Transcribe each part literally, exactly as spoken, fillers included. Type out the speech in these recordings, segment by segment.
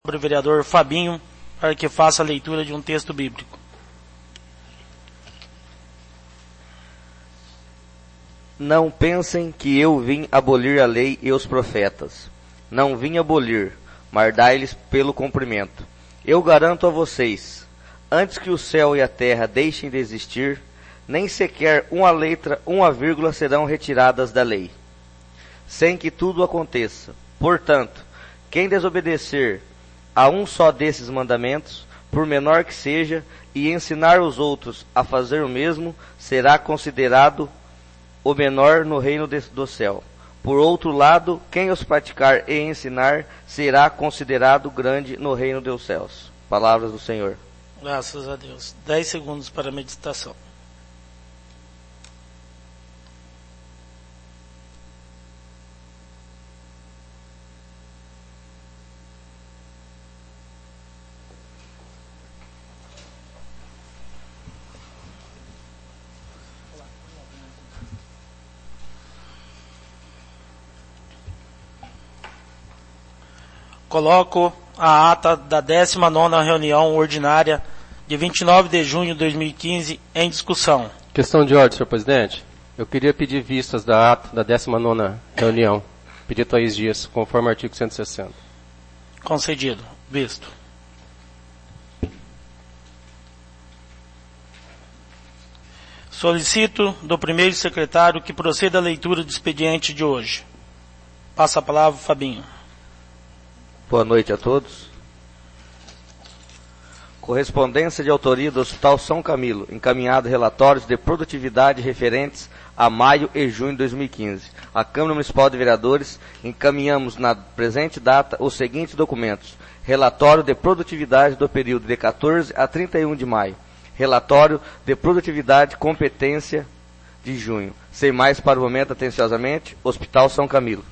Sobre o vereador Fabinho, para que faça a leitura de um texto bíblico. Não pensem que eu vim abolir a lei e os profetas. Não vim abolir, mas dar-lhes pelo cumprimento. Eu garanto a vocês, antes que o céu e a terra deixem de existir, nem sequer uma letra, uma vírgula serão retiradas da lei, sem que tudo aconteça. Portanto, quem desobedecer a um só desses mandamentos, por menor que seja, e ensinar os outros a fazer o mesmo, será considerado o menor no reino de, do céu. Por outro lado, quem os praticar e ensinar, será considerado grande no reino dos céus. Palavras do Senhor. Graças a Deus. Dez segundos para a meditação. Coloco a ata da décima nona reunião ordinária de vinte e nove de junho de dois mil e quinze em discussão. Questão de ordem, senhor presidente. Eu queria pedir vistas da ata da décima nona reunião. Pedir Thaís Dias, conforme o artigo cento e sessenta. Concedido. Visto. Solicito do primeiro secretário que proceda à leitura do expediente de hoje. Passa a palavra, Fabinho. Boa noite a todos. Correspondência de autoria do Hospital São Camilo, encaminhado relatórios de produtividade referentes a maio e junho de dois mil e quinze. À Câmara Municipal de Vereadores, encaminhamos na presente data os seguintes documentos: relatório de produtividade do período de quatorze a trinta e um de maio, relatório de produtividade e competência de junho. Sem mais para o momento, atenciosamente, Hospital São Camilo.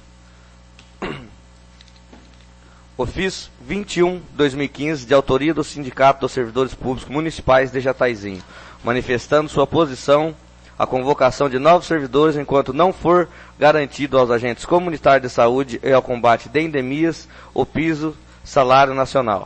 Ofício vinte e um de dois mil e quinze, de autoria do Sindicato dos Servidores Públicos Municipais de Jataizinho, manifestando sua posição à convocação de novos servidores enquanto não for garantido aos agentes comunitários de saúde e ao combate de endemias o piso salário nacional.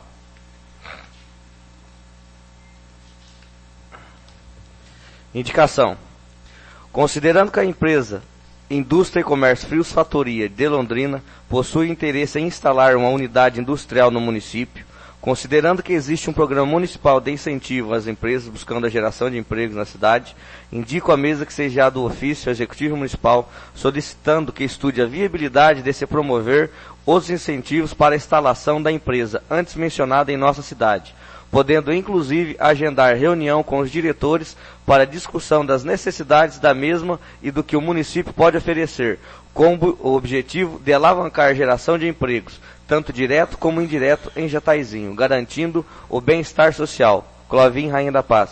Indicação. Considerando que a empresa Indústria e Comércio Frios Fatoria de Londrina possui interesse em instalar uma unidade industrial no município, considerando que existe um programa municipal de incentivo às empresas buscando a geração de empregos na cidade, indico à mesa que seja do ofício executivo municipal solicitando que estude a viabilidade de se promover os incentivos para a instalação da empresa antes mencionada em nossa cidade, podendo inclusive agendar reunião com os diretores para discussão das necessidades da mesma e do que o município pode oferecer, com o objetivo de alavancar a geração de empregos, tanto direto como indireto em Jataizinho, garantindo o bem-estar social. Clovin, Rainha da Paz.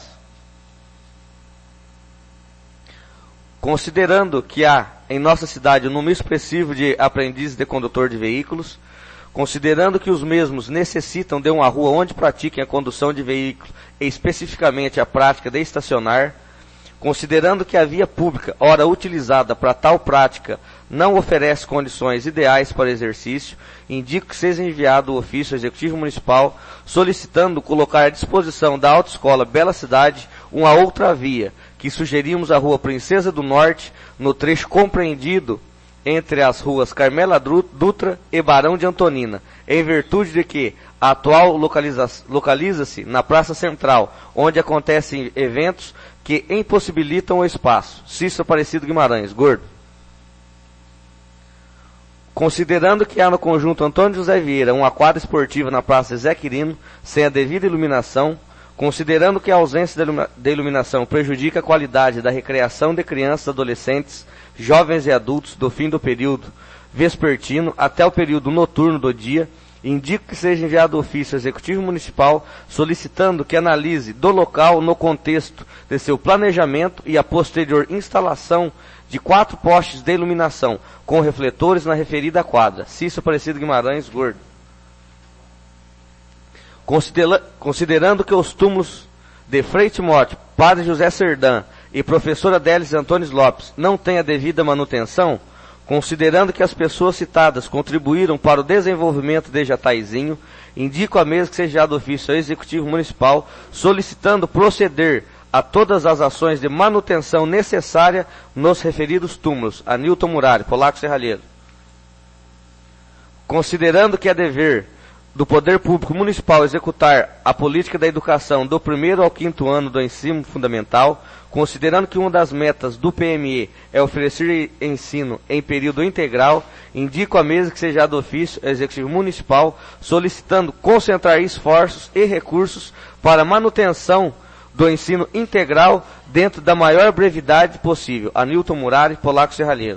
Considerando que há em nossa cidade um número expressivo de aprendizes de condutor de veículos, considerando que os mesmos necessitam de uma rua onde pratiquem a condução de veículos e especificamente a prática de estacionar, considerando que a via pública, ora utilizada para tal prática, não oferece condições ideais para exercício, indico que seja enviado o ofício executivo municipal solicitando colocar à disposição da Autoescola Bela Cidade uma outra via, que sugerimos a rua Princesa do Norte, no trecho compreendido entre as ruas Carmela Dutra e Barão de Antonina, em virtude de que a atual localiza- localiza-se na Praça Central, onde acontecem eventos que impossibilitam o espaço. Cícero Aparecido Guimarães, Gordo. Considerando que há no conjunto Antônio José Vieira uma quadra esportiva na Praça Zé Quirino, sem a devida iluminação, considerando que a ausência de iluminação prejudica a qualidade da recreação de crianças e adolescentes, jovens e adultos do fim do período vespertino até o período noturno do dia, indico que seja enviado ofício executivo municipal solicitando que analise do local no contexto de seu planejamento e a posterior instalação de quatro postes de iluminação com refletores na referida quadra. Cícero Aparecido Guimarães, Gordo. Considera- considerando que os túmulos de Frei Timóteo, Padre José Serdã e Professora Délice Antônio Lopes não têm a devida manutenção, Considerando que as pessoas citadas contribuíram para o desenvolvimento de Jataizinho, indico à mesa que seja dado ofício ao Executivo Municipal solicitando proceder a todas as ações de manutenção necessária nos referidos túmulos. Anilton Murari, Polaco Serralheiro. Considerando que é dever do Poder Público Municipal executar a política da educação do primeiro ao quinto ano do ensino fundamental, considerando que uma das metas do P M E é oferecer ensino em período integral, indico à mesa que seja dado ofício ao Executivo Municipal solicitando concentrar esforços e recursos para a manutenção do ensino integral dentro da maior brevidade possível. Anilton Murari, Polaco Serralheiro.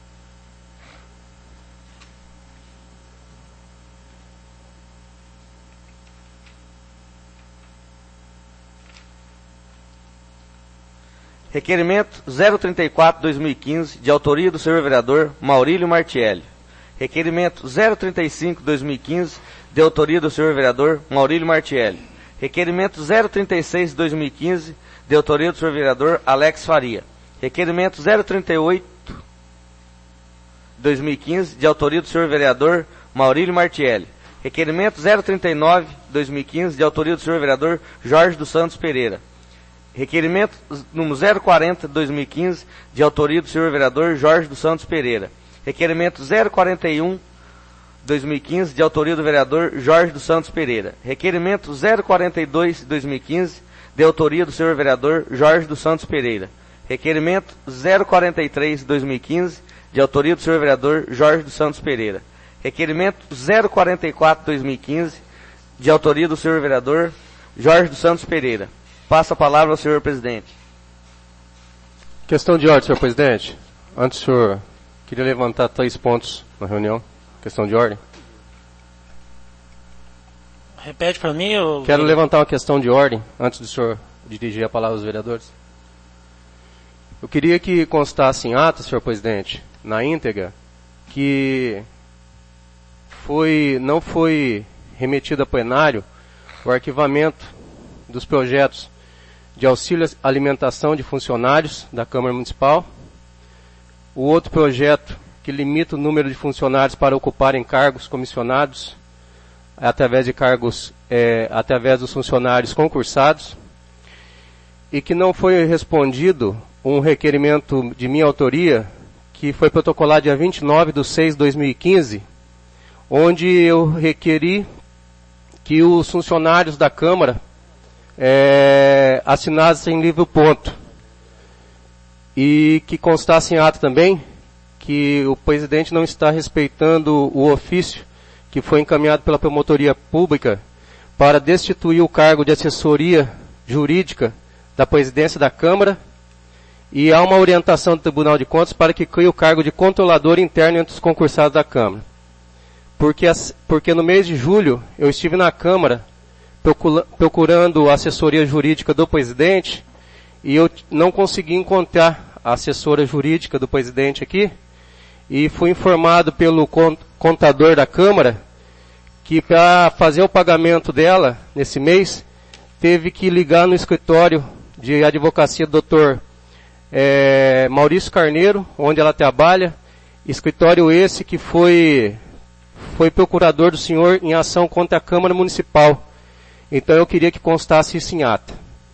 Requerimento zero trinta e quatro barra dois mil e quinze, de autoria do senhor vereador Maurílio Martielli. Requerimento zero trinta e cinco barra dois mil e quinze, de autoria do senhor vereador Maurílio Martielli. Requerimento zero trinta e seis barra dois mil e quinze, de autoria do senhor vereador Alex Faria. Requerimento zero trinta e oito barra dois mil e quinze, de autoria do senhor vereador Maurílio Martielli. Requerimento zero trinta e nove barra dois mil e quinze, de autoria do senhor vereador Jorge dos Santos Pereira. Requerimento número zero quarenta barra dois mil e quinze, de autoria do senhor vereador Jorge dos Santos Pereira. Requerimento zero quarenta e um barra dois mil e quinze, de autoria do vereador Jorge dos Santos Pereira. Requerimento zero quarenta e dois barra dois mil e quinze, de autoria do senhor vereador Jorge dos Santos Pereira. Requerimento zero quarenta e três barra dois mil e quinze, de autoria do senhor vereador Jorge dos Santos Pereira. Requerimento zero quarenta e quatro barra dois mil e quinze, de autoria do senhor vereador Jorge dos Santos Pereira. Passa a palavra ao senhor presidente. Questão de ordem, senhor presidente. Antes, senhor, queria levantar três pontos na reunião. Questão de ordem. Repete para mim. Eu... Quero levantar uma questão de ordem, antes do senhor dirigir a palavra aos vereadores. Eu queria que constasse em ata, senhor presidente, na íntegra, que foi, não foi remetido a plenário o arquivamento dos projetos de auxílio à alimentação de funcionários da Câmara Municipal, o outro projeto que limita o número de funcionários para ocuparem cargos comissionados através de cargos, é, através dos funcionários concursados, e que não foi respondido um requerimento de minha autoria, que foi protocolado dia vinte e nove de seis de dois mil e quinze, onde eu requeri que os funcionários da Câmara É, assinassem em livre ponto e que constasse em ato também que o presidente não está respeitando o ofício que foi encaminhado pela promotoria pública para destituir o cargo de assessoria jurídica da presidência da Câmara, e há uma orientação do Tribunal de Contas para que crie o cargo de controlador interno entre os concursados da Câmara. Porque, porque no mês de julho eu estive na Câmara procurando a assessoria jurídica do presidente, e eu não consegui encontrar a assessora jurídica do presidente aqui, e fui informado pelo contador da Câmara que para fazer o pagamento dela nesse mês, teve que ligar no escritório de advocacia do doutor é, Maurício Carneiro, onde ela trabalha, escritório esse que foi, foi procurador do senhor em ação contra a Câmara Municipal. Então eu queria que constasse isso em ata.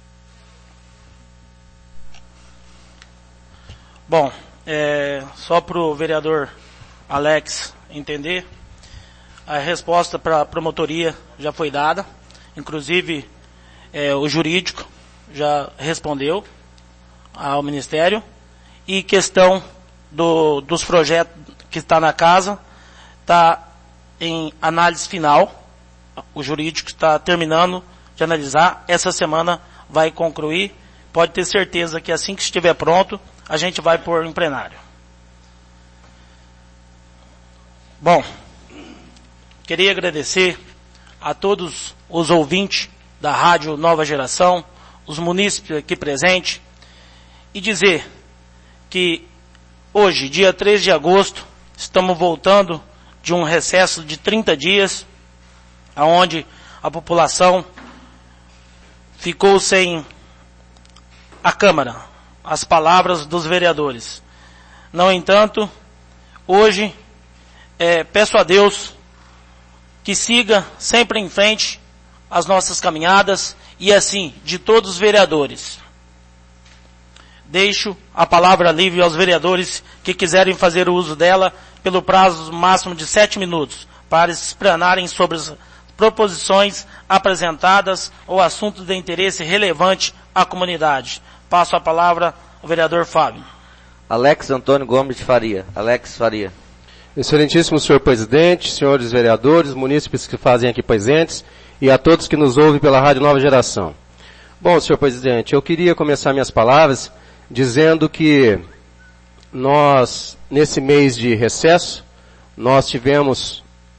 Bom, é, só para o vereador Alex entender, a resposta para a promotoria já foi dada, inclusive é, o jurídico já respondeu ao Ministério, e questão do, dos projetos que está na casa está em análise final. O jurídico está terminando de analisar. Essa semana vai concluir. Pode ter certeza que assim que estiver pronto, a gente vai pôr em plenário. Bom, queria agradecer a todos os ouvintes da Rádio Nova Geração, os munícipes aqui presentes, e dizer que hoje, dia três de agosto, estamos voltando de um recesso de trinta dias, onde a população ficou sem a Câmara, as palavras dos vereadores. No entanto, Hoje, é, peço a Deus que siga sempre em frente as nossas caminhadas e assim, de todos os vereadores. Deixo a palavra livre aos vereadores que quiserem fazer uso dela pelo prazo máximo de sete minutos para explanarem sobre as proposições apresentadas ou assuntos de interesse relevante à comunidade. Passo a palavra ao vereador Fábio. Alex Antônio Gomes de Faria. Alex Faria. Excelentíssimo senhor presidente, senhores vereadores, munícipes que fazem aqui presentes e a todos que nos ouvem pela Rádio Nova Geração. Bom, senhor presidente, eu queria começar minhas palavras dizendo que nós, nesse mês de recesso, nós tivemos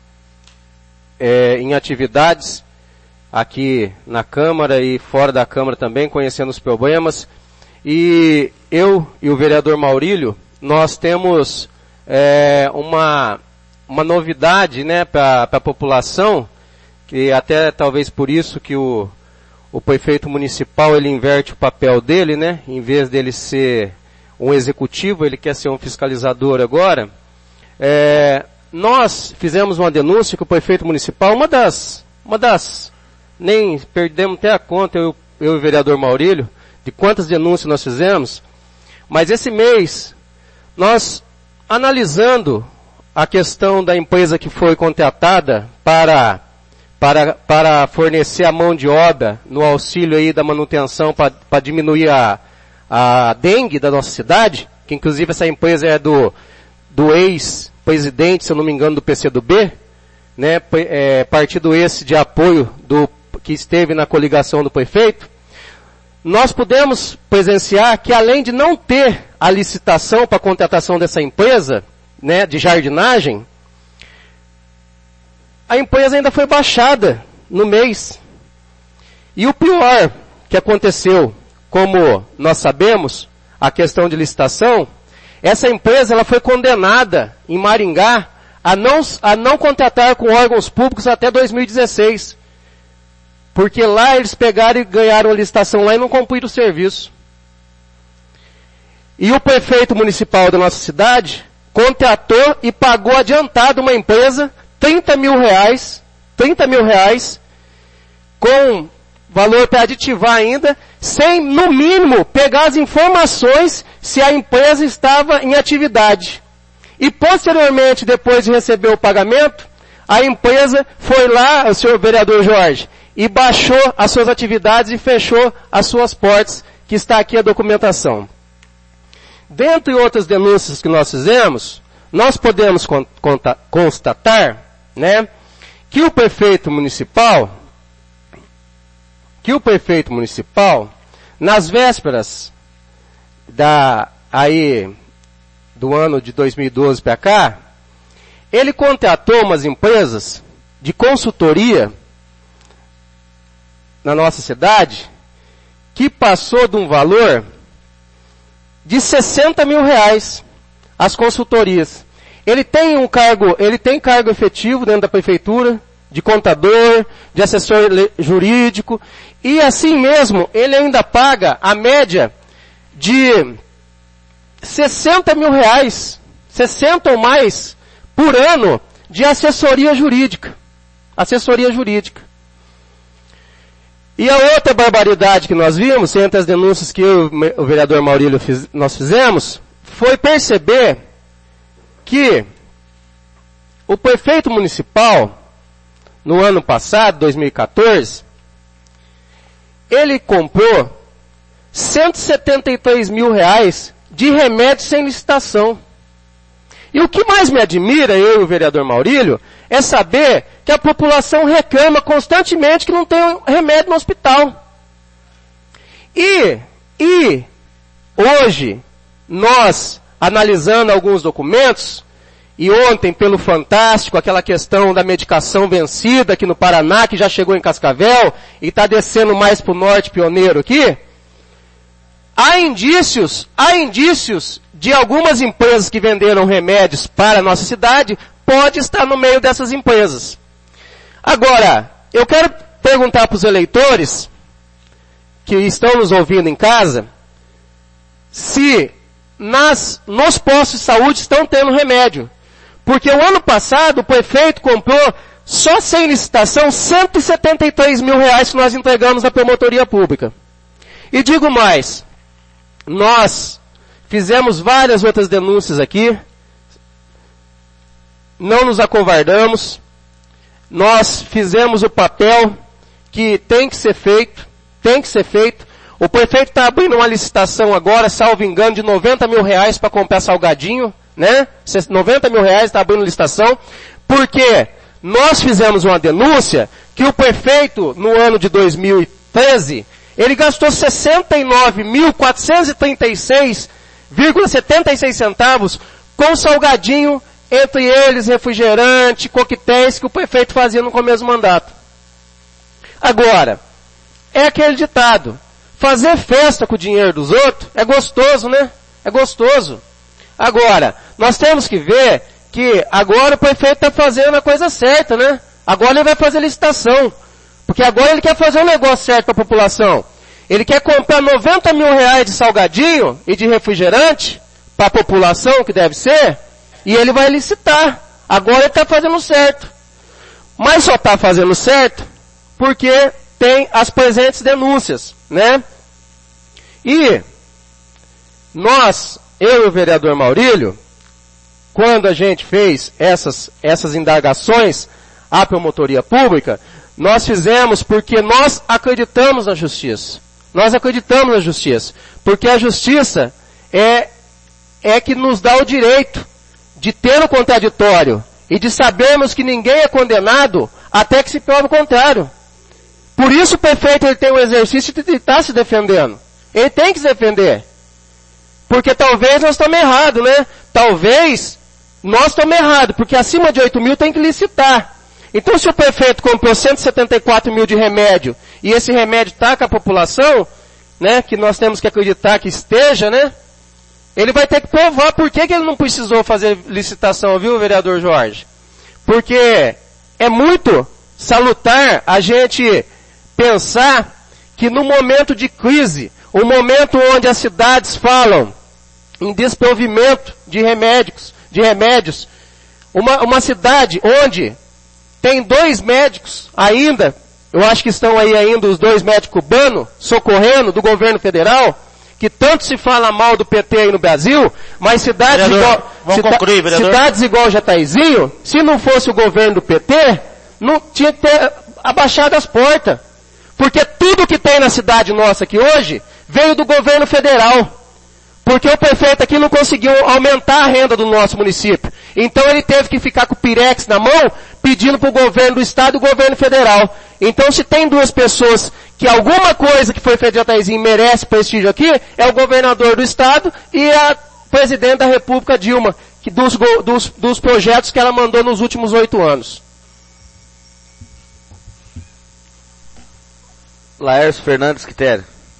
é, em atividades aqui na Câmara e fora da Câmara também, conhecendo os problemas, e eu e o vereador Maurílio, nós temos é, uma, uma novidade, né, para a população, que até talvez por isso que o, o prefeito municipal ele inverte o papel dele, né, em vez dele ser um executivo, ele quer ser um fiscalizador agora. É, nós fizemos uma denúncia que o prefeito municipal, uma das, uma das, nem perdemos até a conta, eu, eu e o vereador Maurílio, de quantas denúncias nós fizemos, mas esse mês, nós, analisando a questão da empresa que foi contratada para, para, para fornecer a mão de obra no auxílio aí da manutenção para diminuir a, a dengue da nossa cidade, que inclusive essa empresa é do, do ex-presidente, se eu não me engano, do P C do B, né, é, partido esse de apoio do, que esteve na coligação do prefeito. Nós pudemos presenciar que além de não ter a licitação para a contratação dessa empresa, né, de jardinagem, a empresa ainda foi baixada no mês. E o pior que aconteceu, como nós sabemos, a questão de licitação, essa empresa ela foi condenada em Maringá a não, a não contratar com órgãos públicos até dois mil e dezesseis. Porque lá eles pegaram e ganharam a licitação lá e não cumpriram o serviço. E o prefeito municipal da nossa cidade contratou e pagou adiantado uma empresa trinta mil reais, trinta mil reais, com valor para aditivar ainda, sem, no mínimo, pegar as informações se a empresa estava em atividade. E posteriormente, depois de receber o pagamento, a empresa foi lá, o senhor vereador Jorge, e baixou as suas atividades e fechou as suas portas, que está aqui a documentação. Dentre outras denúncias que nós fizemos, nós podemos constatar, né, que o prefeito municipal, que o prefeito municipal, nas vésperas da, aí, do ano de dois mil e doze para cá, ele contratou umas empresas de consultoria na nossa cidade, que passou de um valor de sessenta mil reais as consultorias. Ele tem um cargo, ele tem cargo efetivo dentro da prefeitura, de contador, de assessor jurídico, e assim mesmo, ele ainda paga a média de sessenta mil reais, sessenta ou mais, por ano, de assessoria jurídica. Assessoria jurídica. E a outra barbaridade que nós vimos, entre as denúncias que eu, o vereador Maurílio fiz, nós fizemos, foi perceber que o prefeito municipal, no ano passado, dois mil e quatorze, ele comprou cento e setenta e três mil reais de remédio sem licitação. E o que mais me admira, eu e o vereador Maurílio, é saber que a população reclama constantemente que não tem remédio no hospital. E, e, hoje, nós, analisando alguns documentos, e ontem pelo Fantástico, aquela questão da medicação vencida aqui no Paraná, que já chegou em Cascavel, e está descendo mais para o norte pioneiro aqui, há indícios, há indícios de algumas empresas que venderam remédios para a nossa cidade, pode estar no meio dessas empresas. Agora, eu quero perguntar para os eleitores que estão nos ouvindo em casa, se nas, nos postos de saúde estão tendo remédio. Porque o ano passado o prefeito comprou, só sem licitação, cento e setenta e três mil reais que nós entregamos na promotoria pública. E digo mais, nós fizemos várias outras denúncias aqui, não nos acovardamos, nós fizemos o papel que tem que ser feito, tem que ser feito. O prefeito está abrindo uma licitação agora, salvo engano, de noventa mil reais para comprar salgadinho, né? noventa mil reais está abrindo licitação, porque nós fizemos uma denúncia que o prefeito, no ano de dois mil e treze, ele gastou sessenta e nove mil quatrocentos e trinta e seis vírgula setenta e seis centavos com salgadinho, entre eles refrigerante, coquetéis que o prefeito fazia no começo do mandato. Agora, é aquele ditado, fazer festa com o dinheiro dos outros é gostoso, né? É gostoso. Agora, nós temos que ver que agora o prefeito está fazendo a coisa certa, né? Agora ele vai fazer licitação. Porque agora ele quer fazer um negócio certo para a população. Ele quer comprar noventa mil reais de salgadinho e de refrigerante para a população, que deve ser, e ele vai licitar. Agora ele está fazendo certo. Mas só está fazendo certo porque tem as presentes denúncias, né? E nós, eu e o vereador Maurílio, quando a gente fez essas, essas indagações à promotoria pública, nós fizemos porque nós acreditamos na justiça. Nós acreditamos na justiça. Porque a justiça é, é que nos dá o direito de ter o contraditório e de sabermos que ninguém é condenado até que se prove o contrário. Por isso o prefeito ele tem o exercício de estar se defendendo. Ele tem que se defender. Porque talvez nós estamos errados, né? Talvez nós estamos errados, porque acima de oito mil tem que licitar. Então se o prefeito comprou cento e setenta e quatro mil de remédio, e esse remédio está com a população, né, que nós temos que acreditar que esteja, né, ele vai ter que provar por que, que ele não precisou fazer licitação, viu, vereador Jorge? Porque é muito salutar a gente pensar que no momento de crise, o momento onde as cidades falam em desprovimento de remédios, de remédios, uma, uma cidade onde tem dois médicos ainda, eu acho que estão aí ainda os dois médicos cubanos, socorrendo do governo federal, que tanto se fala mal do P T aí no Brasil, mas cidades vereador, igual, vamos cida, concluir, vereador. cidades igual Jataizinho, se não fosse o governo do P T, não tinha que ter abaixado as portas. Porque tudo que tem na cidade nossa aqui hoje, veio do governo federal. Porque o prefeito aqui não conseguiu aumentar a renda do nosso município. Então ele teve que ficar com o Pirex na mão, pedindo para o governo do estado e o governo federal. Então se tem duas pessoas que alguma coisa que foi feita de Jataizinho merece prestígio aqui, é o governador do estado e a presidente da República, Dilma, que dos, dos, dos projetos que ela mandou nos últimos oito anos. Laércio Fernandes Quitério.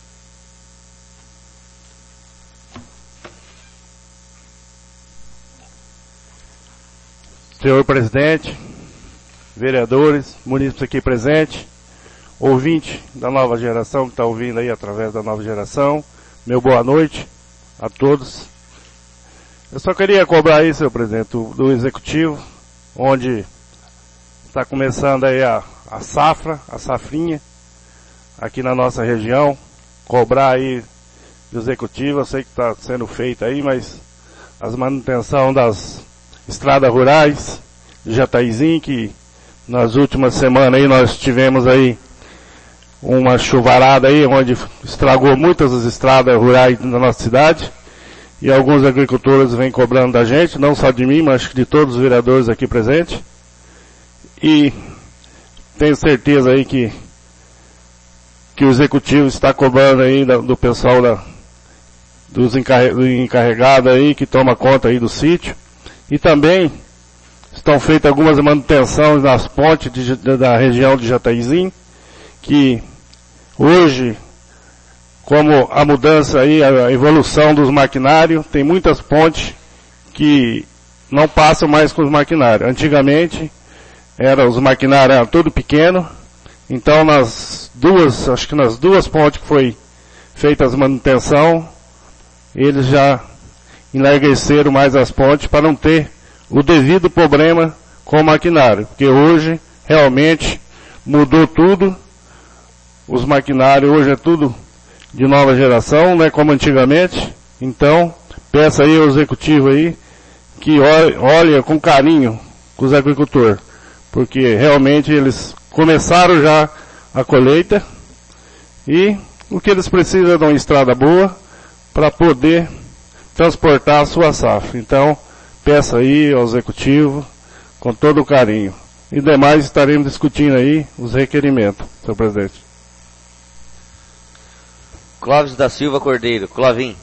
Senhor presidente, vereadores, munícipes aqui presentes, ouvinte da nova geração que está ouvindo aí através da nova geração, meu boa noite a todos. Eu só queria cobrar aí, senhor presidente, do, do executivo, onde está começando aí a, a safra, a safrinha, aqui na nossa região, cobrar aí do executivo, eu sei que está sendo feito aí, mas as manutenção das estradas rurais de Jataizinho, que nas últimas semanas aí nós tivemos aí uma chuvarada aí, onde estragou muitas das estradas rurais da nossa cidade, e alguns agricultores vêm cobrando da gente, não só de mim, mas de todos os vereadores aqui presentes, e tenho certeza aí que que o executivo está cobrando aí do, do pessoal da, dos encarre, do encarregado aí, que toma conta aí do sítio. E também estão feitas algumas manutenções nas pontes de, de, da região de Jataizinho, que hoje, como a mudança aí, a evolução dos maquinários, tem muitas pontes que não passam mais com os maquinários. Antigamente, era, os maquinários eram tudo pequeno. Então nas duas, acho que nas duas pontes que foi feita a manutenção, eles já enlargueceram mais as pontes para não ter o devido problema com o maquinário, porque hoje realmente mudou tudo, os maquinários hoje é tudo de nova geração, não é como antigamente, então peço aí ao executivo aí que olha com carinho com os agricultores, porque realmente eles começaram já a colheita e o que eles precisam é de uma estrada boa para poder transportar a sua safra. Então, peço aí ao executivo com todo o carinho. E demais estaremos discutindo aí os requerimentos, senhor presidente. Clóvis da Silva Cordeiro. Clovin.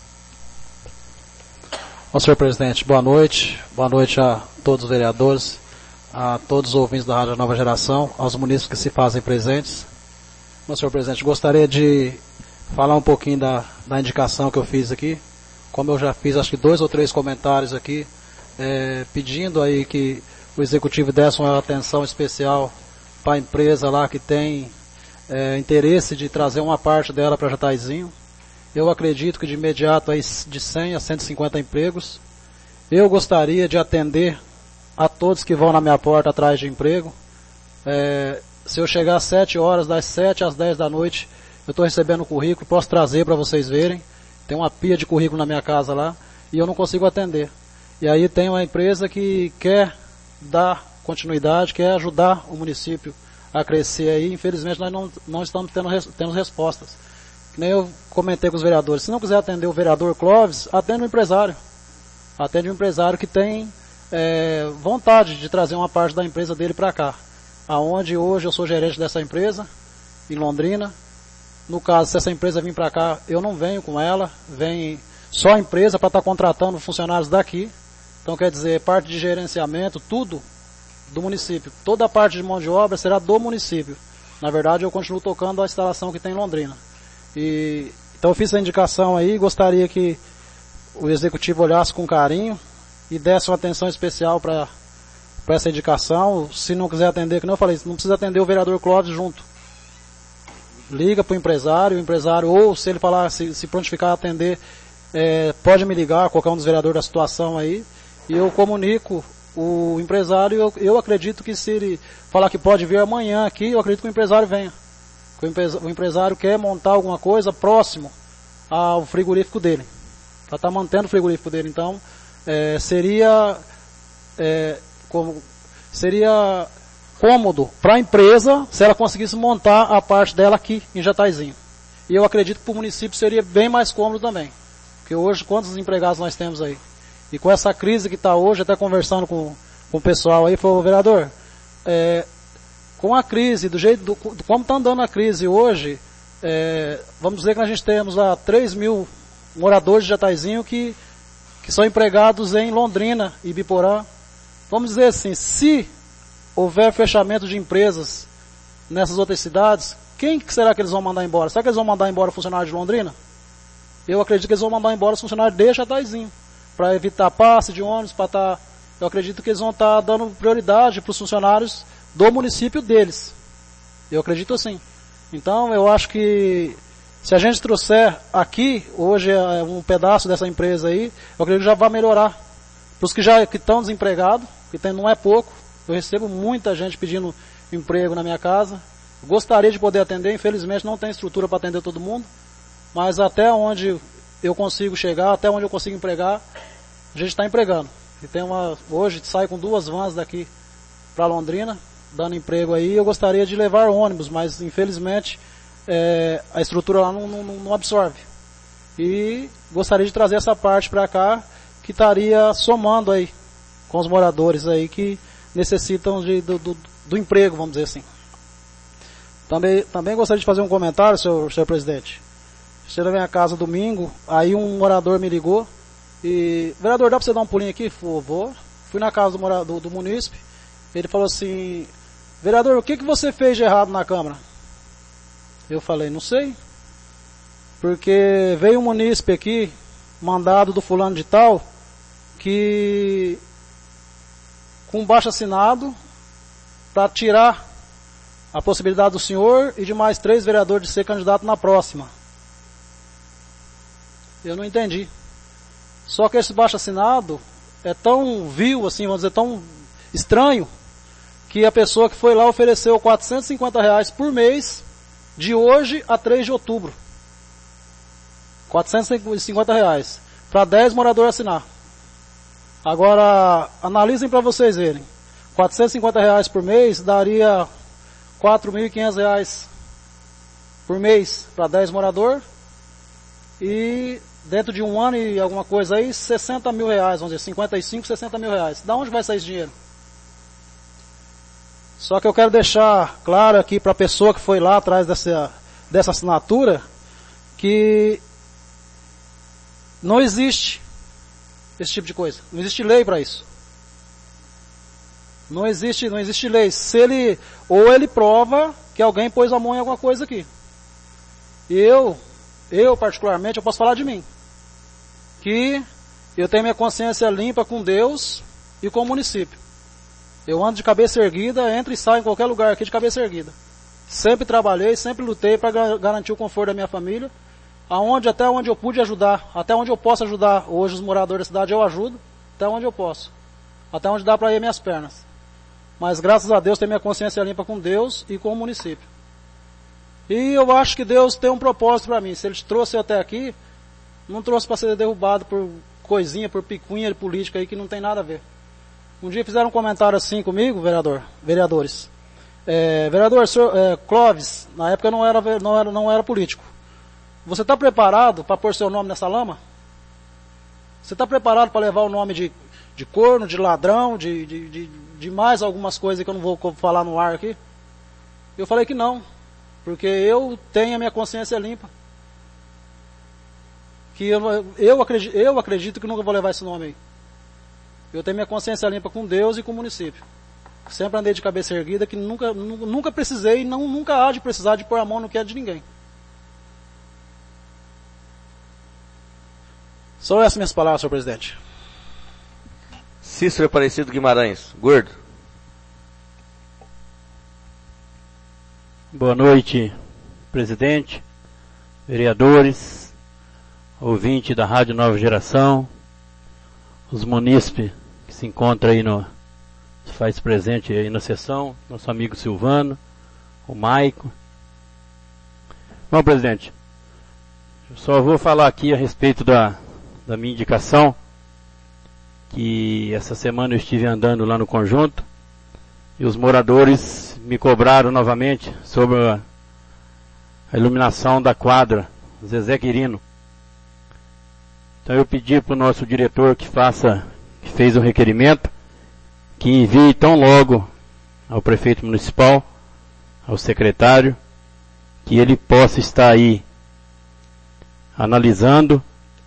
Bom, senhor presidente, boa noite. Boa noite a todos os vereadores, a todos os ouvintes da Rádio Nova Geração, aos munícipes que se fazem presentes. Bom, senhor presidente, gostaria de falar um pouquinho da, da indicação que eu fiz aqui. Como eu já fiz, acho que dois ou três comentários aqui, é, pedindo aí que o executivo desse uma atenção especial para a empresa lá que tem é, interesse de trazer uma parte dela para Jataizinho. Eu acredito que de imediato aí de cem a cento e cinquenta empregos. Eu gostaria de atender a todos que vão na minha porta atrás de emprego. É, se eu chegar às sete horas, das sete às dez da noite, eu estou recebendo o currículo, posso trazer para vocês verem. Tem uma pia de currículo na minha casa lá e eu não consigo atender. E aí tem uma empresa que quer dar continuidade, quer ajudar o município a crescer aí. Infelizmente nós não, não estamos tendo, tendo respostas. Que nem eu comentei com os vereadores. Se não quiser atender o vereador Clóvis, atende o empresário. Atende o empresário que tem é, vontade de trazer uma parte da empresa dele para cá. Aonde hoje eu sou gerente dessa empresa, em Londrina. No caso, se essa empresa vir para cá, eu não venho com ela. Vem só a empresa para estar tá contratando funcionários daqui. Então quer dizer, parte de gerenciamento, tudo do município. Toda a parte de mão de obra será do município. Na verdade, eu continuo tocando a instalação que tem em Londrina. E, então eu fiz essa indicação aí, gostaria que o executivo olhasse com carinho e desse uma atenção especial para essa indicação. Se não quiser atender, que não eu falei, não precisa atender o vereador Clóvis junto. Liga para o empresário, o empresário, ou se ele falar, se, se prontificar a atender, é, pode me ligar, qualquer um dos vereadores da situação aí, e eu comunico o empresário. Eu, eu acredito que se ele falar que pode vir amanhã aqui, eu acredito que o empresário venha. O empresário quer montar alguma coisa próximo ao frigorífico dele, para estar tá mantendo o frigorífico dele. Então, é, seria, é, como, seria cômodo para a empresa se ela conseguisse montar a parte dela aqui em Jataizinho. E eu acredito que para o município seria bem mais cômodo também. Porque hoje, quantos empregados nós temos aí? E com essa crise que está hoje, até conversando com, com o pessoal aí, falou, vereador, é, com a crise, do jeito, do, do como está andando a crise hoje, é, vamos dizer que a gente temos lá três mil moradores de Jataizinho que, que são empregados em Londrina e Biporã. Vamos dizer assim, se houver fechamento de empresas nessas outras cidades, quem que será que eles vão mandar embora? Será que eles vão mandar embora funcionários de Londrina? Eu acredito que eles vão mandar embora os funcionários de Jataizinho, para evitar passe de ônibus, para estar... Tá, eu acredito que eles vão estar tá dando prioridade para os funcionários do município deles. Eu acredito assim. Então eu acho que se a gente trouxer aqui, hoje é um pedaço dessa empresa aí, eu acredito que já vai melhorar. Para os que já que estão desempregados, que tem, não é pouco, eu recebo muita gente pedindo emprego na minha casa. Gostaria de poder atender, infelizmente não tem estrutura para atender todo mundo, mas até onde eu consigo chegar, até onde eu consigo empregar, a gente está empregando. E tem uma, hoje sai com duas vans daqui para Londrina, dando emprego aí. Eu gostaria de levar ônibus, mas infelizmente é, a estrutura lá não, não, não absorve. E gostaria de trazer essa parte para cá, que estaria somando aí com os moradores aí que necessitam de, do, do, do emprego, vamos dizer assim. Também, também gostaria de fazer um comentário, senhor, senhor presidente. Estive na minha casa domingo, aí um morador me ligou e, vereador, dá para você dar um pulinho aqui? Falei, vou. Fui na casa do, morador, do munícipe, ele falou assim, vereador, o que, que você fez de errado na Câmara? Eu falei, não sei, porque veio um munícipe aqui, mandado do fulano de tal, que com baixo assinado, para tirar a possibilidade do senhor e de mais três vereadores de ser candidato na próxima. Eu não entendi. Só que esse baixo assinado é tão vil, assim, vamos dizer, tão estranho, que a pessoa que foi lá ofereceu quatrocentos e cinquenta reais por mês, de hoje a três de outubro. quatrocentos e cinquenta reais. Para dez moradores assinar. Agora, analisem para vocês verem. quatrocentos e cinquenta reais por mês daria quatro mil e quinhentos reais por mês para dez moradores. E dentro de um ano e alguma coisa aí, sessenta mil reais, vamos dizer, cinquenta e cinco, sessenta mil reais. Da onde vai sair esse dinheiro? Só que eu quero deixar claro aqui para a pessoa que foi lá atrás dessa, dessa assinatura, que não existe esse tipo de coisa. Não existe lei para isso. Não existe, não existe lei. Se ele, ou ele prova que alguém pôs a mão em alguma coisa aqui. E eu, eu particularmente, eu posso falar de mim. Que eu tenho minha consciência limpa com Deus e com o município. Eu ando de cabeça erguida, entro e saio em qualquer lugar aqui de cabeça erguida. Sempre trabalhei, sempre lutei para garantir o conforto da minha família. Aonde, até onde eu pude ajudar, até onde eu posso ajudar hoje os moradores da cidade, eu ajudo, até onde eu posso. Até onde dá para ir minhas pernas. Mas graças a Deus tenho minha consciência limpa com Deus e com o município. E eu acho que Deus tem um propósito para mim. Se Ele te trouxe até aqui, não trouxe para ser derrubado por coisinha, por picuinha de política aí que não tem nada a ver. Um dia fizeram um comentário assim comigo, vereador, vereadores. É, vereador, senhor, é, Clóvis, na época eu não era, não era, não era político. Você está preparado para pôr seu nome nessa lama? Você está preparado para levar o nome de, de corno, de ladrão, de, de, de, de mais algumas coisas que eu não vou falar no ar aqui? Eu falei que não, porque eu tenho a minha consciência limpa. Que eu, eu, acredito, eu acredito que nunca vou levar esse nome aí. Eu tenho minha consciência limpa com Deus e com o município. Sempre andei de cabeça erguida, que nunca, nunca precisei e não, nunca há de precisar de pôr a mão no que é de ninguém. São essas minhas palavras, senhor presidente. Cícero Aparecido Guimarães, gordo. Boa noite, presidente, vereadores, ouvinte da Rádio Nova Geração, os munícipes que se encontram aí no, se faz presente aí na sessão, nosso amigo Silvano, o Maico. Bom, presidente, eu só vou falar aqui a respeito da, da minha indicação, que essa semana eu estive andando lá no conjunto, e os moradores me cobraram novamente sobre a, a iluminação da quadra Zezé Quirino. Então eu pedi para o nosso diretor que faça, que fez o requerimento, que envie tão logo ao prefeito municipal, ao secretário, que ele possa estar aí analisando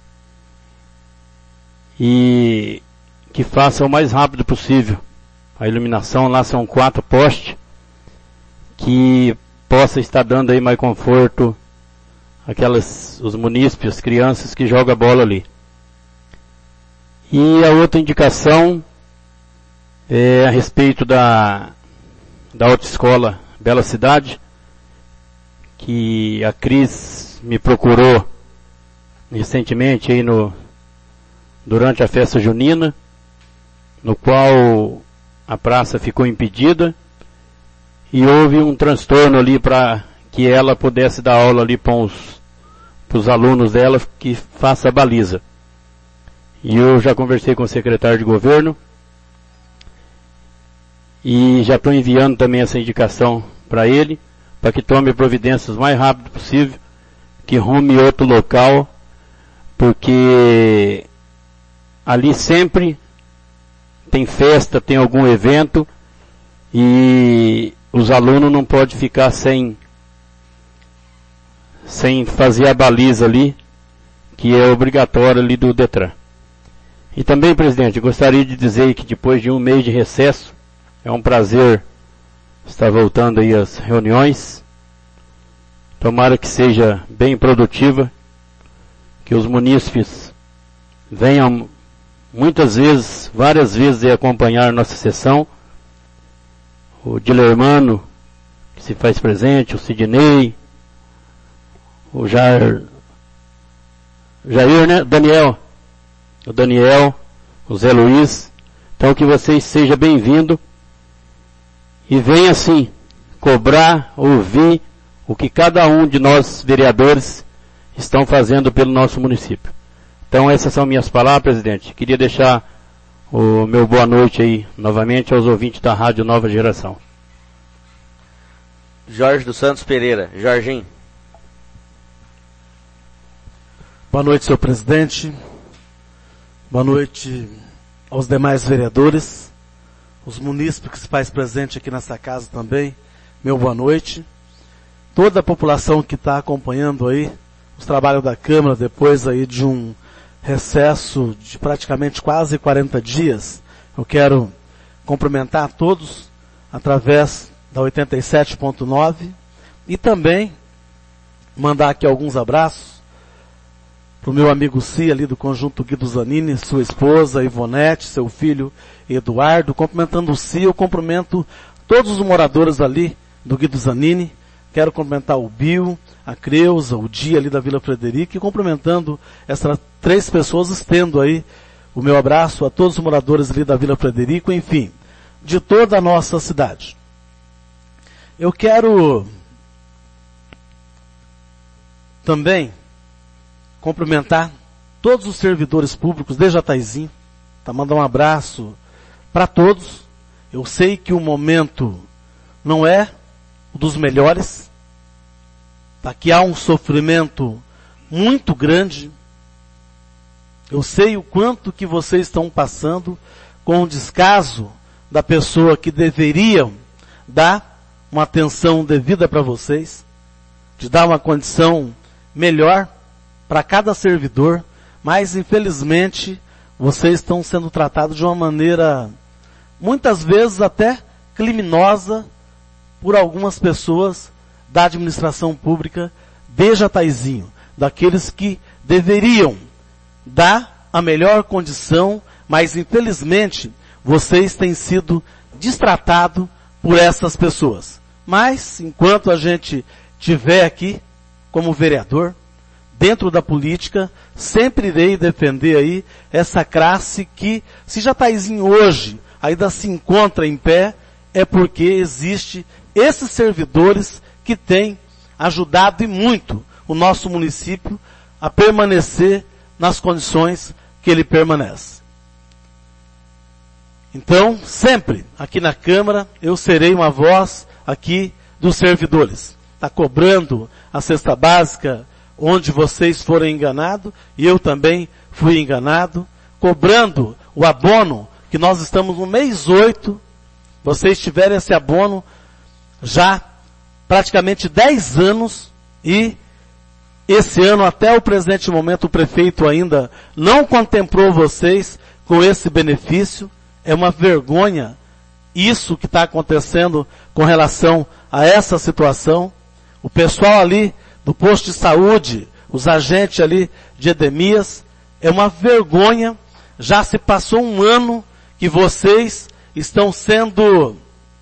e que faça o mais rápido possível. A iluminação lá são quatro postes, que possa estar dando aí mais conforto aquelas, os munícipes, as crianças que jogam a bola ali. E a outra indicação é a respeito da, da autoescola Bela Cidade, que a Cris me procurou recentemente aí no, durante a festa junina, no qual a praça ficou impedida e houve um transtorno ali para que ela pudesse dar aula ali para os, para os alunos dela, que faça a baliza. E eu já conversei com o secretário de governo e já estou enviando também essa indicação para ele, para que tome providências o mais rápido possível, que rume outro local, porque ali sempre tem festa, tem algum evento e os alunos não podem ficar sem sem fazer a baliza ali, que é obrigatória ali do Detran. E também, presidente, gostaria de dizer que depois de um mês de recesso, é um prazer estar voltando aí às reuniões. Tomara que seja bem produtiva, que os munícipes venham muitas vezes, várias vezes, acompanhar nossa sessão. O Dilermano, que se faz presente, o Sidney, o Jair, Jair, né? Daniel, o Daniel, o Zé Luiz. Então que vocês sejam bem-vindos e venham assim cobrar, ouvir o que cada um de nós vereadores estão fazendo pelo nosso município. Então essas são minhas palavras, presidente. Queria deixar o meu boa noite aí novamente aos ouvintes da Rádio Nova Geração. Jorge dos Santos Pereira. Jorginho. Boa noite, senhor presidente. Boa noite aos demais vereadores, os munícipes que se faz presente aqui nessa casa também. Meu boa noite. Toda a população que está acompanhando aí os trabalhos da Câmara depois aí de um recesso de praticamente quase quarenta dias. Eu quero cumprimentar a todos através da oitenta e sete ponto nove e também mandar aqui alguns abraços para o meu amigo Si ali do Conjunto Guido Zanini, sua esposa Ivonete, seu filho Eduardo. Cumprimentando o Si, eu cumprimento todos os moradores ali do Guido Zanini. Quero cumprimentar o Bill, a Creuza, o Dia ali da Vila Frederica, e cumprimentando essas três pessoas, estendo aí o meu abraço a todos os moradores ali da Vila Frederico, enfim, de toda a nossa cidade. Eu quero também cumprimentar todos os servidores públicos de Jataizinho, tá, mandar um abraço para todos. Eu sei que o momento não é o dos melhores, tá, que há um sofrimento muito grande. Eu sei o quanto que vocês estão passando com o descaso da pessoa que deveriam dar uma atenção devida para vocês, de dar uma condição melhor para cada servidor, mas infelizmente vocês estão sendo tratados de uma maneira muitas vezes até criminosa por algumas pessoas da administração pública de Jataizinho, daqueles que deveriam dar a melhor condição, mas infelizmente vocês têm sido destratados por essas pessoas. Mas enquanto a gente estiver aqui como vereador, dentro da política, sempre irei defender aí essa classe que, se Jataizinho hoje ainda se encontra em pé, é porque existe esses servidores que têm ajudado e muito o nosso município a permanecer nas condições que ele permanece. Então, sempre aqui na Câmara, eu serei uma voz aqui dos servidores. Está cobrando a cesta básica onde vocês foram enganados, e eu também fui enganado, cobrando o abono, que nós estamos no mês oito, vocês tiveram esse abono já praticamente dez anos, e esse ano, até o presente momento, o prefeito ainda não contemplou vocês com esse benefício. É uma vergonha isso que está acontecendo com relação a essa situação. O pessoal ali do posto de saúde, os agentes ali de Edemias, é uma vergonha. Já se passou um ano que vocês estão sendo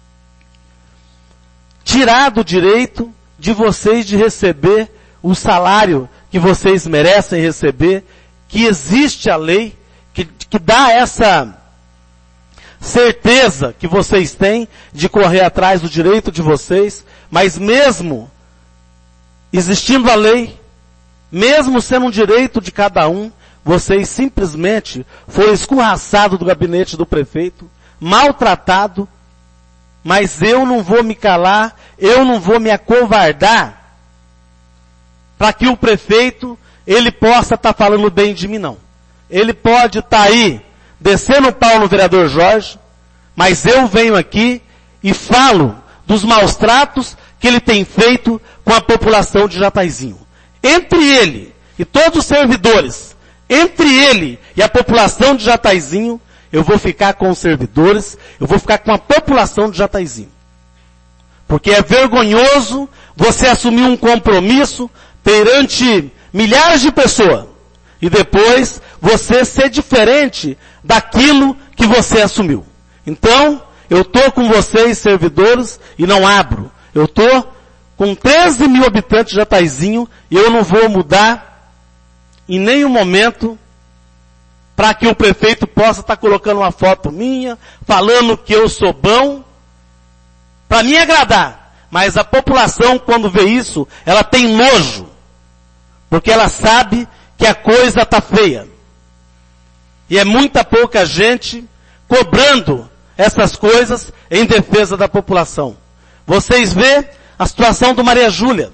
tirado o direito de vocês de receber o salário que vocês merecem receber, que existe a lei, que, que dá essa certeza que vocês têm de correr atrás do direito de vocês, mas mesmo existindo a lei, mesmo sendo um direito de cada um, vocês simplesmente foram escorraçados do gabinete do prefeito, maltratado, mas eu não vou me calar, eu não vou me acovardar para que o prefeito, ele possa estar tá falando bem de mim, não. Ele pode estar tá aí descendo o pau no vereador Jorge, mas eu venho aqui e falo dos maus tratos que ele tem feito com a população de Jataizinho. Entre ele e todos os servidores, entre ele e a população de Jataizinho, eu vou ficar com os servidores, eu vou ficar com a população de Jataizinho. Porque é vergonhoso você assumir um compromisso perante milhares de pessoas e depois você ser diferente daquilo que você assumiu. Então, eu tô com vocês, servidores, e não abro. Eu tô com treze mil habitantes de Jataizinho e eu não vou mudar em nenhum momento para que o prefeito possa estar colocando uma foto minha, falando que eu sou bom, para me agradar. Mas a população, quando vê isso, ela tem nojo, porque ela sabe que a coisa está feia. E é muita pouca gente cobrando essas coisas em defesa da população. Vocês vê a situação do Maria Júlia.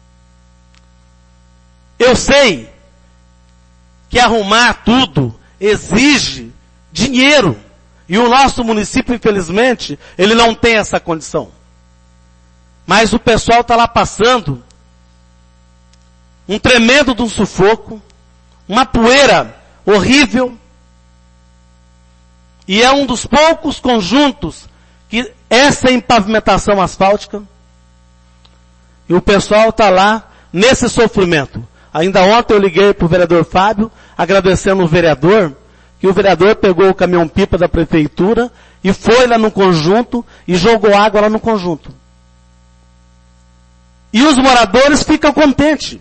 Eu sei que arrumar tudo exige dinheiro. E o nosso município, infelizmente, ele não tem essa condição. Mas o pessoal está lá passando um tremendo de um sufoco, uma poeira horrível. E é um dos poucos conjuntos que essa pavimentação asfáltica. E o pessoal está lá nesse sofrimento. Ainda ontem eu liguei para o vereador Fábio, agradecendo o vereador, que o vereador pegou o caminhão-pipa da prefeitura e foi lá no conjunto e jogou água lá no conjunto. E os moradores ficam contentes.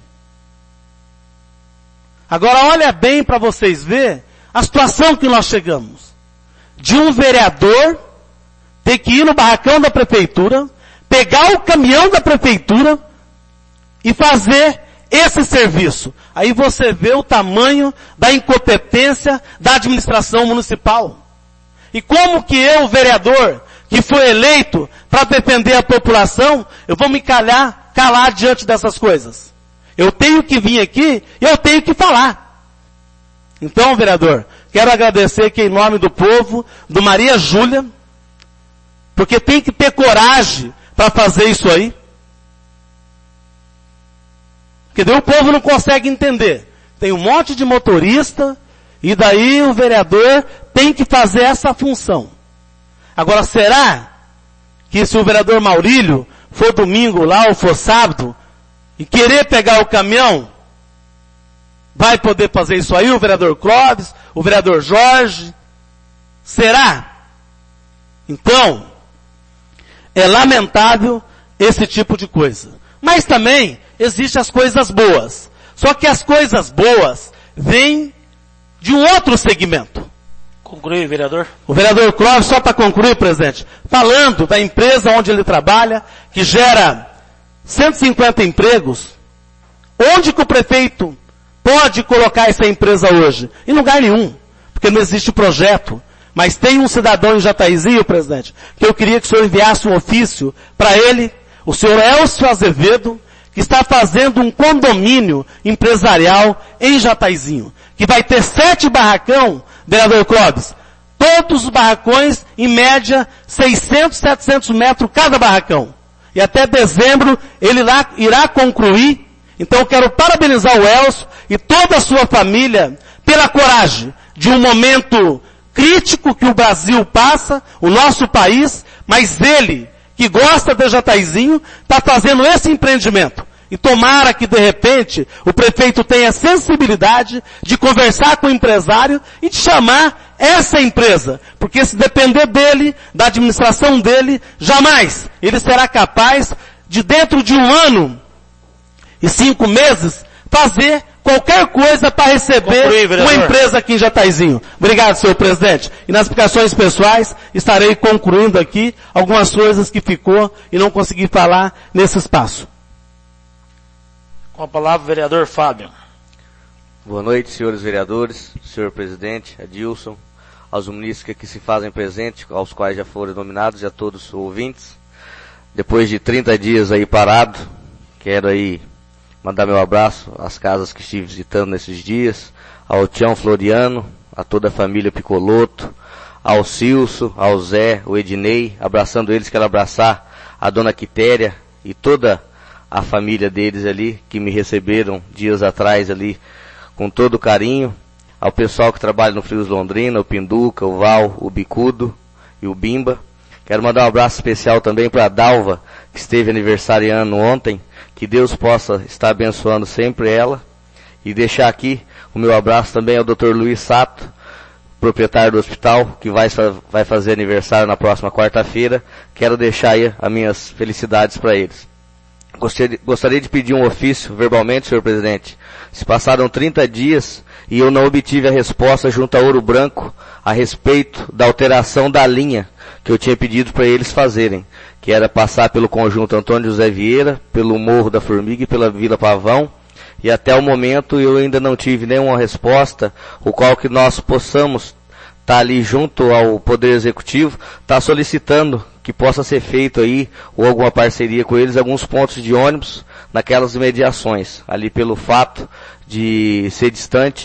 Agora olha bem para vocês verem a situação que nós chegamos. De um vereador ter que ir no barracão da prefeitura, pegar o caminhão da prefeitura e fazer esse serviço. Aí você vê o tamanho da incompetência da administração municipal. E como que eu, vereador, que foi eleito para defender a população, eu vou me calhar, calar diante dessas coisas? Eu tenho que vir aqui e eu tenho que falar. Então, vereador, quero agradecer aqui em nome do povo, do Maria Júlia, porque tem que ter coragem para fazer isso aí. Porque daí o povo não consegue entender. Tem um monte de motorista, e daí o vereador tem que fazer essa função. Agora, será que se o vereador Maurílio for domingo lá ou for sábado, e querer pegar o caminhão, vai poder fazer isso aí, o vereador Clóvis, o vereador Jorge? Será? Então, é lamentável esse tipo de coisa. Mas também existem as coisas boas. Só que as coisas boas vêm de um outro segmento. Conclui, vereador. O vereador Clóvis, só para concluir, presidente, falando da empresa onde ele trabalha, que gera cento e cinquenta empregos, onde que o prefeito pode colocar essa empresa hoje? Em lugar nenhum, porque não existe projeto. Mas tem um cidadão em Jataizinho, presidente, que eu queria que o senhor enviasse um ofício para ele, o senhor Elcio Azevedo, que está fazendo um condomínio empresarial em Jataizinho, que vai ter sete barracão, vereador Clóvis, todos os barracões, em média, seiscentos, setecentos metros cada barracão. E até dezembro ele lá irá concluir. Então eu quero parabenizar o Elcio e toda a sua família pela coragem de um momento crítico que o Brasil passa, o nosso país, mas ele, que gosta de Jataizinho, está fazendo esse empreendimento. E tomara que de repente o prefeito tenha sensibilidade de conversar com o empresário e de chamar essa empresa. Porque se depender dele, da administração dele, jamais ele será capaz de dentro de um ano e cinco meses fazer qualquer coisa para receber Concluí, uma empresa aqui em Jataizinho. Obrigado, senhor presidente. E nas explicações pessoais, estarei concluindo aqui algumas coisas que ficou e não consegui falar nesse espaço. Com a palavra, vereador Fábio. Boa noite, senhores vereadores, senhor presidente, Adilson, aos munícipes que aqui se fazem presente, aos quais já foram nominados, e a todos os ouvintes. Depois de trinta dias aí parado, quero aí mandar meu abraço às casas que estive visitando nesses dias, ao Tião Floriano, a toda a família Picoloto, ao Cilso, ao Zé, o Ednei, abraçando eles, quero abraçar a dona Quitéria e toda a família deles ali, que me receberam dias atrás ali, com todo carinho, ao pessoal que trabalha no Frios Londrina, o Pinduca, o Val, o Bicudo e o Bimba. Quero mandar um abraço especial também para a Dalva, que esteve aniversariando ontem, que Deus possa estar abençoando sempre ela, e deixar aqui o meu abraço também ao doutor Luiz Sato, proprietário do hospital, que vai, vai fazer aniversário na próxima quarta-feira. Quero deixar aí as minhas felicidades para eles. Gostaria, gostaria de pedir um ofício verbalmente, senhor presidente. Se passaram trinta dias e eu não obtive a resposta junto a Ouro Branco a respeito da alteração da linha que eu tinha pedido para eles fazerem, que era passar pelo conjunto Antônio José Vieira, pelo Morro da Formiga e pela Vila Pavão, e até o momento eu ainda não tive nenhuma resposta, o qual que nós possamos estar ali junto ao Poder Executivo, estar solicitando que possa ser feito aí, ou alguma parceria com eles, alguns pontos de ônibus naquelas imediações, ali pelo fato de ser distante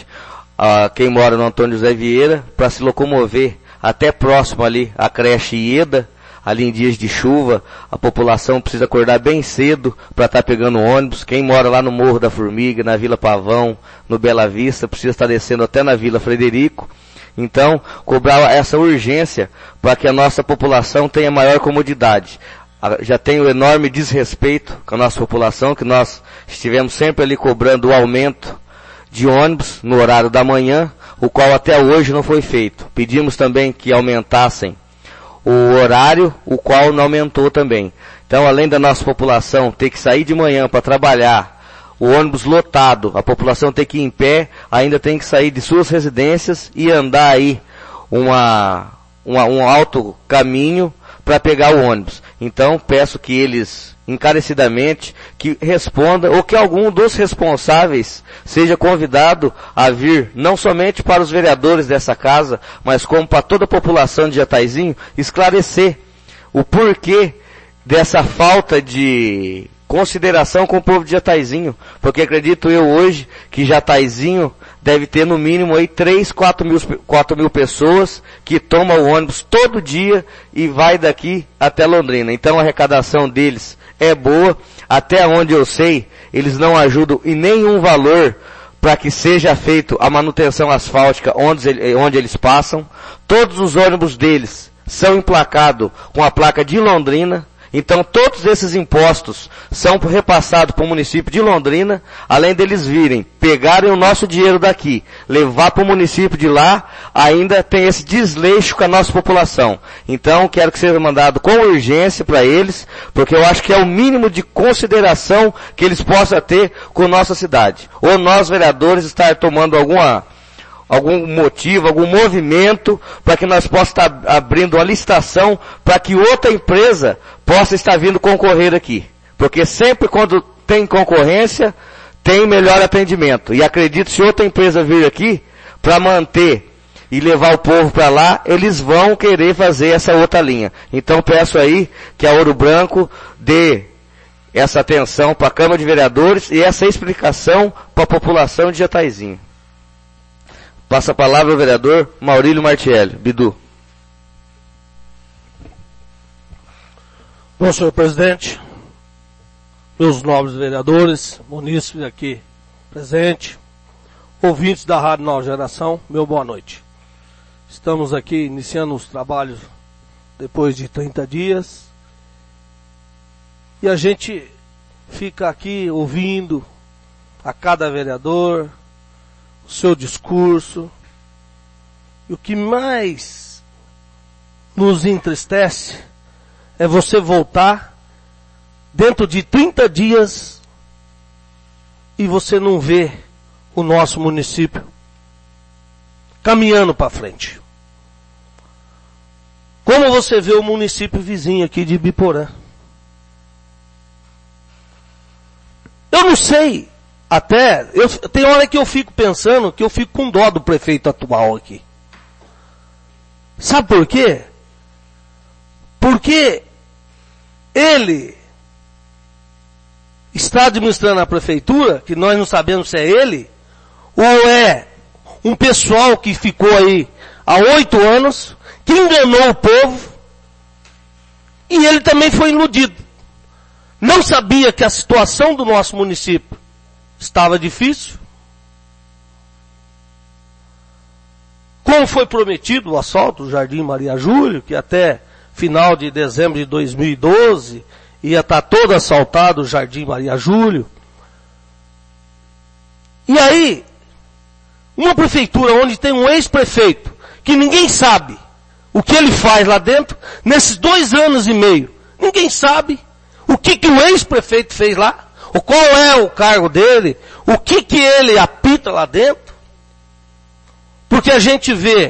a quem mora no Antônio José Vieira, para se locomover até próximo ali à creche Ieda, ali em dias de chuva, a população precisa acordar bem cedo para estar pegando ônibus. Quem mora lá no Morro da Formiga, na Vila Pavão, no Bela Vista, precisa estar descendo até na Vila Frederico. Então, cobrar essa urgência para que a nossa população tenha maior comodidade. Já tenho enorme desrespeito com a nossa população, que nós estivemos sempre ali cobrando o aumento de ônibus no horário da manhã, o qual até hoje não foi feito. Pedimos também que aumentassem o horário, o qual não aumentou também. Então, além da nossa população ter que sair de manhã para trabalhar, o ônibus lotado, a população ter que ir em pé, ainda tem que sair de suas residências e andar aí uma, uma, um alto caminho para pegar o ônibus. Então, peço que eles, encarecidamente, que respondam, ou que algum dos responsáveis seja convidado a vir, não somente para os vereadores dessa casa, mas como para toda a população de Jataizinho, esclarecer o porquê dessa falta de consideração com o povo de Jataizinho, porque acredito eu hoje que Jataizinho deve ter no mínimo aí três, quatro mil, quatro mil pessoas que tomam o ônibus todo dia e vai daqui até Londrina. Então a arrecadação deles é boa, até onde eu sei, eles não ajudam em nenhum valor para que seja feito a manutenção asfáltica onde, onde eles passam. Todos os ônibus deles são emplacados com a placa de Londrina. Então todos esses impostos são repassados para o município de Londrina, além deles virem, pegarem o nosso dinheiro daqui, levar para o município de lá, ainda tem esse desleixo com a nossa população. Então quero que seja mandado com urgência para eles, porque eu acho que é o mínimo de consideração que eles possam ter com nossa cidade. Ou nós vereadores estar tomando alguma algum motivo, algum movimento, para que nós possamos estar abrindo uma licitação para que outra empresa possa estar vindo concorrer aqui. Porque sempre quando tem concorrência, tem melhor atendimento. E acredito, se outra empresa vir aqui, para manter e levar o povo para lá, eles vão querer fazer essa outra linha. Então peço aí que a Ouro Branco dê essa atenção para a Câmara de Vereadores e essa explicação para a população de Jataizinho. Passa a palavra ao vereador Maurílio Martielli. Bidu. Bom, senhor presidente, meus nobres vereadores, munícipes aqui presentes, ouvintes da Rádio Nova Geração, meu boa noite. Estamos aqui iniciando os trabalhos depois de trinta dias e a gente fica aqui ouvindo a cada vereador o seu discurso, e o que mais nos entristece é você voltar dentro de trinta dias e você não vê o nosso município caminhando para frente. Como você vê o município vizinho aqui de Ibiporã? Eu não sei. Até, eu, tem hora que eu fico pensando que eu fico com dó do prefeito atual aqui. Sabe por quê? Porque ele está administrando a prefeitura, que nós não sabemos se é ele, ou é um pessoal que ficou aí há oito anos, que enganou o povo, e ele também foi iludido. Não sabia que a situação do nosso município estava difícil. Como foi prometido o asfalto do Jardim Maria Júlio, que até final de dezembro de dois mil e doze ia estar todo asfaltado o Jardim Maria Júlio. E aí, uma prefeitura onde tem um ex-prefeito, que ninguém sabe o que ele faz lá dentro, nesses dois anos e meio, ninguém sabe O que que o ex-prefeito fez lá? O qual é o cargo dele? O que que ele apita lá dentro? Porque a gente vê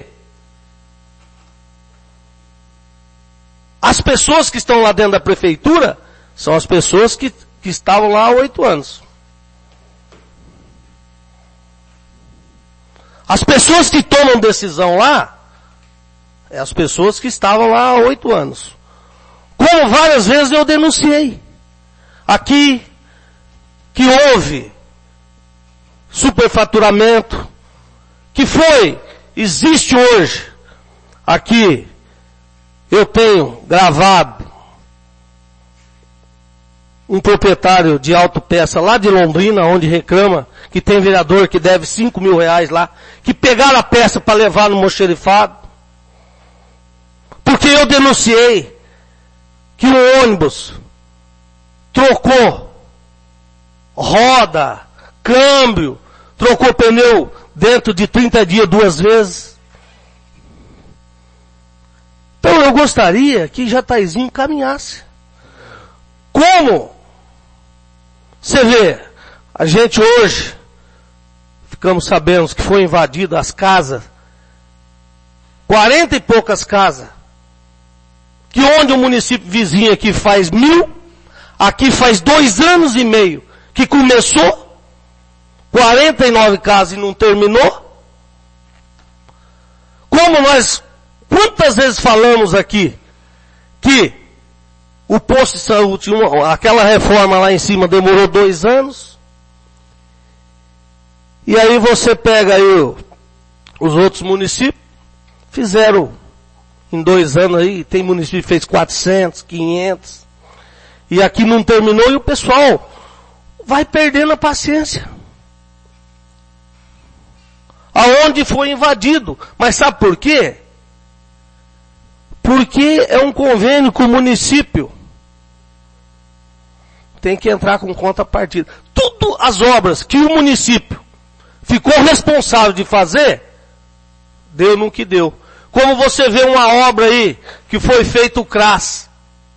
as pessoas que estão lá dentro da prefeitura são as pessoas que, que estavam lá há oito anos. As pessoas que tomam decisão lá, é as pessoas que estavam lá há oito anos. Como várias vezes eu denunciei. Aqui, que houve superfaturamento, que foi, existe hoje, aqui, eu tenho gravado um proprietário de autopeça lá de Londrina, onde reclama que tem vereador que deve cinco mil reais lá, que pegaram a peça para levar no mocherifado. Porque eu denunciei que o ônibus trocou roda, câmbio, trocou pneu dentro de trinta dias duas vezes. Então eu gostaria que Jataizinho caminhasse. Como você vê, a gente hoje, ficamos sabendo que foi invadida as casas, quarenta e poucas casas, que onde o município vizinho aqui faz mil, aqui faz dois anos e meio que começou, quarenta e nove casas e não terminou. Como nós, quantas vezes falamos aqui, que o posto de saúde, uma, aquela reforma lá em cima demorou dois anos. E aí você pega aí o, os outros municípios, fizeram em dois anos aí, tem município que fez quatrocentos, quinhentos. E aqui não terminou e o pessoal vai perdendo a paciência. Aonde foi invadido. Mas sabe por quê? Porque é um convênio com o município. Tem que entrar com contrapartida. Tudo as obras que o município ficou responsável de fazer, deu no que deu. Como você vê uma obra aí, que foi feito o C R A S.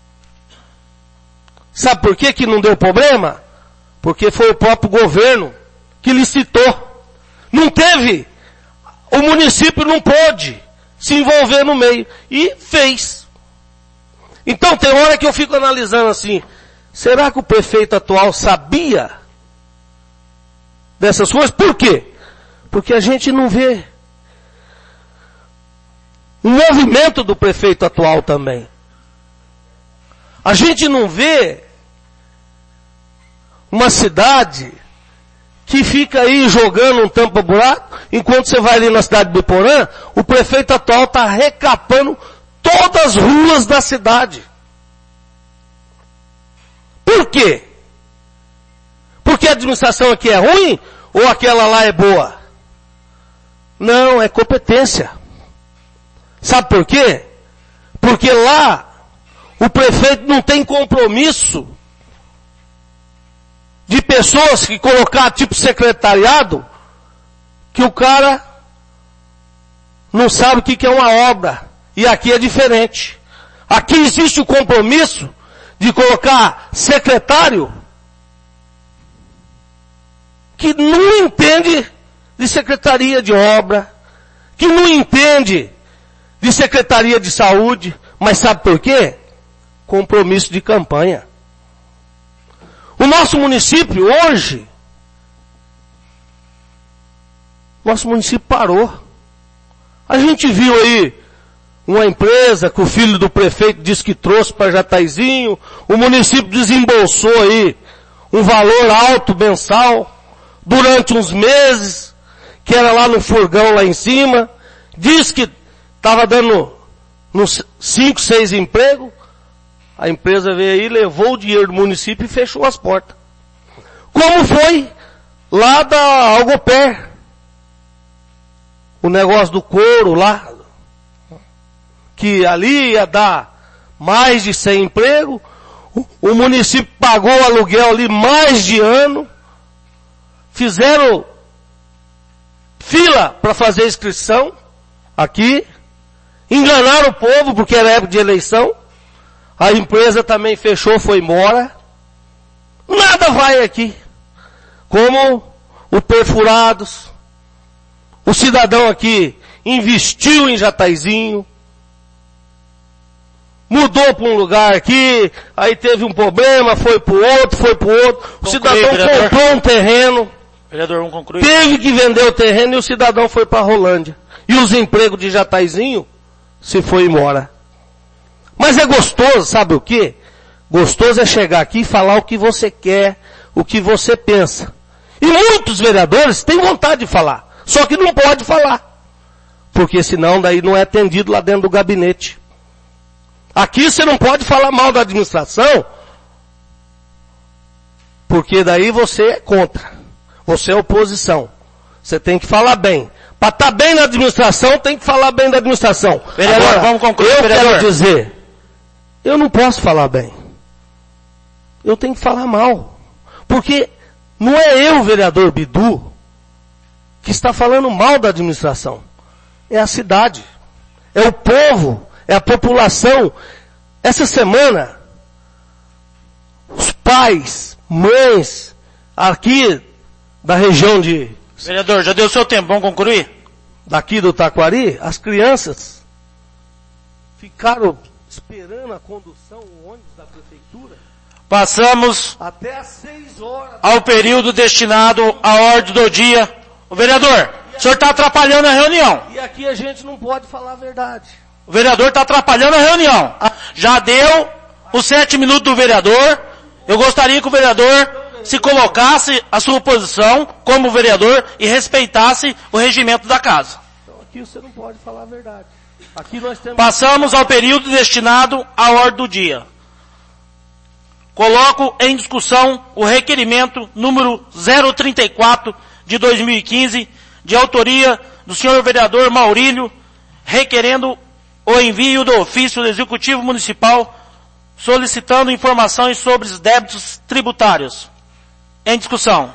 Sabe por que que não deu problema? Porque foi o próprio governo que licitou. Não teve, o município não pôde se envolver no meio. E fez. Então tem hora que eu fico analisando assim, será que o prefeito atual sabia dessas coisas? Por quê? Porque a gente não vê um movimento do prefeito atual também. A gente não vê uma cidade que fica aí jogando um tampa-buraco, enquanto você vai ali na cidade de Biporã, o prefeito atual está recapando todas as ruas da cidade. Por quê? Porque a administração aqui é ruim ou aquela lá é boa? Não, é competência. Sabe por quê? Porque lá o prefeito não tem compromisso de pessoas que colocar tipo secretariado, que o cara não sabe o que é uma obra. E aqui é diferente. Aqui existe o compromisso de colocar secretário que não entende de secretaria de obra, que não entende de secretaria de saúde, mas sabe por quê? Compromisso de campanha. O nosso município hoje, nosso município parou. A gente viu aí uma empresa que o filho do prefeito disse que trouxe para Jataizinho, o município desembolsou aí um valor alto mensal durante uns meses, que era lá no furgão lá em cima, disse que estava dando uns cinco, seis empregos. A empresa veio aí, levou o dinheiro do município e fechou as portas. Como foi lá da Algopé, o negócio do couro lá, que ali ia dar mais de cem empregos, o município pagou o aluguel ali mais de ano, fizeram fila para fazer inscrição aqui, enganaram o povo porque era época de eleição. A empresa também fechou, foi embora. Nada vai aqui. Como o Perfurados. O cidadão aqui investiu em Jataizinho. Mudou para um lugar aqui, aí teve um problema, foi para o outro, foi para o outro. O Conclui, cidadão vereador. comprou um terreno. Vereador, vamos concluir. Teve que vender o terreno e o cidadão foi para a Rolândia. E os empregos de Jataizinho se foi embora. Mas é gostoso, sabe o quê? Gostoso é chegar aqui e falar o que você quer, o que você pensa. E muitos vereadores têm vontade de falar, só que não pode falar. Porque senão daí não é atendido lá dentro do gabinete. Aqui você não pode falar mal da administração, porque daí você é contra. Você é oposição. Você tem que falar bem. Para estar bem na administração, tem que falar bem da administração. Vereador, Agora, vamos concluir, eu vereador. quero dizer, eu não posso falar bem. Eu tenho que falar mal. Porque não é eu, vereador Bidu, que está falando mal da administração. É a cidade. É o povo. É a população. Essa semana, os pais, mães, aqui da região de, Vereador, já deu seu tempo, vamos concluir? daqui do Taquari, as crianças ficaram esperando a condução, o ônibus da prefeitura, Passamos até às seis horas. ao período destinado à ordem do dia. O vereador, o senhor está atrapalhando a reunião. E aqui a gente não pode falar a verdade. O vereador está atrapalhando a reunião. Já deu os sete minutos do vereador. Eu gostaria que o vereador se colocasse à sua posição como vereador e respeitasse o regimento da casa. Então aqui você não pode falar a verdade. Aqui nós temos... Passamos ao período destinado à ordem do dia. Coloco em discussão o requerimento número zero trinta e quatro de dois mil e quinze, de autoria do senhor vereador Maurílio, requerendo o envio do ofício do Executivo Municipal solicitando informações sobre os débitos tributários. Em discussão.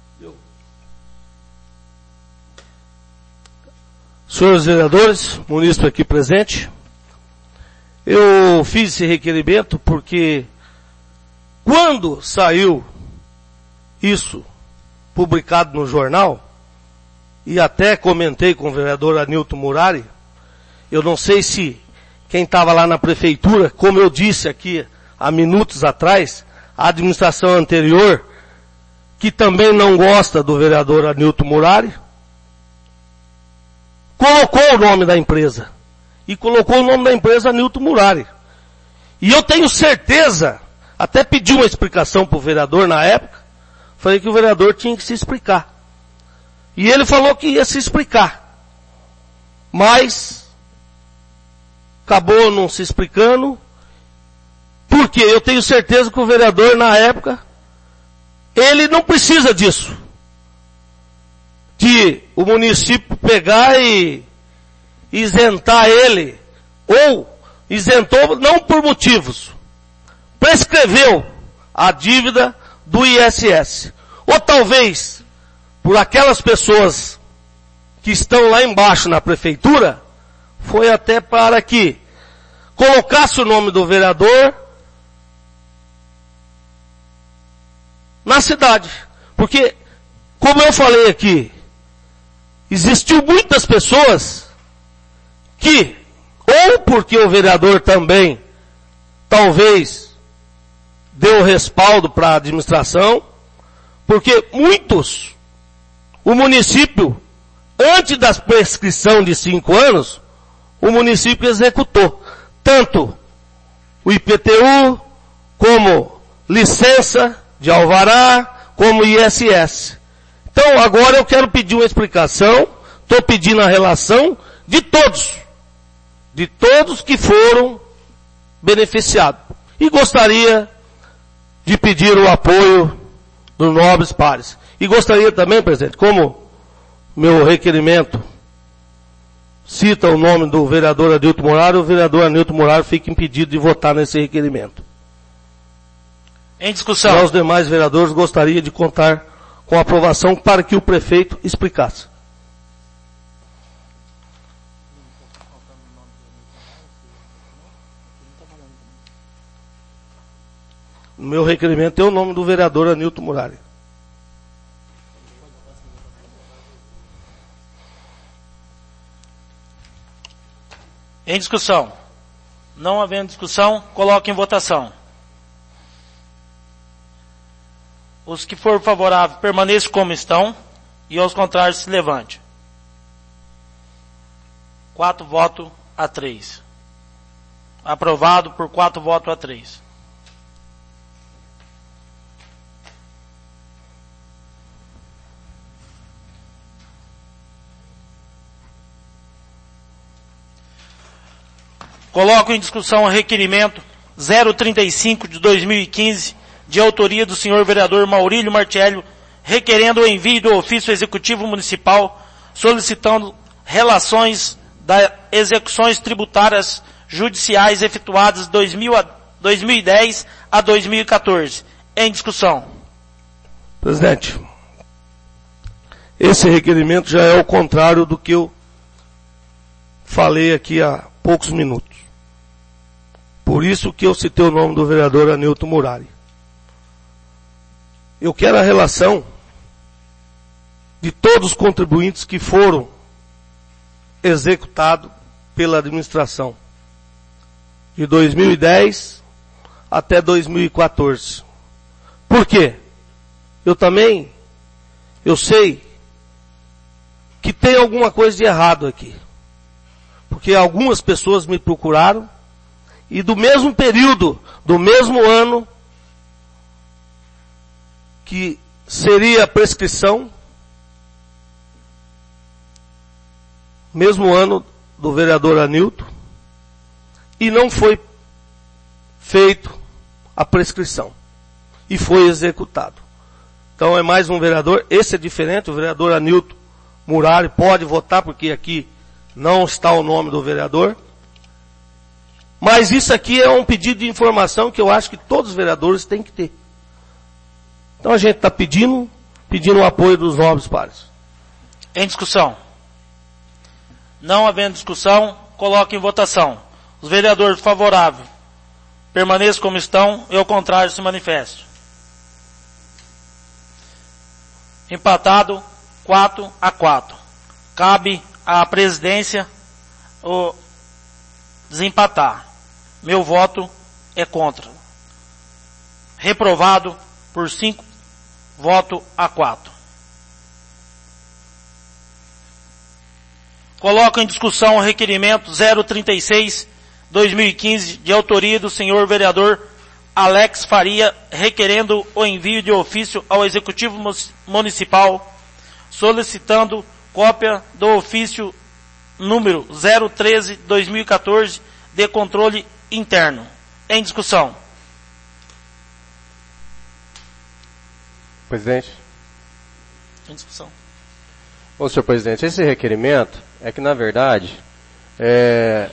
Senhores vereadores, munícipe aqui presente, eu fiz esse requerimento porque quando saiu isso publicado no jornal, e até comentei com o vereador Anilton Murari, eu não sei se quem estava lá na prefeitura, como eu disse aqui há minutos atrás, a administração anterior, que também não gosta do vereador Anilton Murari, colocou o nome da empresa. E colocou o nome da empresa Anilton Murari. E eu tenho certeza, até pedi uma explicação para o vereador na época, falei que o vereador tinha que se explicar. E ele falou que ia se explicar. Mas acabou não se explicando, porque eu tenho certeza que o vereador na época, ele não precisa disso. De o município pegar e isentar ele, ou isentou não por motivos, prescreveu a dívida do I S S. Ou talvez, por aquelas pessoas que estão lá embaixo na prefeitura, foi até para que colocasse o nome do vereador na cidade. Porque, como eu falei aqui, existiu muitas pessoas que, ou porque o vereador também, talvez, deu respaldo para a administração, porque muitos, o município, antes da prescrição de cinco anos, o município executou tanto o I P T U, como licença de alvará, como I S S. Então agora eu quero pedir uma explicação, estou pedindo a relação de todos, de todos que foram beneficiados. E gostaria de pedir o apoio dos nobres pares. E gostaria também, presidente, como meu requerimento cita o nome do vereador Anilton Murari, o vereador Anilton Murari fica impedido de votar nesse requerimento. Em discussão. Nós, os demais vereadores, gostaria de contar com a aprovação para que o prefeito explicasse. No meu requerimento tem o nome do vereador Anilton Murari. Em discussão. Não havendo discussão, coloque em votação. Os que for favorável permaneçam como estão e aos contrários se levante. Quatro votos a três. Aprovado por quatro votos a três. Coloco em discussão o requerimento zero trinta e cinco de dois mil e quinze, de autoria do senhor vereador Maurílio Martello, requerendo o envio do ofício executivo municipal, solicitando relações das execuções tributárias judiciais efetuadas de dois mil e dez a dois mil e quatorze. Em discussão. Presidente, esse requerimento já é o contrário do que eu falei aqui há poucos minutos. Por isso que eu citei o nome do vereador Anilton Murari. Eu quero a relação de todos os contribuintes que foram executados pela administração de dois mil e dez até dois mil e quatorze. Por quê? Eu também, eu sei que tem alguma coisa de errado aqui. Porque algumas pessoas me procuraram e do mesmo período, do mesmo ano, que seria a prescrição, mesmo ano do vereador Anilton, e não foi feito a prescrição. E foi executado. Então é mais um vereador, esse é diferente, o vereador Anilton Murari pode votar, porque aqui não está o nome do vereador. Mas isso aqui é um pedido de informação que eu acho que todos os vereadores têm que ter. Então a gente está pedindo, pedindo o apoio dos nobres pares. Em discussão. Não havendo discussão, coloque em votação. Os vereadores favoráveis permaneçam como estão e ao contrário se manifestem. Empatado, quatro a quatro. Cabe à presidência o desempatar. Meu voto é contra. Reprovado por cinco votos a quatro. Coloco em discussão o requerimento zero trinta e seis, dois mil e quinze, de autoria do senhor vereador Alex Faria, requerendo o envio de ofício ao Executivo Municipal, solicitando cópia do ofício número zero treze, dois mil e quatorze, de controle interno. Em discussão. Presidente. Em discussão. Bom, senhor presidente, esse requerimento é que, na verdade, é,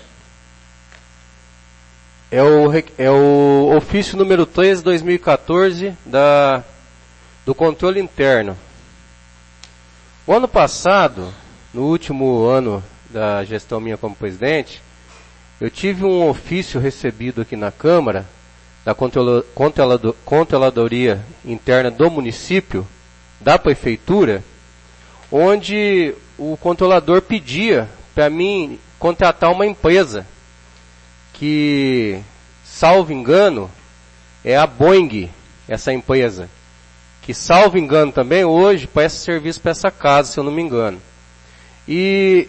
é, o, é o ofício número treze, dois mil e quatorze, da, do controle interno. O ano passado, no último ano da gestão minha como presidente, eu tive um ofício recebido aqui na Câmara, da Controladoria Interna do município, da Prefeitura, onde o controlador pedia para mim contratar uma empresa que, salvo engano, é a Boeing, essa empresa, que, salvo engano também, hoje presta serviço para essa casa, se eu não me engano. E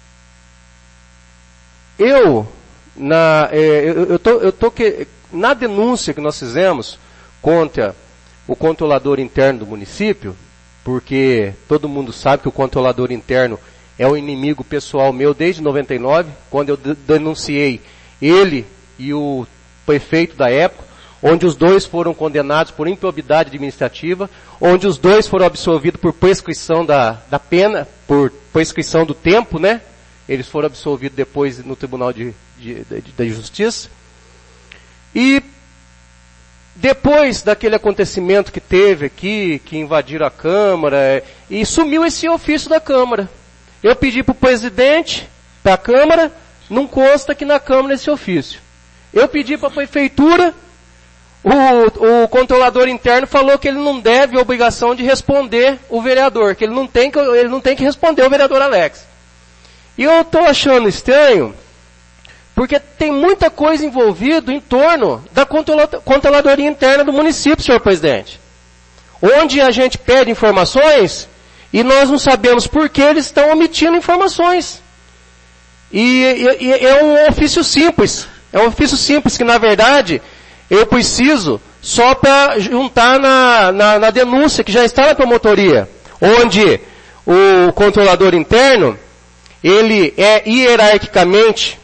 eu, na, eu, eu tô, eu tô que, na denúncia que nós fizemos contra o controlador interno do município, porque todo mundo sabe que o controlador interno é o inimigo pessoal meu desde noventa e nove, quando eu denunciei ele e o prefeito da época, onde os dois foram condenados por improbidade administrativa, onde os dois foram absolvidos por prescrição da, da pena, por prescrição do tempo, né? Eles foram absolvidos depois no Tribunal de, de, de, de Justiça. E depois daquele acontecimento que teve aqui, que invadiram a Câmara, e sumiu esse ofício da Câmara. Eu pedi para o presidente da Câmara, não consta aqui na Câmara esse ofício. Eu pedi para a Prefeitura, o, o controlador interno falou que ele não deve a obrigação de responder o vereador, que ele não tem que, ele não tem que responder o vereador Alex. E eu estou achando estranho, porque tem muita coisa envolvida em torno da controladoria interna do município, senhor presidente. Onde a gente pede informações e nós não sabemos por que eles estão omitindo informações. E, e, e é um ofício simples. É um ofício simples que, na verdade, eu preciso só para juntar na, na, na denúncia que já está na promotoria, onde o controlador interno, ele é hierarquicamente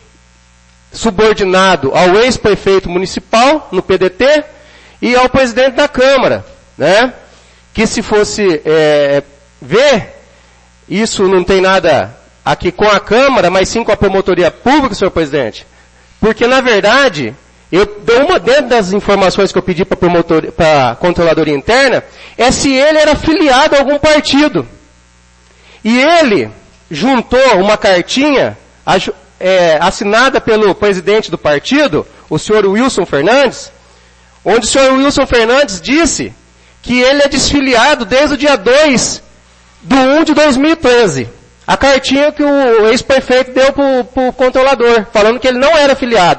subordinado ao ex-prefeito municipal, no P D T, e ao presidente da Câmara, né? Que se fosse é, ver, isso não tem nada aqui com a Câmara, mas sim com a promotoria pública, senhor presidente. Porque, na verdade, eu, uma dentro das informações que eu pedi para a controladoria interna, é se ele era filiado a algum partido. E ele juntou uma cartinha é, assinada pelo presidente do partido, o senhor Wilson Fernandes, onde o senhor Wilson Fernandes disse que ele é desfiliado desde o dia dois de um de dois mil e treze. A cartinha que o ex-prefeito deu para o controlador, falando que ele não era filiado.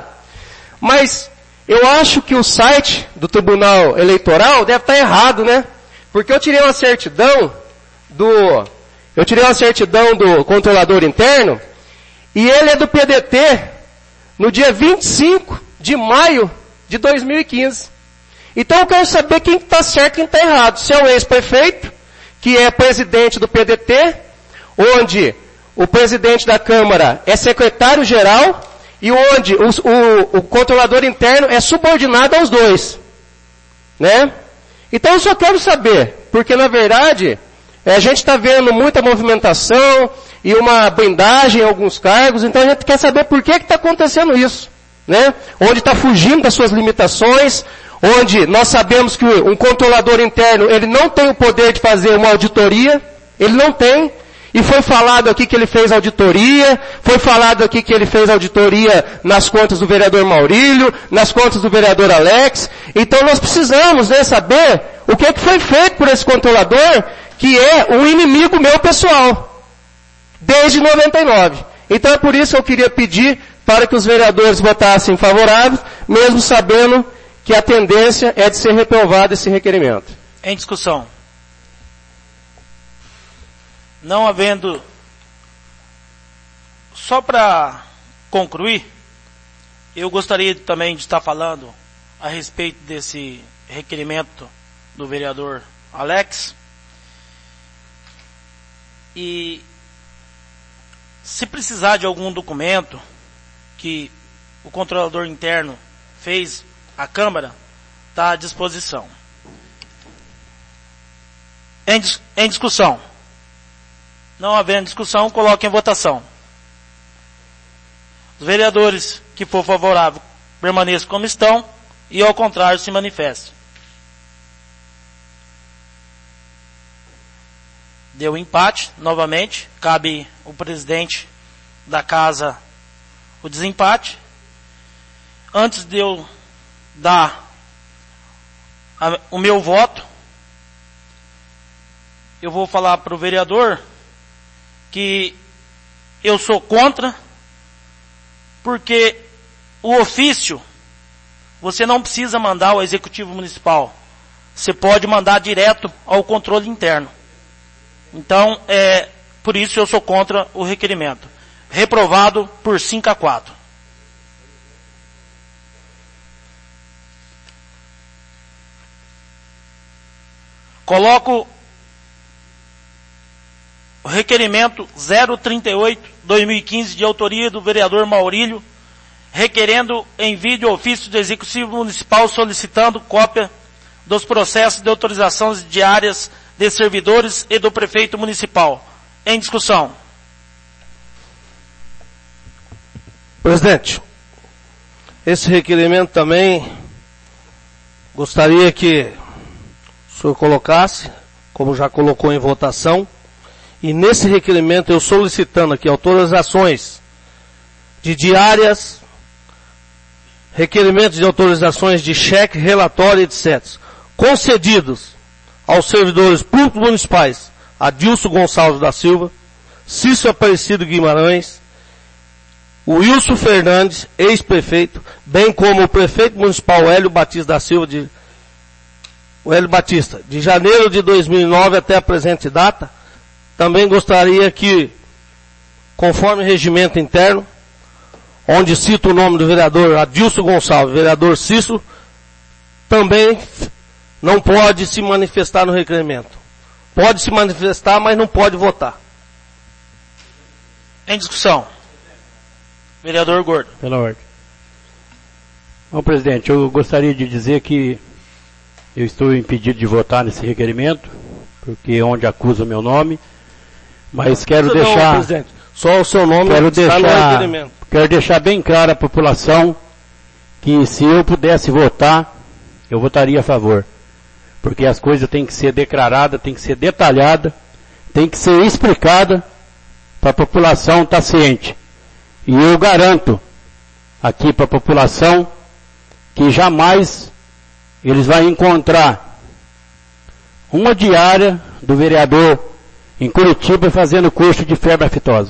Mas eu acho que o site do Tribunal Eleitoral deve estar errado, né? Porque eu tirei uma certidão do, eu tirei uma certidão do controlador interno, e ele é do P D T no dia vinte e cinco de maio de dois mil e quinze. Então eu quero saber quem está certo e quem está errado. Se é o ex-prefeito, que é presidente do P D T, onde o presidente da Câmara é secretário-geral e onde o, o, o controlador interno é subordinado aos dois. Né? Então eu só quero saber, porque na verdade a gente está vendo muita movimentação e uma blindagem em alguns cargos, então a gente quer saber por que está acontecendo isso. Né? Onde está fugindo das suas limitações, onde nós sabemos que um controlador interno ele não tem o poder de fazer uma auditoria, ele não tem. E foi falado aqui que ele fez auditoria, foi falado aqui que ele fez auditoria nas contas do vereador Maurílio, nas contas do vereador Alex. Então nós precisamos, né, saber o que, que foi feito por esse controlador, que é um inimigo meu pessoal, desde noventa e nove. Então é por isso que eu queria pedir para que os vereadores votassem favoráveis, mesmo sabendo que a tendência é de ser reprovado esse requerimento. Em discussão. Não havendo, só para concluir, eu gostaria também de estar falando a respeito desse requerimento do vereador Alex. E se precisar de algum documento que o controlador interno fez à Câmara, está à disposição. Em, em discussão. Não havendo discussão, coloque em votação. Os vereadores que for favorável permaneçam como estão e ao contrário se manifestem. Deu empate, novamente, cabe o presidente da casa o desempate. Antes de eu dar a, o meu voto, eu vou falar para o vereador que eu sou contra, porque o ofício, você não precisa mandar ao Executivo Municipal. Você pode mandar direto ao controle interno. Então, é, por isso eu sou contra o requerimento. Reprovado por cinco a quatro. Coloco o requerimento zero trinta e oito barra dois mil e quinze de autoria do vereador Maurílio, requerendo envio de ofício do Executivo Municipal solicitando cópia dos processos de autorizações diárias de servidores e do prefeito municipal. Em discussão. Presidente, esse requerimento também gostaria que o senhor colocasse, como já colocou em votação, e nesse requerimento eu solicitando aqui autorizações de diárias requerimentos de autorizações de cheque, relatório, etcétera, concedidos aos servidores públicos municipais Adilson Gonçalves da Silva, Cícero Aparecido Guimarães, Wilson Fernandes, ex-prefeito, bem como o prefeito municipal Hélio Batista da Silva, de, o Hélio Batista, de janeiro de dois mil e nove até a presente data. Também gostaria que, conforme regimento interno, onde cita o nome do vereador Adilson Gonçalves, vereador Cícero, também não pode se manifestar no requerimento. Pode se manifestar, mas não pode votar. Em discussão. Vereador Gordo. Pela ordem. Bom, presidente, eu gostaria de dizer que eu estou impedido de votar nesse requerimento, porque é onde acusa o meu nome, mas quero Não, deixar... presidente, só o seu nome quero está deixar, no requerimento. Quero deixar bem claro à população que se eu pudesse votar, eu votaria a favor. Porque as coisas têm que ser declaradas, têm que ser detalhadas, têm que ser explicadas para a população estar ciente. E eu garanto aqui para a população que jamais eles vão encontrar uma diária do vereador em Curitiba fazendo curso de febre aftosa,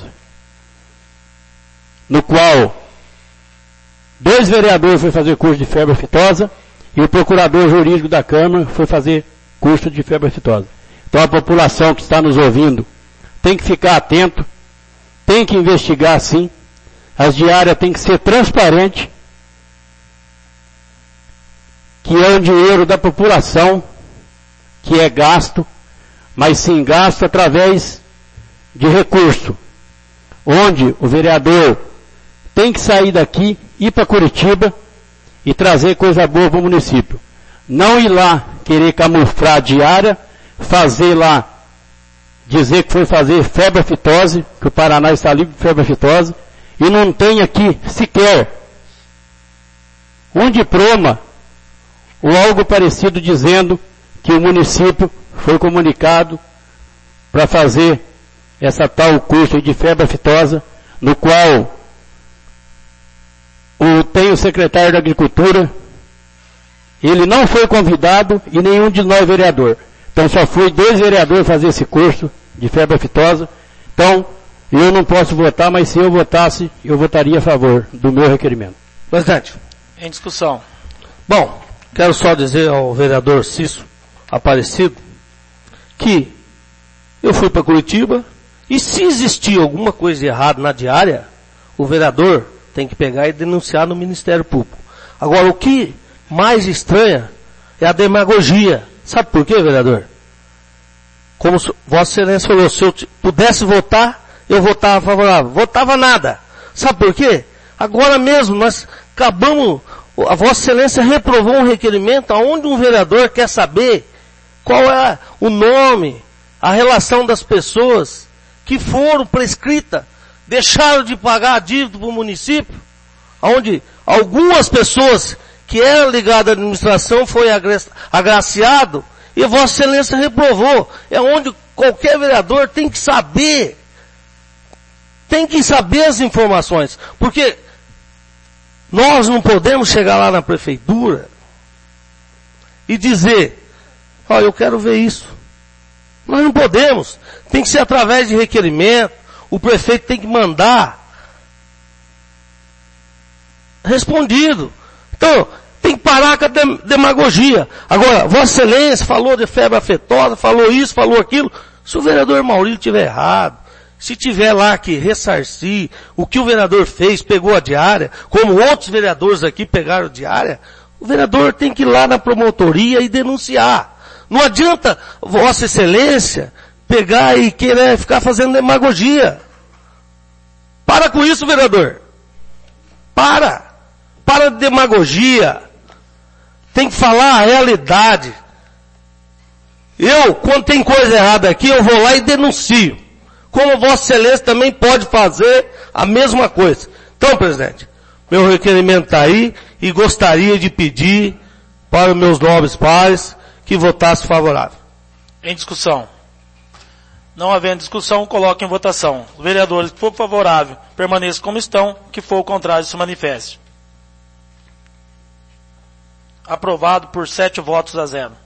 no qual dois vereadores foram fazer curso de febre aftosa e o procurador jurídico da Câmara foi fazer curso de febre aftosa. Então a população que está nos ouvindo tem que ficar atento, tem que investigar sim, as diárias têm que ser transparentes, que é um dinheiro da população que é gasto, mas sim gasto através de recurso, onde o vereador tem que sair daqui, ir para Curitiba e trazer coisa boa para o município. Não ir lá querer camuflar a diária, fazer lá, dizer que foi fazer febre aftosa, que o Paraná está livre de febre aftosa, e não tem aqui sequer um diploma ou algo parecido dizendo que o município foi comunicado para fazer essa tal curso de febre aftosa, no qual o, tem o secretário da Agricultura, ele não foi convidado e nenhum de nós vereador. Então só foi dois vereadores fazer esse curso de febre aftosa. Então, eu não posso votar, mas se eu votasse, eu votaria a favor do meu requerimento. Presidente. Em discussão. Bom, quero só dizer ao vereador Cícero Aparecido que eu fui para Curitiba e se existir alguma coisa errada na diária, o vereador tem que pegar e denunciar no Ministério Público. Agora, o que mais estranha é a demagogia. Sabe por quê, vereador? Como Vossa Excelência falou, se eu pudesse votar, eu votava favorável. Votava nada. Sabe por quê? Agora mesmo nós acabamos, a Vossa Excelência reprovou um requerimento onde um vereador quer saber qual é o nome, a relação das pessoas que foram prescritas, deixaram de pagar a dívida para o município, onde algumas pessoas que eram ligadas à administração foi agraciado e Vossa Excelência reprovou. É onde qualquer vereador tem que saber, tem que saber as informações, porque nós não podemos chegar lá na prefeitura e dizer, ó, oh, eu quero ver isso. Nós não podemos. Tem que ser através de requerimento. O prefeito tem que mandar respondido. Então, tem que parar com a demagogia. Agora, Vossa Excelência falou de febre aftosa, falou isso, falou aquilo. Se o vereador Maurílio tiver errado, se tiver lá que ressarcir o que o vereador fez, pegou a diária, como outros vereadores aqui pegaram a diária, o vereador tem que ir lá na promotoria e denunciar. Não adianta Vossa Excelência pegar e querer ficar fazendo demagogia. Para com isso, vereador. Para. Para de demagogia. Tem que falar a realidade. Eu, quando tem coisa errada aqui, eu vou lá e denuncio. Como Vossa Excelência também pode fazer a mesma coisa. Então, presidente, meu requerimento está aí e gostaria de pedir para os meus nobres pares que votasse favorável. Em discussão. Não havendo discussão, coloque em votação. Os vereadores que for favorável, permaneçam como estão. Que for o contrário, se manifeste. Aprovado por sete votos a zero.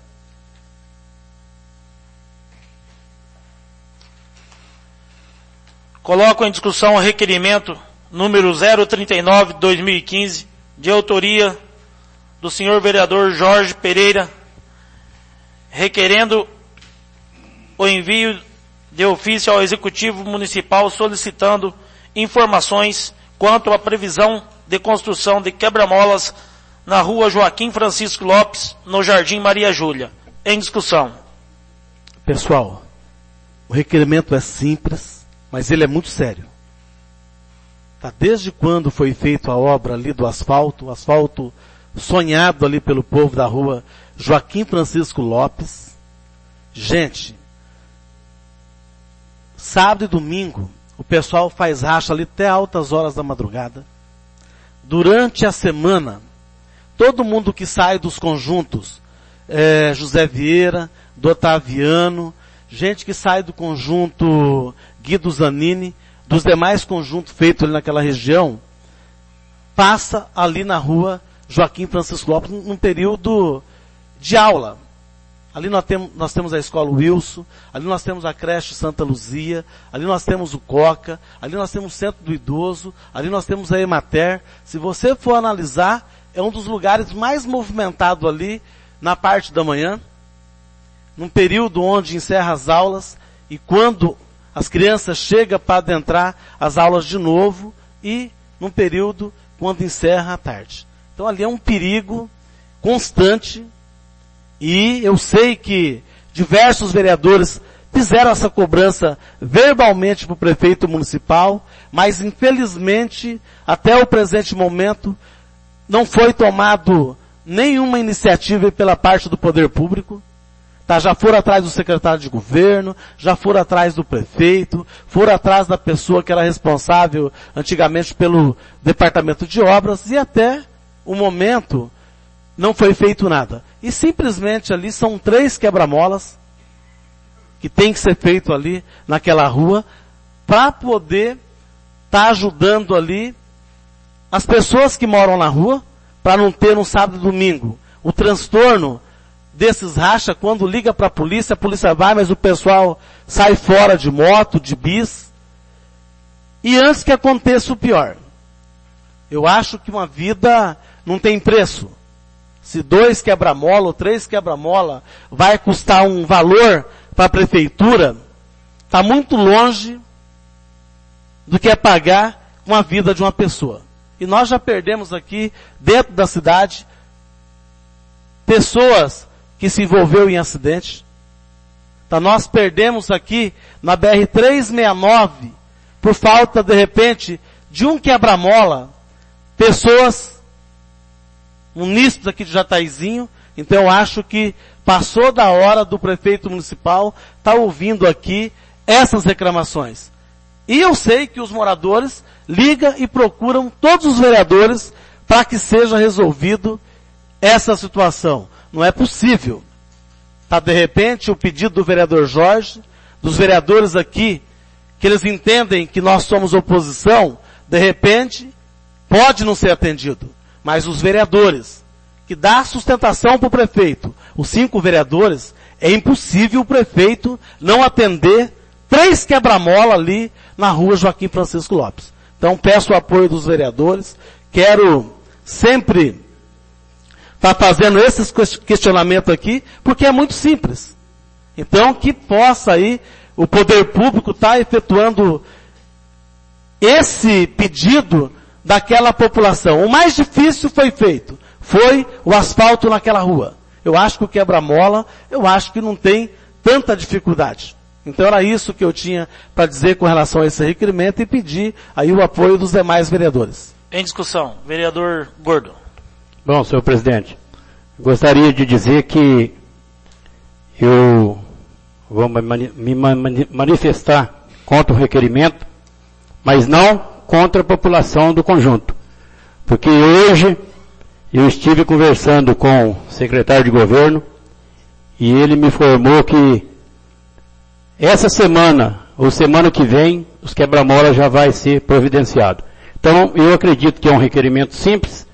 Coloco em discussão o requerimento número zero trinta e nove de dois mil e quinze, de autoria do senhor vereador Jorge Pereira, requerendo o envio de ofício ao Executivo Municipal solicitando informações quanto à previsão de construção de quebra-molas na rua Joaquim Francisco Lopes, no Jardim Maria Júlia. Em discussão. Pessoal, o requerimento é simples, mas ele é muito sério. Tá, desde quando foi feita a obra ali do asfalto, o asfalto sonhado ali pelo povo da rua Joaquim Francisco Lopes. Gente, sábado e domingo, o pessoal faz racha ali até altas horas da madrugada. Durante a semana, todo mundo que sai dos conjuntos, é, José Vieira, do Otaviano, gente que sai do conjunto Guido Zanini, dos demais conjuntos feitos ali naquela região, passa ali na rua Joaquim Francisco Lopes num período de aula. Ali nós temos, nós temos a escola Wilson, ali nós temos a creche Santa Luzia, ali nós temos o Coca, ali nós temos o Centro do Idoso, ali nós temos a Emater. Se você for analisar, é um dos lugares mais movimentados ali na parte da manhã, num período onde encerra as aulas e quando as crianças chegam para adentrar as aulas de novo e num período quando encerra a tarde. Então ali é um perigo constante e eu sei que diversos vereadores fizeram essa cobrança verbalmente para o prefeito municipal, mas infelizmente até o presente momento não foi tomado nenhuma iniciativa pela parte do poder público. Tá, já foram atrás do secretário de governo, já foram atrás do prefeito, foram atrás da pessoa que era responsável antigamente pelo departamento de obras e até o momento não foi feito nada. E simplesmente ali são três quebra-molas que tem que ser feito ali naquela rua para poder estar tá ajudando ali as pessoas que moram na rua para não ter no sábado e domingo o transtorno desses racha, quando liga para a polícia, a polícia vai, mas o pessoal sai fora de moto, de bis. E antes que aconteça o pior, eu acho que uma vida não tem preço. Se dois quebra-mola ou três quebra-mola vai custar um valor para a prefeitura, está muito longe do que é pagar uma vida de uma pessoa. E nós já perdemos aqui, dentro da cidade, pessoas que se envolveu em acidente. Então nós perdemos aqui na B R trezentos e sessenta e nove, por falta de repente de um quebra-mola, pessoas, munícipes aqui de Jataizinho. Então eu acho que passou da hora do prefeito municipal estar tá ouvindo aqui essas reclamações. E eu sei que os moradores ligam e procuram todos os vereadores para que seja resolvido essa situação. Não é possível. Tá, de repente, o pedido do vereador Jorge, dos vereadores aqui, que eles entendem que nós somos oposição, de repente, pode não ser atendido. Mas os vereadores, que dá sustentação para o prefeito, os cinco vereadores, é impossível o prefeito não atender três quebra-mola ali na rua Joaquim Francisco Lopes. Então, peço o apoio dos vereadores, quero sempre está fazendo esses questionamentos aqui, porque é muito simples. Então, que possa aí o poder público estar tá efetuando esse pedido daquela população. O mais difícil foi feito, foi o asfalto naquela rua. Eu acho que o quebra-mola, eu acho que não tem tanta dificuldade. Então era isso que eu tinha para dizer com relação a esse requerimento e pedir aí o apoio dos demais vereadores. Em discussão, vereador Gordo. Bom, senhor presidente, gostaria de dizer que eu vou me manifestar contra o requerimento, mas não contra a população do conjunto. Porque hoje eu estive conversando com o secretário de governo e ele me informou que essa semana ou semana que vem os quebra-molas já vai ser providenciado. Então eu acredito que é um requerimento simples,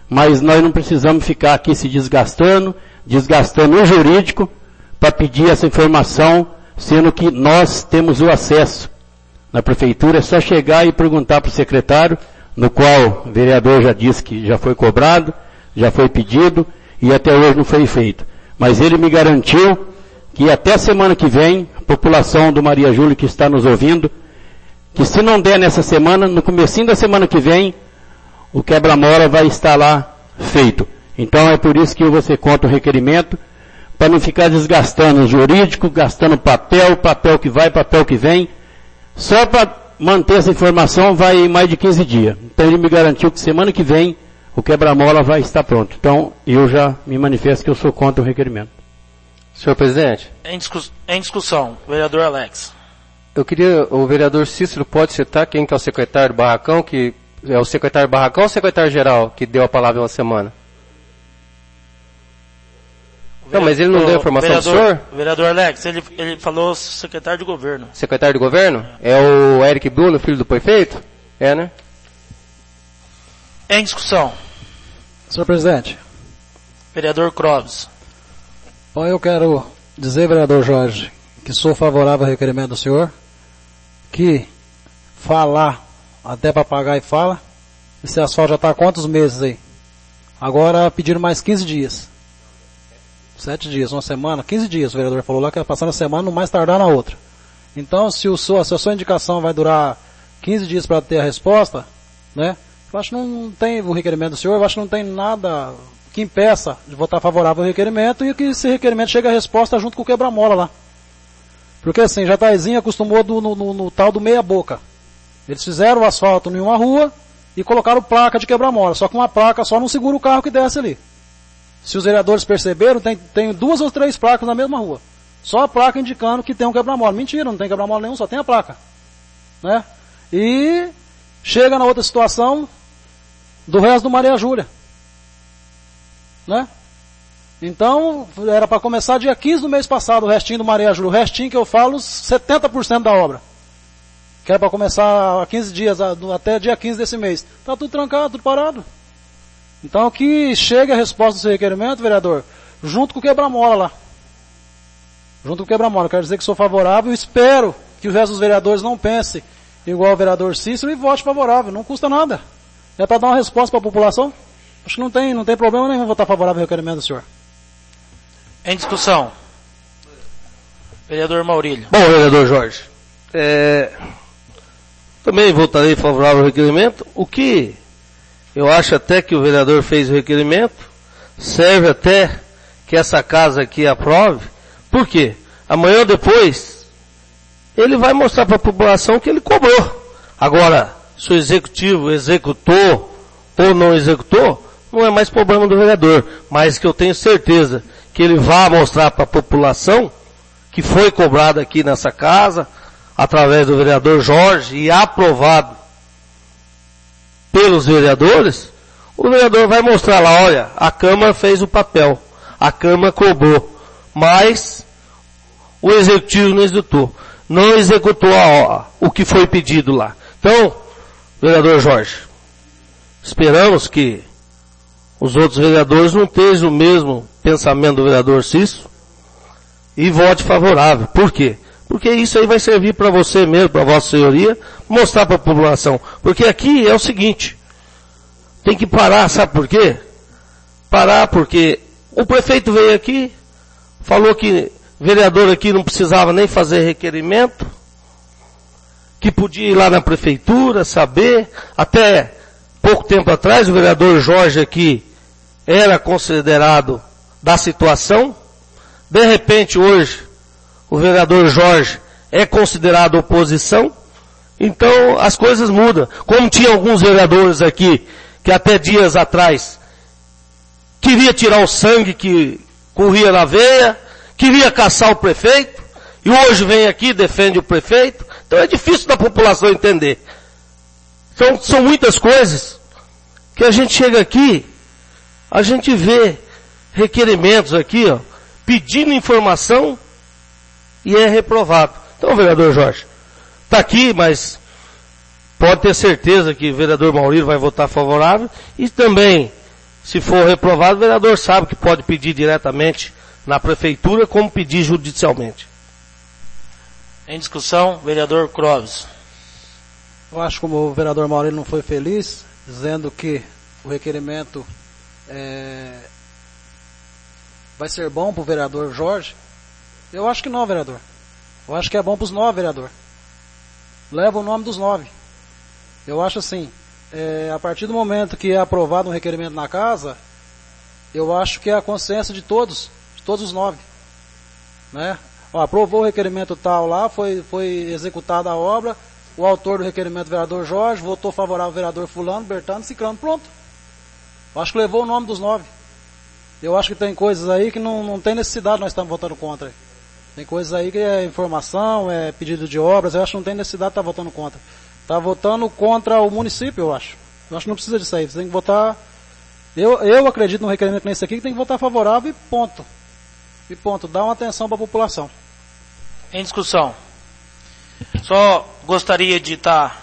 mas nós não precisamos ficar aqui se desgastando, desgastando o jurídico para pedir essa informação, sendo que nós temos o acesso. Na prefeitura é só chegar e perguntar para o secretário, no qual o vereador já disse que já foi cobrado, já foi pedido e até hoje não foi feito. Mas ele me garantiu que até a semana que vem, a população do Maria Júlia que está nos ouvindo, que se não der nessa semana, no comecinho da semana que vem, o quebra-mola vai estar lá feito. Então é por isso que eu vou ser contra o requerimento, para não ficar desgastando o jurídico, gastando papel, papel que vai, papel que vem. Só para manter essa informação vai mais de quinze dias. Então ele me garantiu que semana que vem o quebra-mola vai estar pronto. Então eu já me manifesto que eu sou contra o requerimento. Senhor presidente. Em, discuss, em discussão, vereador Alex. Eu queria, o vereador Cícero pode citar quem que é o secretário do Barracão, que é o secretário Barracão ou o secretário-geral que deu a palavra uma semana? Não, mas ele não deu informação vereador, do senhor? Vereador Alex, ele, ele falou secretário de governo. Secretário de governo? É o Eric Bruno, filho do prefeito? É, né? Em discussão. Senhor presidente. Vereador Clóvis. Bom, eu quero dizer, vereador Jorge, que sou favorável ao requerimento do senhor, que falar até para pagar e fala, esse asfalto já está há quantos meses aí? Agora pediram mais quinze dias. Sete dias, uma semana, quinze dias, o vereador falou lá que ia passar na semana, no mais tardar na outra. Então, se, o sua, se a sua indicação vai durar quinze dias para ter a resposta, né? Eu acho que não tem o requerimento do senhor, eu acho que não tem nada que impeça de votar favorável ao requerimento e que esse requerimento chegue a resposta junto com o quebra-mola lá. Porque assim, Jataizinho acostumou do, no, no, no tal do meia boca. Eles fizeram o asfalto em uma rua e colocaram placa de quebra-mola, só que uma placa só não segura o carro que desce ali. Se os vereadores perceberam, tem, tem duas ou três placas na mesma rua. Só a placa indicando que tem um quebra-mola. Mentira, não tem quebra-mola nenhum, só tem a placa. Né? E chega na outra situação do resto do Maria Júlia. Né? Então, era para começar dia quinze do mês passado, o restinho do Maria Júlia. O restinho que eu falo, setenta por cento da obra. Que era para começar há quinze dias, até dia quinze desse mês. Tá tudo trancado, tudo parado. Então que chegue a resposta do seu requerimento, vereador, junto com o quebra-mola lá. Junto com o quebra-mola. Quero dizer que sou favorável e espero que o resto dos vereadores não pense igual o vereador Cícero e vote favorável. Não custa nada. É para dar uma resposta para a população. Acho que não tem, não tem problema nenhum votar favorável ao requerimento do senhor. Em discussão. Vereador Maurílio. Bom, vereador Jorge, é, também votarei favorável ao requerimento. O que eu acho até que o vereador fez o requerimento, serve até que essa casa aqui aprove. Por quê? Amanhã ou depois, ele vai mostrar para a população que ele cobrou. Agora, se o executivo executou ou não executou, não é mais problema do vereador. Mas que eu tenho certeza que ele vai mostrar para a população que foi cobrado aqui nessa casa, através do vereador Jorge, e aprovado pelos vereadores, o vereador vai mostrar lá, olha, a Câmara fez o papel, a Câmara cobrou, mas o Executivo não executou, não executou a, o que foi pedido lá. Então, vereador Jorge, esperamos que os outros vereadores não tenham o mesmo pensamento do vereador Cícero e vote favorável. Por quê? Porque isso aí vai servir para você mesmo, para a vossa senhoria, mostrar para a população. Porque aqui é o seguinte, tem que parar, sabe por quê? Parar porque o prefeito veio aqui, falou que vereador aqui não precisava nem fazer requerimento, que podia ir lá na prefeitura, saber. Até pouco tempo atrás o vereador Jorge aqui era considerado da situação. De repente hoje o vereador Jorge é considerado oposição, então as coisas mudam. Como tinha alguns vereadores aqui, que até dias atrás, queria tirar o sangue que corria na veia, queria caçar o prefeito, e hoje vem aqui e defende o prefeito, então é difícil da população entender. Então são muitas coisas, que a gente chega aqui, a gente vê requerimentos aqui, ó, pedindo informação, e é reprovado. Então, vereador Jorge, está aqui, mas pode ter certeza que o vereador Maurílio vai votar favorável. E também, Se for reprovado, o vereador sabe que pode pedir diretamente na prefeitura, como pedir judicialmente. Em discussão, vereador Clóvis. Eu acho que o vereador Maurílio não foi feliz, dizendo que o requerimento é, vai ser bom para o vereador Jorge. Eu acho que não, vereador. Eu acho que é bom para os nove, vereador. Leva o nome dos nove. Eu acho assim, é, a partir do momento que é aprovado um requerimento na casa, eu acho que é a consciência de todos, de todos os nove. Né? Ó, aprovou o requerimento tal lá, foi, foi executada a obra, o autor do requerimento, vereador Jorge, votou favorável ao vereador fulano, Bertano, Ciclano, pronto. Eu acho que levou o nome dos nove. Eu acho que tem coisas aí que não, não tem necessidade nós estamos votando contra. Tem coisas aí que é informação, é pedido de obras, eu acho que não tem necessidade de estar votando contra. Está votando contra o município, eu acho. Eu acho que não precisa disso aí, você tem que votar... Eu, eu acredito no requerimento nesse aqui, que tem que votar favorável e ponto. E ponto, dá uma atenção para a população. Em discussão. Só gostaria de estar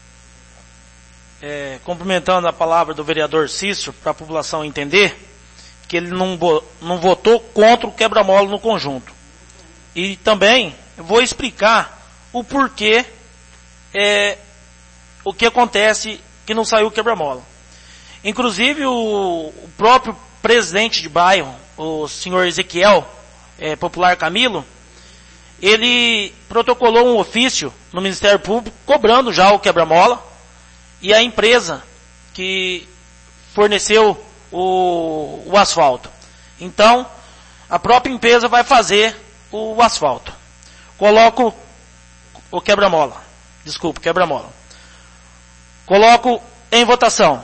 é, cumprimentando a palavra do vereador Cícero para a população entender que ele não, não votou contra o quebra-mola no conjunto. E também vou explicar o porquê, é, o que acontece que não saiu o quebra-mola. Inclusive o, o próprio presidente de bairro, o senhor Ezequiel, é, popular Camilo, ele protocolou um ofício no Ministério Público cobrando já o quebra-mola, e a empresa que forneceu o, o asfalto. Então, a própria empresa vai fazer o asfalto. Coloco o quebra-mola. Desculpa, quebra-mola. Coloco em votação.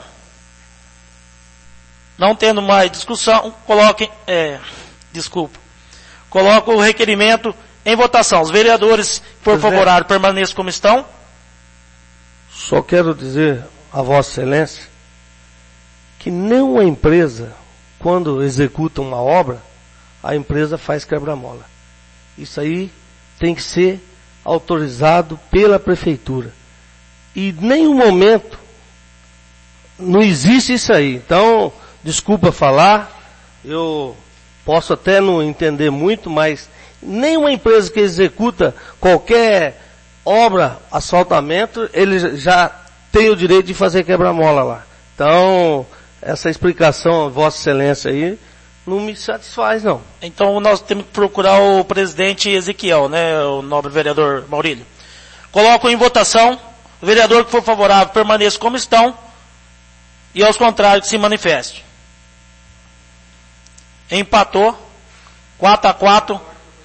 Não tendo mais discussão, coloquem, é, desculpa. Coloco o requerimento em votação. Os vereadores, por favorável, permaneçam como estão. Só quero dizer a Vossa Excelência que nenhuma empresa, quando executa uma obra, a empresa faz quebra-mola. Isso aí tem que ser autorizado pela prefeitura. E em nenhum momento não existe isso aí. Então, desculpa falar, eu posso até não entender muito, mas nenhuma empresa que executa qualquer obra, asfaltamento, ele já tem o direito de fazer quebra-mola lá. Então, essa explicação, Vossa Excelência aí, não me satisfaz, não. Então, nós temos que procurar o presidente Ezequiel, né, o nobre vereador Maurílio. Coloco em votação, o vereador que for favorável permaneça como estão, e aos contrários que se manifeste. Empatou, quatro a quatro.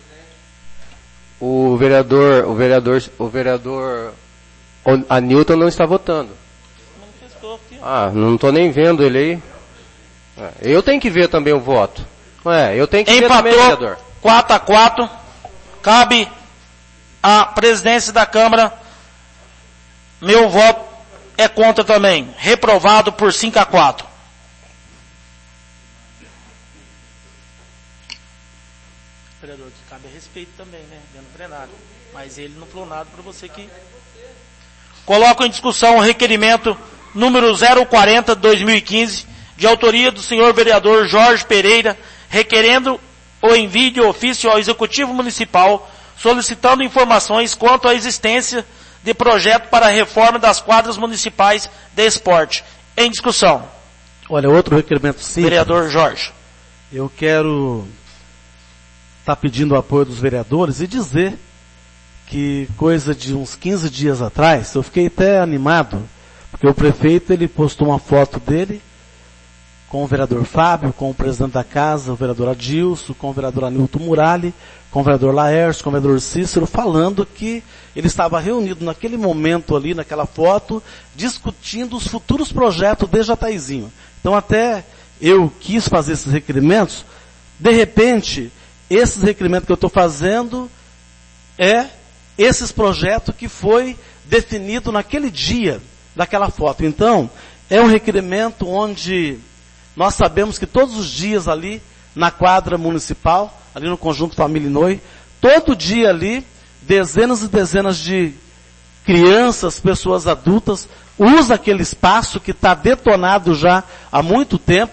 O vereador, o vereador, o vereador Anilton não está votando. Ah, não estou nem vendo ele aí. Eu tenho que ver também o voto. É, eu tenho que Empatou, ver também, vereador. quatro a quatro. Cabe à presidência da Câmara. Meu voto é contra também. Reprovado por cinco a quatro. Vereador, que cabe a respeito também, né? Dentro do plenário. Mas ele não falou nada para você que... Coloco em discussão o requerimento número zero quarenta de dois mil e quinze, de autoria do senhor vereador Jorge Pereira, requerendo o envio de ofício ao Executivo Municipal, solicitando informações quanto à existência de projeto para a reforma das quadras municipais de esporte. Em discussão. Olha, outro requerimento simples. Vereador Jorge. Eu quero estar tá pedindo o apoio dos vereadores e dizer que coisa de uns quinze dias atrás, eu fiquei até animado, porque o prefeito ele postou uma foto dele com o vereador Fábio, com o presidente da casa, o vereador Adilson, com o vereador Anilton Murali, com o vereador Laércio, com o vereador Cícero, falando que ele estava reunido naquele momento ali, naquela foto, discutindo os futuros projetos de Jataizinho. Então até eu quis fazer esses requerimentos, de repente, esses requerimentos que eu estou fazendo é esses projetos que foi definido naquele dia daquela foto. Então, é um requerimento onde nós sabemos que todos os dias ali, na quadra municipal, ali no Conjunto Família Inoi, todo dia ali, dezenas e dezenas de crianças, pessoas adultas, usam aquele espaço que está detonado já há muito tempo,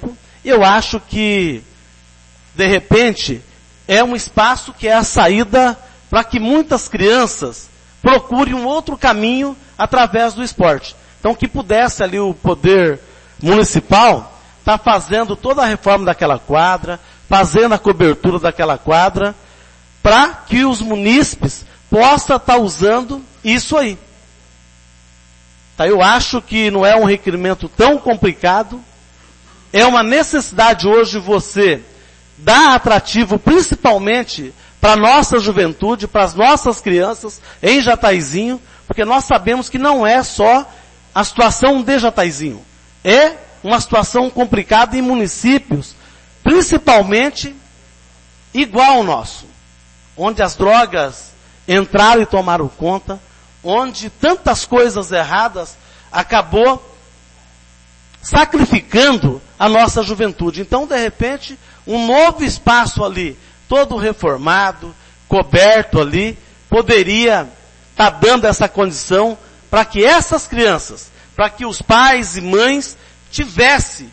Eu acho que, de repente, é um espaço que é a saída para que muitas crianças procurem um outro caminho através do esporte. Então, que pudesse ali o poder municipal estar tá fazendo toda a reforma daquela quadra, fazendo a cobertura daquela quadra, para que os munícipes possam estar tá usando isso aí. Tá, eu acho que não é um requerimento tão complicado, é uma necessidade hoje você dar atrativo principalmente para a nossa juventude, para as nossas crianças em Jataizinho, porque nós sabemos que não é só a situação de Jataizinho, é uma situação complicada em municípios, principalmente igual ao nosso, onde as drogas entraram e tomaram conta, onde tantas coisas erradas acabou sacrificando a nossa juventude. Então, de repente, um novo espaço ali, todo reformado, coberto ali, poderia estar tá dando essa condição para que essas crianças, para que os pais e mães tivessem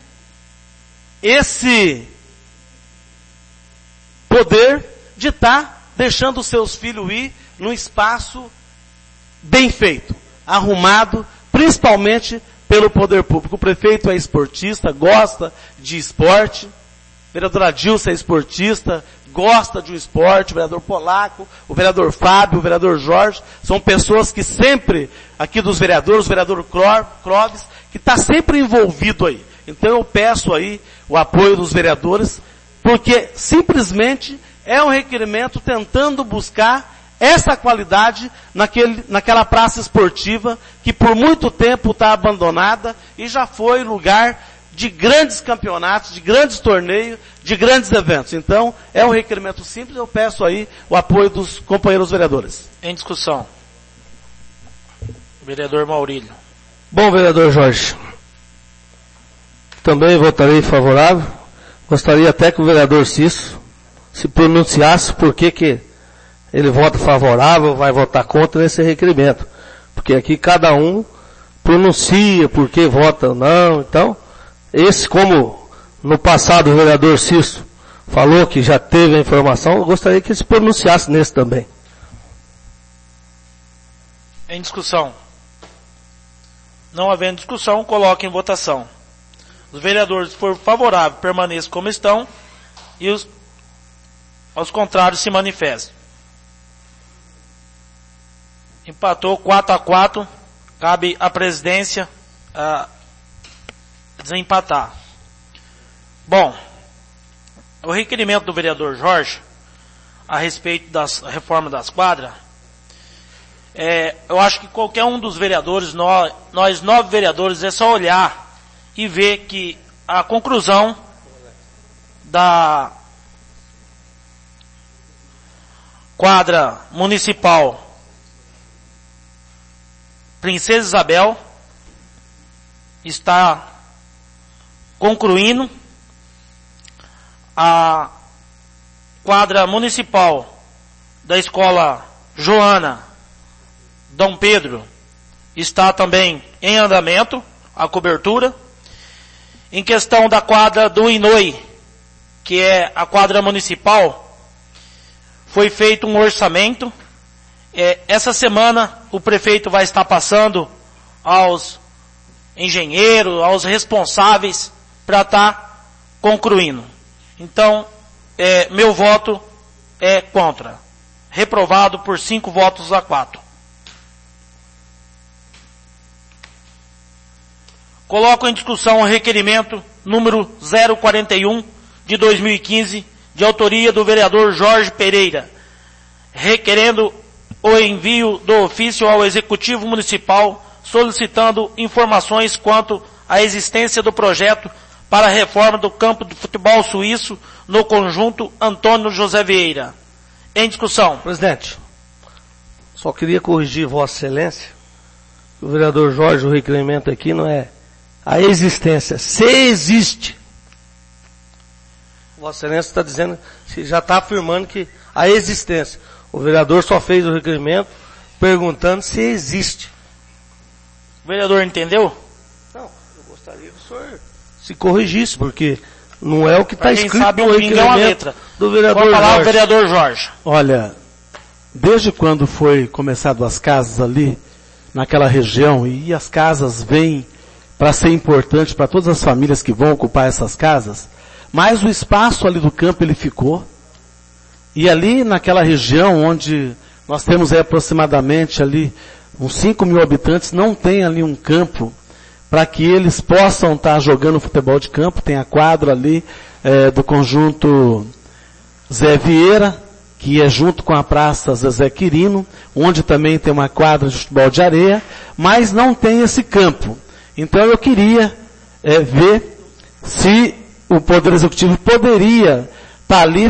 esse poder de estar tá deixando os seus filhos ir num espaço bem feito, arrumado, principalmente pelo poder público. O prefeito é esportista, gosta de esporte, o vereador Adilson é esportista, gosta de um esporte, o vereador Polaco, o vereador Fábio, o vereador Jorge, são pessoas que sempre, aqui dos vereadores, o vereador Clóvis, que está sempre envolvido aí. Então eu peço aí o apoio dos vereadores, porque simplesmente é um requerimento tentando buscar essa qualidade naquele, naquela praça esportiva que por muito tempo está abandonada e já foi lugar de grandes campeonatos, de grandes torneios, de grandes eventos. Então, é um requerimento simples, eu peço aí o apoio dos companheiros vereadores. Em discussão. Vereador Maurílio. Bom, vereador Jorge, também votarei favorável. Gostaria até que o vereador Cício se pronunciasse por que que ele vota favorável, vai votar contra esse requerimento. Porque aqui cada um pronuncia por que vota ou não. Então, esse, como no passado o vereador Cício falou que já teve a informação, eu gostaria que ele se pronunciasse nesse também. Em discussão. Não havendo discussão, coloque em votação. Os vereadores, se for favorável, permaneçam como estão e os, aos contrários se manifestem. Empatou quatro a quatro, cabe à presidência a desempatar. Bom, o requerimento do vereador Jorge a respeito da reforma das quadras, é, eu acho que qualquer um dos vereadores, nós, nós nove vereadores, é só olhar e ver que a conclusão da quadra municipal Princesa Isabel está concluindo, a quadra municipal da escola Joana Dom Pedro está também em andamento, a cobertura. Em questão da quadra do Inoi, que é a quadra municipal, foi feito um orçamento. É, essa semana o prefeito vai estar passando aos engenheiros, aos responsáveis para estar tá concluindo. Então, é, meu voto é contra. Reprovado por cinco votos a quatro. Coloco em discussão o requerimento número zero quarenta e um de dois mil e quinze, de autoria do vereador Jorge Pereira, requerendo o envio do ofício ao Executivo Municipal solicitando informações quanto à existência do projeto para a reforma do campo de futebol suíço no conjunto Antônio José Vieira. Em discussão. Presidente, só queria corrigir Vossa Excelência, o vereador Jorge, o requerimento aqui não é a existência, se existe. Vossa Excelência está dizendo, já está afirmando que a existência. O vereador só fez o requerimento perguntando se existe. O vereador entendeu? Não, eu gostaria que o senhor se corrigisse, porque Não é o que está escrito sabe, no o pinga é uma requerimento letra. do vereador Vou falar Jorge. o vereador Jorge. Olha, desde quando foi começado as casas ali, naquela região, e as casas vêm para ser importante para todas as famílias que vão ocupar essas casas, mas o espaço ali do campo ele ficou, e ali naquela região onde nós temos aí aproximadamente ali uns cinco mil habitantes, não tem ali um campo para que eles possam estar jogando futebol de campo. Tem a quadra ali é, do conjunto Zé Vieira, que é junto com a Praça Zezé Quirino, onde também tem uma quadra de futebol de areia, mas não tem esse campo. Então eu queria é, ver se o Poder Executivo poderia estar ali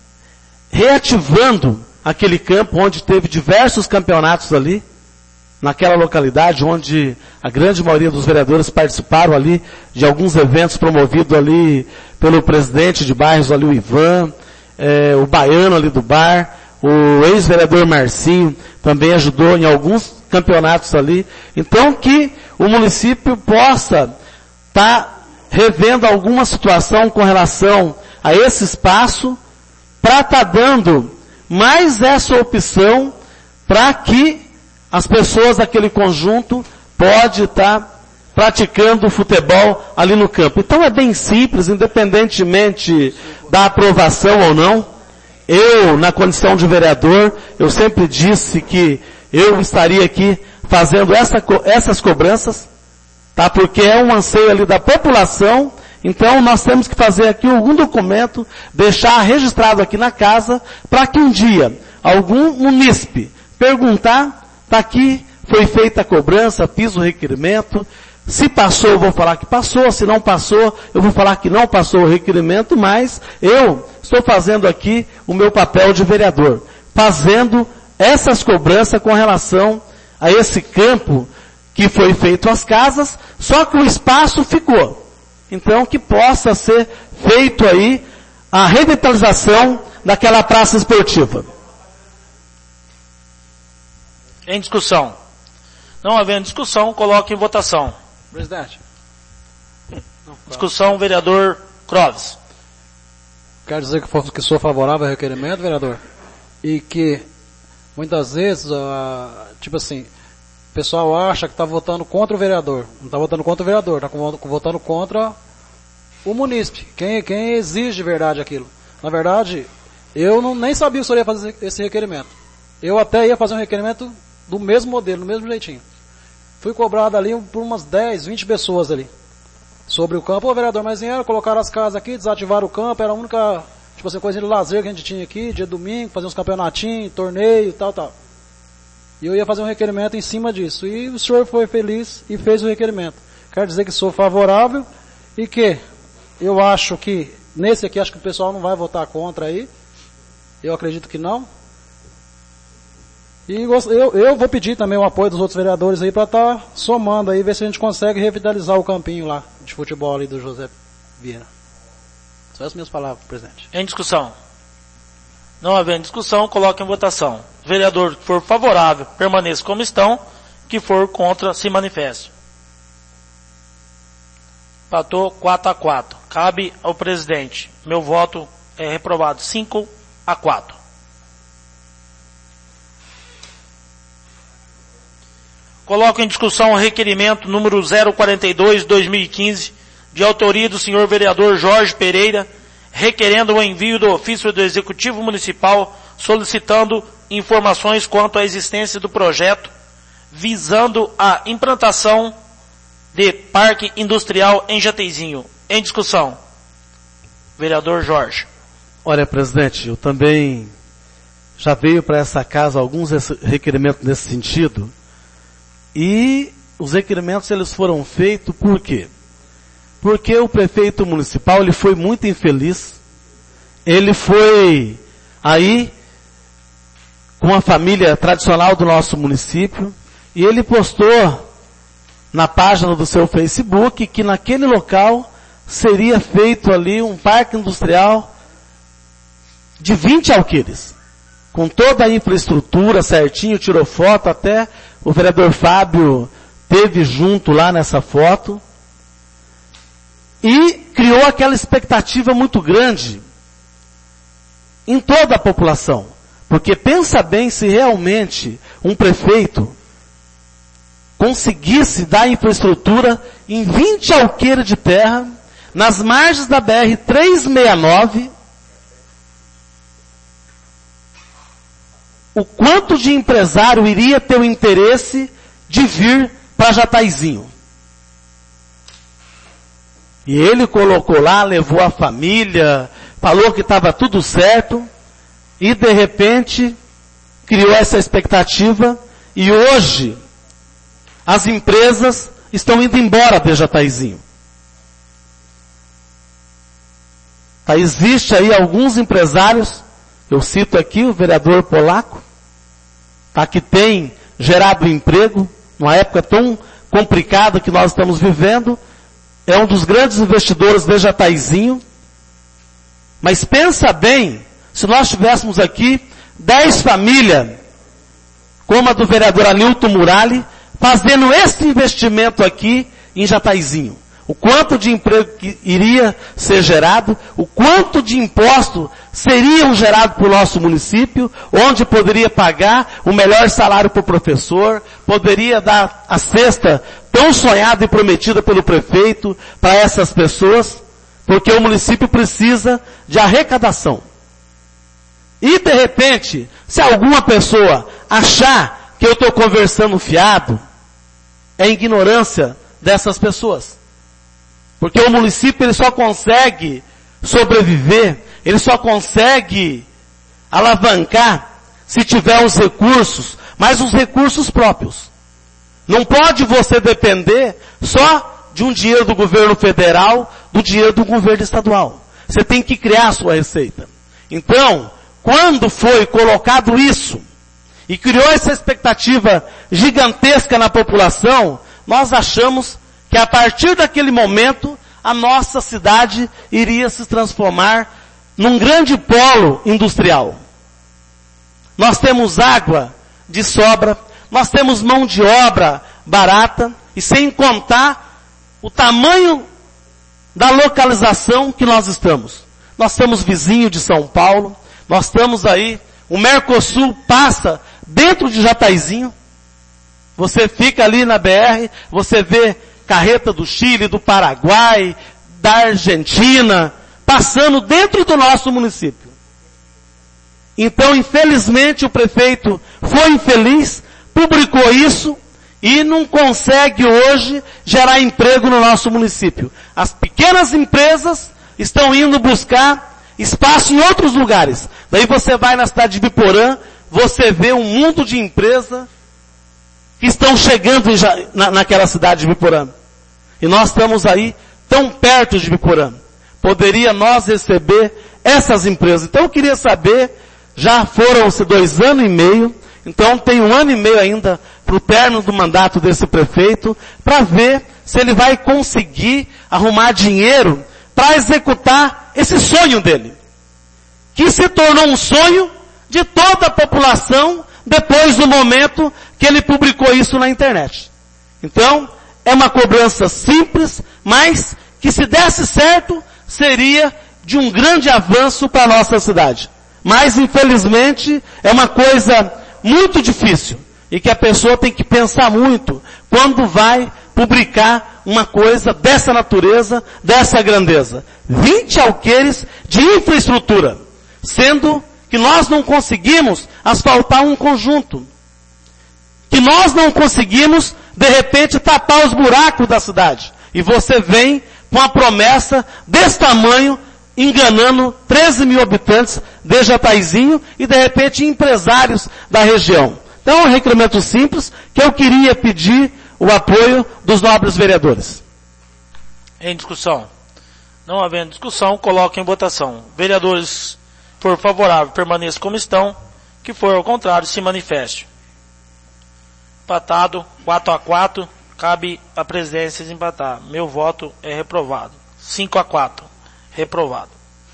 reativando aquele campo onde teve diversos campeonatos ali, naquela localidade onde a grande maioria dos vereadores participaram ali de alguns eventos promovidos ali pelo presidente de bairros ali, o Ivan, é, o baiano ali do bar, o ex-vereador Marcinho também ajudou em alguns campeonatos ali. Então que o município possa estar tá revendo alguma situação com relação a esse espaço para estar tá dando mais essa opção para que as pessoas daquele conjunto podem estar tá praticando futebol ali no campo. Então é bem simples, independentemente da aprovação ou não. Eu, na condição de vereador, eu sempre disse que eu estaria aqui fazendo essa, essas cobranças, tá? Porque é um anseio ali da população. Então nós temos que fazer aqui algum documento, deixar registrado aqui na casa, para que um dia algum munícipe perguntar, tá aqui, foi feita a cobrança, fiz o requerimento, se passou eu vou falar que passou, se não passou eu vou falar que não passou o requerimento, mas eu estou fazendo aqui o meu papel de vereador, fazendo essas cobranças com relação a esse campo que foi feito as casas, só que o espaço ficou. Então que possa ser feito aí a revitalização daquela praça esportiva. Em discussão. Não havendo discussão, coloque em votação. Presidente. Discussão, vereador Croves. Quero dizer que, for, que sou favorável ao requerimento, vereador, e que muitas vezes, uh, tipo assim, o pessoal acha que está votando contra o vereador. Não está votando contra o vereador, está votando contra o munícipe. Quem, quem exige de verdade aquilo. Na verdade, eu não, nem sabia que o senhor ia fazer esse requerimento. Eu até ia fazer um requerimento do mesmo modelo, do mesmo jeitinho. Fui cobrado ali por umas dez, vinte pessoas ali. Sobre o campo. Ô vereador, mas vieram, colocaram as casas aqui, desativaram o campo, era a única, tipo assim, coisa de lazer que a gente tinha aqui, dia de domingo, fazer uns campeonatinhos, torneio, tal, tal. E eu ia fazer um requerimento em cima disso. E o senhor foi feliz e fez o requerimento. Quero dizer que sou favorável e que eu acho que, nesse aqui, acho que o pessoal não vai votar contra aí. Eu acredito que não. E eu, eu vou pedir também o apoio dos outros vereadores aí para estar tá somando aí, ver se a gente consegue revitalizar o campinho lá de futebol ali do José Vieira. São essas minhas palavras, presidente. Em discussão. Não havendo discussão, coloque em votação. Vereador que for favorável, permaneça como estão. Que for contra, se manifeste. Empatou quatro a quatro. Cabe ao presidente. Meu voto é reprovado cinco a quatro. Coloco em discussão o requerimento número zero quarenta e dois, dois mil e quinze, de autoria do senhor vereador Jorge Pereira, requerendo o envio do ofício do Executivo Municipal, solicitando informações quanto à existência do projeto, visando a implantação de parque industrial em Jateizinho. Em discussão. Vereador Jorge. Olha, presidente, eu também já veio para essa casa alguns requerimentos nesse sentido. E os requerimentos eles foram feitos por quê? Porque o prefeito municipal ele foi muito infeliz. Ele foi aí com a família tradicional do nosso município e ele postou na página do seu Facebook que naquele local seria feito ali um parque industrial de vinte alqueires. Com toda a infraestrutura certinho, tirou foto, até o vereador Fábio teve junto lá nessa foto. E criou aquela expectativa muito grande em toda a população. Porque pensa bem se realmente um prefeito conseguisse dar infraestrutura em vinte alqueires de terra, nas margens da B R trezentos e sessenta e nove, o quanto de empresário iria ter o interesse de vir para Jataizinho. E ele colocou lá, levou a família, falou que estava tudo certo, e de repente criou essa expectativa, e hoje as empresas estão indo embora de Jataizinho. Tá, existe aí alguns empresários, eu cito aqui o vereador Polaco, tá, que tem gerado emprego, numa época tão complicada que nós estamos vivendo, é um dos grandes investidores de Jataizinho. Mas pensa bem, se nós tivéssemos aqui dez famílias, como a do vereador Anilton Murali, fazendo esse investimento aqui em Jataizinho. O quanto de emprego que iria ser gerado, o quanto de imposto seriam gerados para o nosso município, onde poderia pagar o melhor salário para o professor, poderia dar a cesta tão sonhada e prometida pelo prefeito para essas pessoas, porque o município precisa de arrecadação. E de repente, se alguma pessoa achar que eu estou conversando fiado, é ignorância dessas pessoas. Porque o município ele só consegue sobreviver, ele só consegue alavancar se tiver os recursos, mas os recursos próprios. Não pode você depender só de um dinheiro do governo federal, do dinheiro do governo estadual. Você tem que criar a sua receita. Então, quando foi colocado isso, e criou essa expectativa gigantesca na população, nós achamos que a partir daquele momento, a nossa cidade iria se transformar num grande polo industrial. Nós temos água de sobra, nós temos mão de obra barata, e sem contar o tamanho da localização que nós estamos. Nós estamos vizinho de São Paulo, nós estamos aí, o Mercosul passa dentro de Jataizinho, você fica ali na B R, você vê carreta do Chile, do Paraguai, da Argentina, passando dentro do nosso município. Então, infelizmente, o prefeito foi infeliz, publicou isso e não consegue hoje gerar emprego no nosso município. As pequenas empresas estão indo buscar espaço em outros lugares. Daí você vai na cidade de Biporã, você vê um mundo de empresas que estão chegando na, naquela cidade de Biporã. E nós estamos aí tão perto de Biporã. Poderia nós receber essas empresas. Então eu queria saber, já foram-se dois anos e meio, então tem um ano e meio ainda para o término do mandato desse prefeito, para ver se ele vai conseguir arrumar dinheiro para executar esse sonho dele. Que se tornou um sonho de toda a população depois do momento que ele publicou isso na internet. Então, é uma cobrança simples, mas que se desse certo, seria de um grande avanço para a nossa cidade. Mas, infelizmente, é uma coisa muito difícil e que a pessoa tem que pensar muito quando vai publicar uma coisa dessa natureza, dessa grandeza. vinte alqueires de infraestrutura, sendo que nós não conseguimos asfaltar um conjunto. Que nós não conseguimos, de repente, tapar os buracos da cidade. E você vem com a promessa desse tamanho, enganando treze mil habitantes de Jataizinho e, de repente, empresários da região. Então, é um requerimento simples que eu queria pedir o apoio dos nobres vereadores. Em discussão. Não havendo discussão, coloque em votação. Vereadores, for favorável, permaneçam como estão. Que for ao contrário, se manifeste. Empatado, quatro a quatro, cabe a presidência desempatar. Meu voto é reprovado. cinco a quatro, reprovado.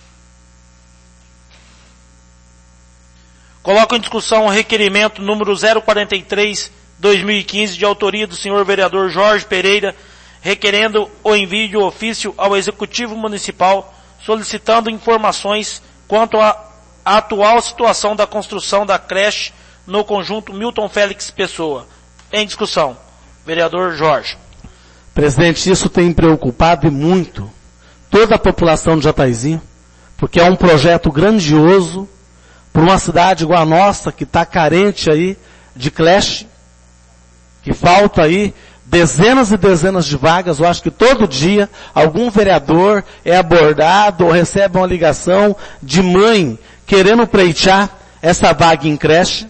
Coloco em discussão o requerimento número zero quarenta e três, dois mil e quinze, de autoria do senhor vereador Jorge Pereira, requerendo o envio de ofício ao Executivo Municipal solicitando informações quanto à atual situação da construção da creche no conjunto Milton Félix Pessoa. Em discussão. Vereador Jorge. Presidente, isso tem preocupado e muito toda a população de Jataizinho, porque é um projeto grandioso para uma cidade igual a nossa, que está carente aí de creche, que falta aí dezenas e dezenas de vagas. Eu acho que todo dia algum vereador é abordado ou recebe uma ligação de mãe querendo pleitear essa vaga em creche.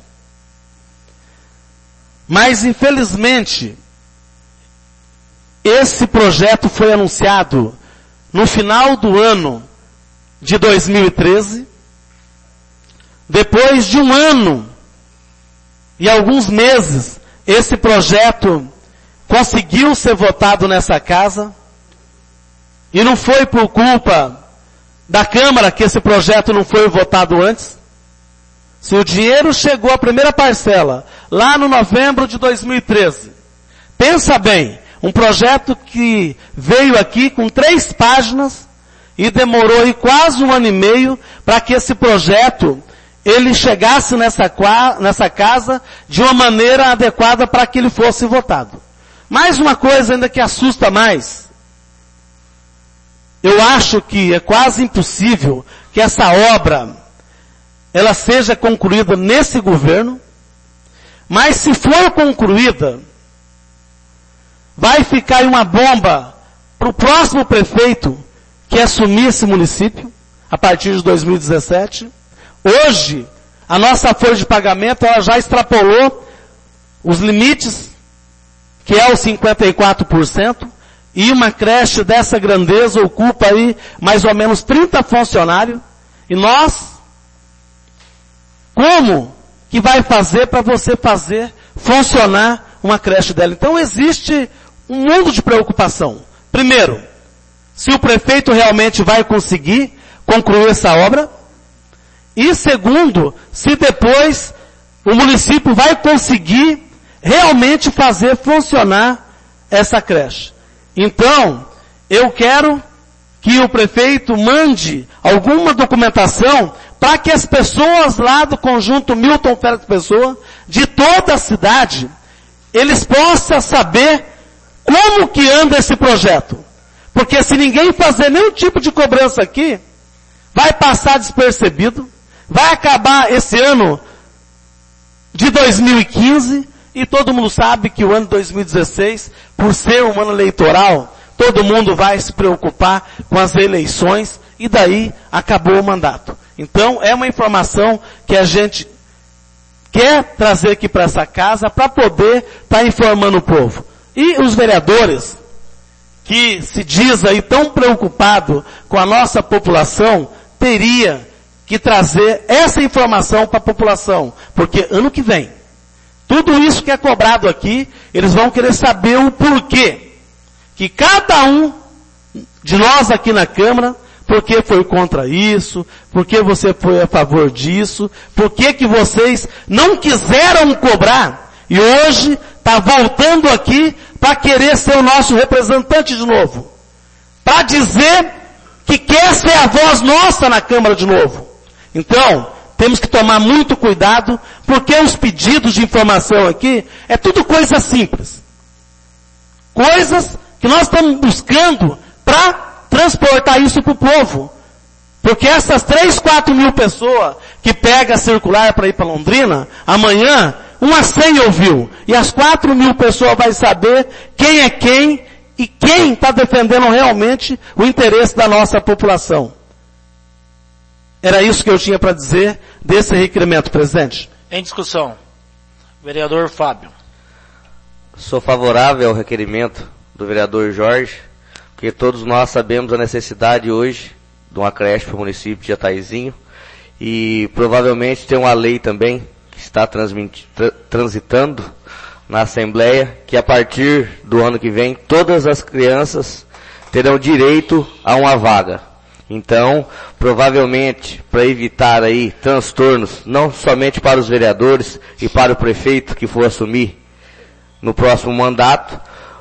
Mas infelizmente, esse projeto foi anunciado no final do ano de dois mil e treze, depois de um ano e alguns meses, esse projeto conseguiu ser votado nessa casa, e não foi por culpa da Câmara que esse projeto não foi votado antes. Se o dinheiro chegou à primeira parcela, lá no novembro de dois mil e treze, pensa bem, um projeto que veio aqui com três páginas e demorou aí quase um ano e meio para que esse projeto ele chegasse nessa, nessa casa de uma maneira adequada para que ele fosse votado. Mais uma coisa ainda que assusta mais. Eu acho que é quase impossível que essa obra ela seja concluída nesse governo, mas se for concluída, vai ficar aí uma bomba para o próximo prefeito que assumir esse município, a partir de dois mil e dezessete. Hoje, a nossa folha de pagamento ela já extrapolou os limites, que é os cinquenta e quatro por cento, e uma creche dessa grandeza ocupa aí mais ou menos trinta funcionários, e nós, como que vai fazer para você fazer funcionar uma creche dela? Então existe um mundo de preocupação. Primeiro, se o prefeito realmente vai conseguir concluir essa obra. E segundo, se depois o município vai conseguir realmente fazer funcionar essa creche. Então, eu quero que o prefeito mande alguma documentação para que as pessoas lá do conjunto Milton Félix Pessoa, de toda a cidade, eles possam saber como que anda esse projeto. Porque se ninguém fazer nenhum tipo de cobrança aqui, vai passar despercebido, vai acabar esse ano de dois mil e quinze, e todo mundo sabe que o ano de dois mil e dezesseis, por ser um ano eleitoral, todo mundo vai se preocupar com as eleições, e daí acabou o mandato. Então, é uma informação que a gente quer trazer aqui para essa casa, para poder estar tá informando o povo. E os vereadores, que se diz aí tão preocupado com a nossa população, teria que trazer essa informação para a população, porque ano que vem, tudo isso que é cobrado aqui, eles vão querer saber o porquê, que cada um de nós aqui na Câmara, porque foi contra isso, porque você foi a favor disso, porque que vocês não quiseram cobrar, e hoje está voltando aqui para querer ser o nosso representante de novo, para dizer que quer ser a voz nossa na Câmara de novo. Então, temos que tomar muito cuidado, porque os pedidos de informação aqui é tudo coisa simples. Coisas que nós estamos buscando para transportar isso para o povo. Porque essas três, quatro mil pessoas que pegam a circular para ir para Londrina, amanhã, umas cem ouviu. E as quatro mil pessoas vai saber quem é quem e quem está defendendo realmente o interesse da nossa população. Era isso que eu tinha para dizer desse requerimento, presidente. Em discussão. Vereador Fábio. Sou favorável ao requerimento do vereador Jorge, porque todos nós sabemos a necessidade hoje de uma creche para o município de Jataizinho, e provavelmente tem uma lei também que está tra- transitando na Assembleia, que a partir do ano que vem todas as crianças terão direito a uma vaga. Então, provavelmente, para evitar aí transtornos, não somente para os vereadores e para o prefeito que for assumir no próximo mandato,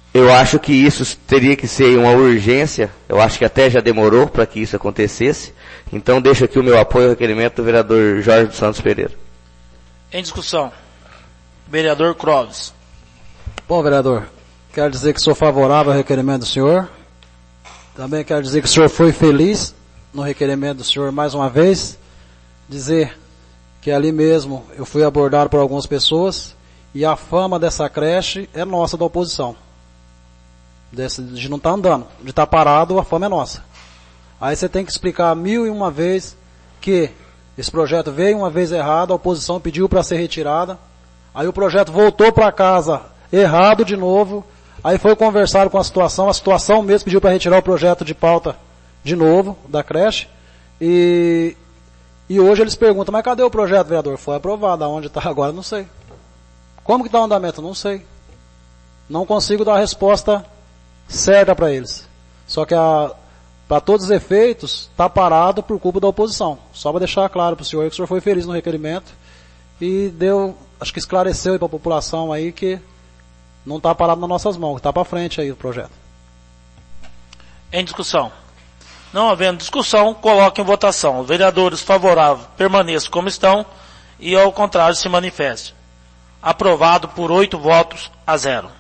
Eu acho que isso teria que ser uma urgência, eu acho que até já demorou para que isso acontecesse, então deixo aqui o meu apoio ao requerimento do vereador Jorge dos Santos Pereira. Em discussão, vereador Clóvis. Bom, vereador, quero dizer que sou favorável ao requerimento do senhor, também quero dizer que o senhor foi feliz no requerimento do senhor mais uma vez, dizer que ali mesmo eu fui abordado por algumas pessoas e a fama dessa creche é nossa da oposição. Desse, de não estar tá andando, de estar tá parado, a fama é nossa. Aí você tem que explicar mil e uma vez que esse projeto veio uma vez errado, a oposição pediu para ser retirada, aí o projeto voltou para casa errado de novo, aí foi conversar com a situação, a situação mesmo pediu para retirar o projeto de pauta de novo, da creche, e, e hoje eles perguntam, mas cadê o projeto, vereador? Foi aprovado, aonde está agora, não sei. Como que está o andamento? Não sei. Não consigo dar a resposta certa para eles. Só que para todos os efeitos, está parado por culpa da oposição. Só para deixar claro para o senhor que o senhor foi feliz no requerimento e deu, acho que esclareceu para a população aí que não está parado nas nossas mãos, está para frente aí o projeto. Em discussão. Não havendo discussão, coloque em votação. Os vereadores favoráveis permaneçam como estão e ao contrário se manifeste. Aprovado por oito votos a zero.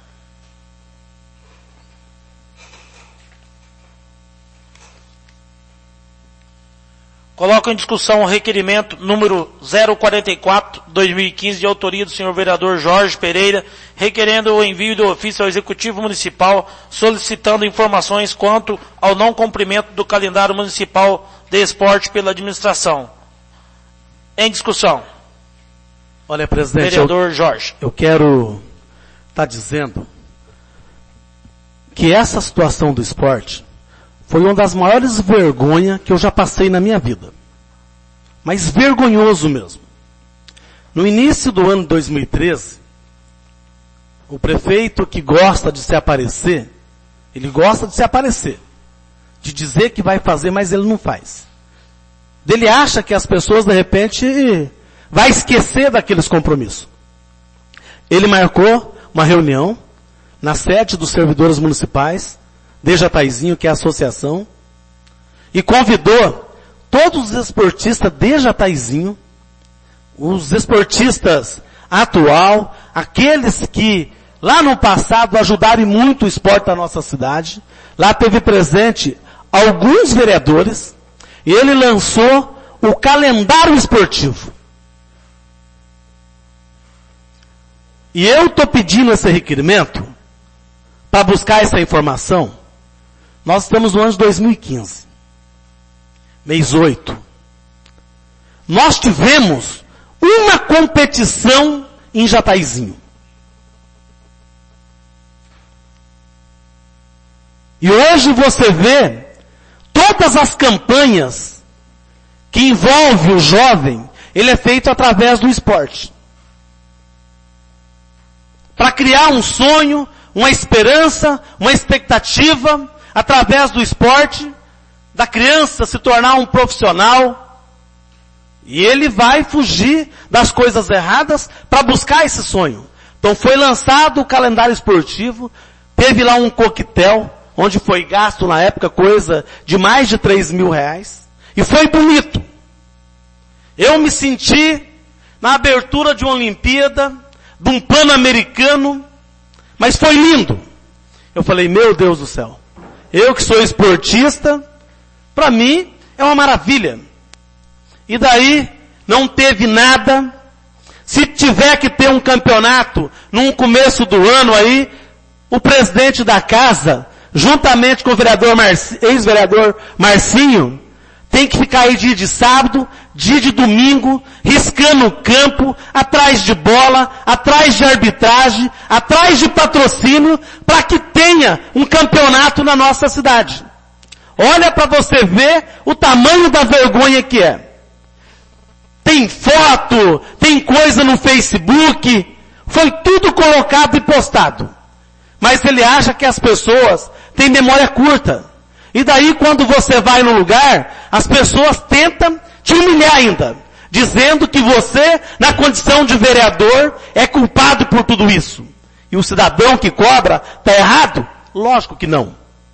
Coloco em discussão o requerimento número zero quarenta e quatro, dois mil e quinze, de autoria do senhor vereador Jorge Pereira, requerendo o envio do ofício ao Executivo Municipal, solicitando informações quanto ao não cumprimento do calendário municipal de esporte pela administração. Em discussão. Olha, presidente, vereador eu, Jorge. Eu quero estar tá dizendo que essa situação do esporte foi uma das maiores vergonhas que eu já passei na minha vida. Mas vergonhoso mesmo. No início do ano de dois mil e treze, o prefeito que gosta de se aparecer, ele gosta de se aparecer, de dizer que vai fazer, mas ele não faz. Ele acha que as pessoas, de repente, vai esquecer daqueles compromissos. Ele marcou uma reunião na sede dos servidores municipais, de Jataizinho, que é a associação, e convidou todos os esportistas de Jataizinho, os esportistas atual, aqueles que lá no passado ajudaram muito o esporte da nossa cidade. Lá teve presente alguns vereadores, e ele lançou o calendário esportivo. E eu estou pedindo esse requerimento para buscar essa informação. Nós estamos no ano de dois mil e quinze. Mês oito. Nós tivemos uma competição em Jataizinho. E hoje você vê todas as campanhas que envolvem o jovem, ele é feito através do esporte. Para criar um sonho, uma esperança, uma expectativa, através do esporte, da criança se tornar um profissional, e ele vai fugir das coisas erradas para buscar esse sonho. Então foi lançado o calendário esportivo, teve lá um coquetel, onde foi gasto na época coisa de mais de três mil reais, e foi bonito. Eu me senti na abertura de uma Olimpíada, de um Pan-Americano, mas foi lindo. Eu falei, meu Deus do céu, eu que sou esportista, para mim é uma maravilha. E daí não teve nada. Se tiver que ter um campeonato no começo do ano aí, o presidente da casa, juntamente com o vereador Marci, ex-vereador Marcinho, tem que ficar aí dia de sábado, dia de domingo, riscando o campo, atrás de bola, atrás de arbitragem, atrás de patrocínio, para que tenha um campeonato na nossa cidade. Olha para você ver o tamanho da vergonha que é. Tem foto, tem coisa no Facebook, foi tudo colocado e postado. Mas ele acha que as pessoas têm memória curta. E daí quando você vai no lugar, as pessoas tentam te humilhar ainda, dizendo que você, na condição de vereador, é culpado por tudo isso. e o cidadão que cobra está errado? Lógico que não.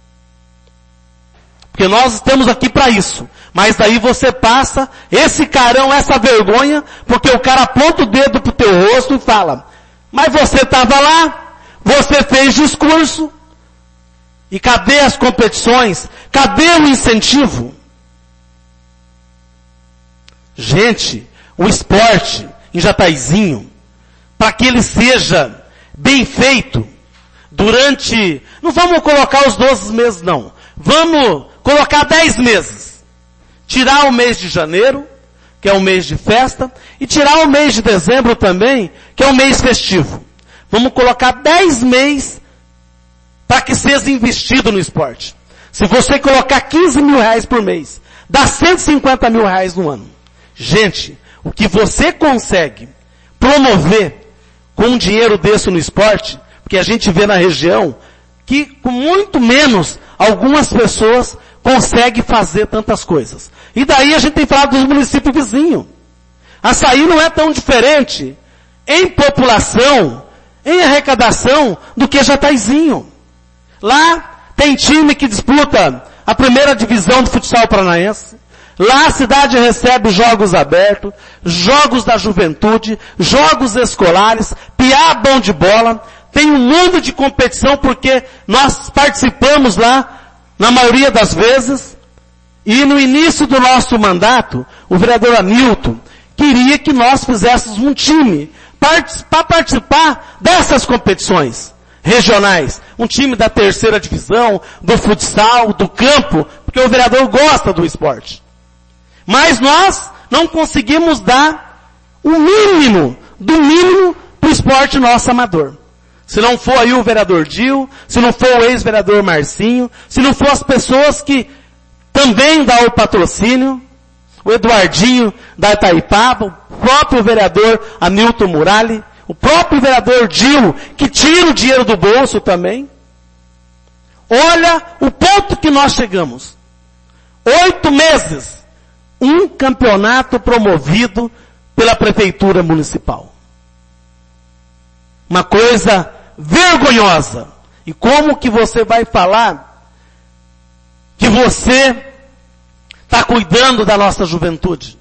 Porque nós estamos aqui para isso. Mas daí você passa esse carão, essa vergonha, porque o cara aponta o dedo pro teu rosto e fala, mas você estava lá, você fez discurso, e cadê as competições? Cadê o incentivo? Gente, o esporte em Jataizinho, para que ele seja bem feito, durante, não vamos colocar os doze meses não, vamos colocar dez meses. Tirar o mês de janeiro, que é o mês de festa, e tirar o mês de dezembro também, que é o mês festivo. Vamos colocar dez meses para que seja investido no esporte. Se você colocar quinze mil reais por mês, dá cento e cinquenta mil reais no ano. Gente, o que você consegue promover com um dinheiro desse no esporte, porque a gente vê na região que com muito menos algumas pessoas conseguem fazer tantas coisas. E daí a gente tem falado dos municípios vizinhos. Açaí não é tão diferente em população, em arrecadação, do que Jataizinho. Lá tem time que disputa a primeira divisão do futsal paranaense. Lá a cidade recebe jogos abertos, jogos da juventude, jogos escolares, piá bom de bola. Tem um mundo de competição porque nós participamos lá, na maioria das vezes. E no início do nosso mandato, o vereador Hamilton queria que nós fizéssemos um time para participar dessas competições regionais. Um time da terceira divisão, do futsal, do campo, porque o vereador gosta do esporte. Mas nós não conseguimos dar o mínimo, do mínimo, para o esporte nosso amador. Se não for aí o vereador Dil, se não for o ex-vereador Marcinho, se não for as pessoas que também dão o patrocínio, o Eduardinho da Itaipava, o próprio vereador Hamilton Murali, o próprio vereador Dil, que tira o dinheiro do bolso também. Olha o ponto que nós chegamos. Oito meses. Um campeonato promovido pela Prefeitura Municipal. Uma coisa vergonhosa. E como que você vai falar que você está cuidando da nossa juventude?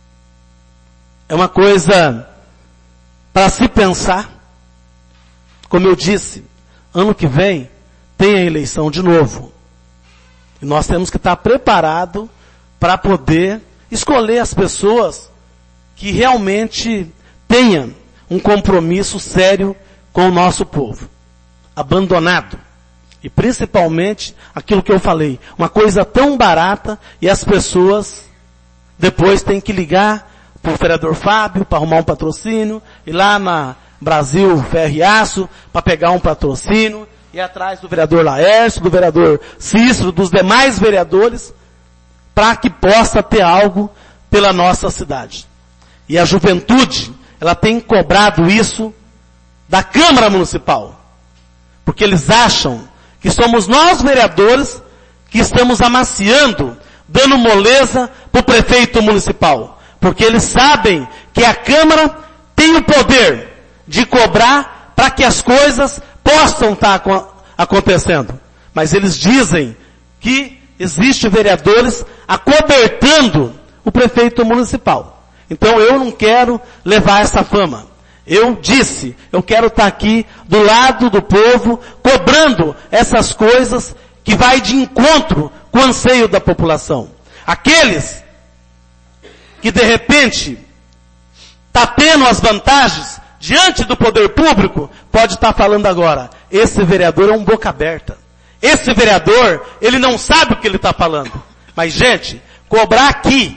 É uma coisa para se pensar. Como eu disse, ano que vem tem a eleição de novo. E nós temos que estar preparados para poder escolher as pessoas que realmente tenham um compromisso sério com o nosso povo. Abandonado. E principalmente aquilo que eu falei, uma coisa tão barata e as pessoas depois têm que ligar para o vereador Fábio para arrumar um patrocínio, ir lá na Brasil Ferro e Aço para pegar um patrocínio, ir atrás do vereador Laércio, do vereador Cícero, dos demais vereadores, para que possa ter algo pela nossa cidade. E a juventude, ela tem cobrado isso da Câmara Municipal. Porque eles acham que somos nós vereadores que estamos amaciando, dando moleza para o prefeito municipal. Porque eles sabem que a Câmara tem o poder de cobrar para que as coisas possam estar acontecendo. Mas eles dizem que existem vereadores acobertando o prefeito municipal. Então eu não quero levar essa fama. Eu disse, eu quero estar aqui do lado do povo, cobrando essas coisas que vai de encontro com o anseio da população. Aqueles que de repente está tendo as vantagens diante do poder público, pode estar falando agora, esse vereador é um boca aberta. Esse vereador, ele não sabe o que ele está falando. Mas, gente, cobrar aqui,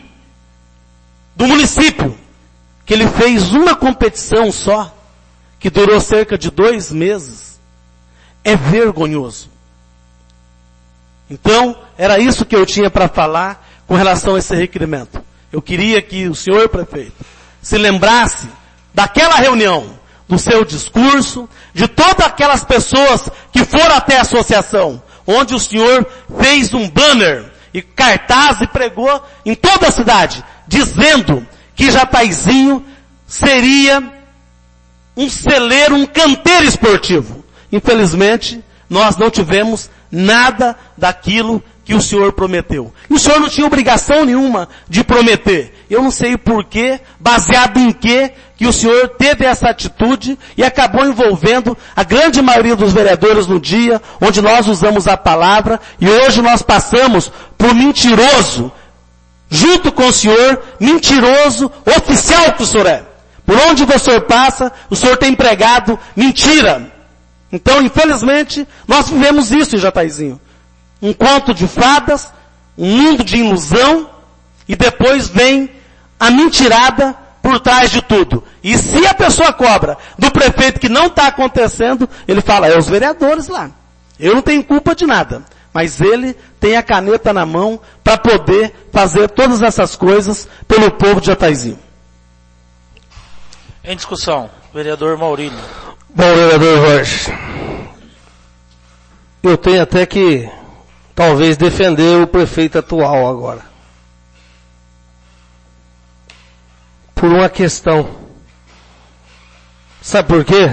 do município, que ele fez uma competição só, que durou cerca de dois meses, é vergonhoso. Então, era isso que eu tinha para falar com relação a esse requerimento. Eu queria que o senhor prefeito se lembrasse daquela reunião, do seu discurso, de todas aquelas pessoas que foram até a associação, onde o senhor fez um banner e cartaz e pregou em toda a cidade, dizendo que Jataizinho seria um celeiro, um canteiro esportivo. Infelizmente, nós não tivemos nada daquilo que o Senhor prometeu. E o Senhor não tinha obrigação nenhuma de prometer. Eu não sei porquê, baseado em quê, que o Senhor teve essa atitude e acabou envolvendo a grande maioria dos vereadores no dia onde nós usamos a palavra e hoje nós passamos por mentiroso, junto com o Senhor, mentiroso oficial que o Senhor é. Por onde o Senhor passa, o Senhor tem pregado mentira. Então, infelizmente, nós vivemos isso em Jataizinho. Um conto de fadas, um mundo de ilusão, e depois vem a mentirada por trás de tudo. E se a pessoa cobra do prefeito que não está acontecendo, ele fala, é os vereadores lá. Eu não tenho culpa de nada. Mas ele tem a caneta na mão para poder fazer todas essas coisas pelo povo de Jataizinho. Em discussão, vereador Maurílio. Bom, vereador Jorge, eu tenho até que talvez defender o prefeito atual agora. Por uma questão. Sabe por quê?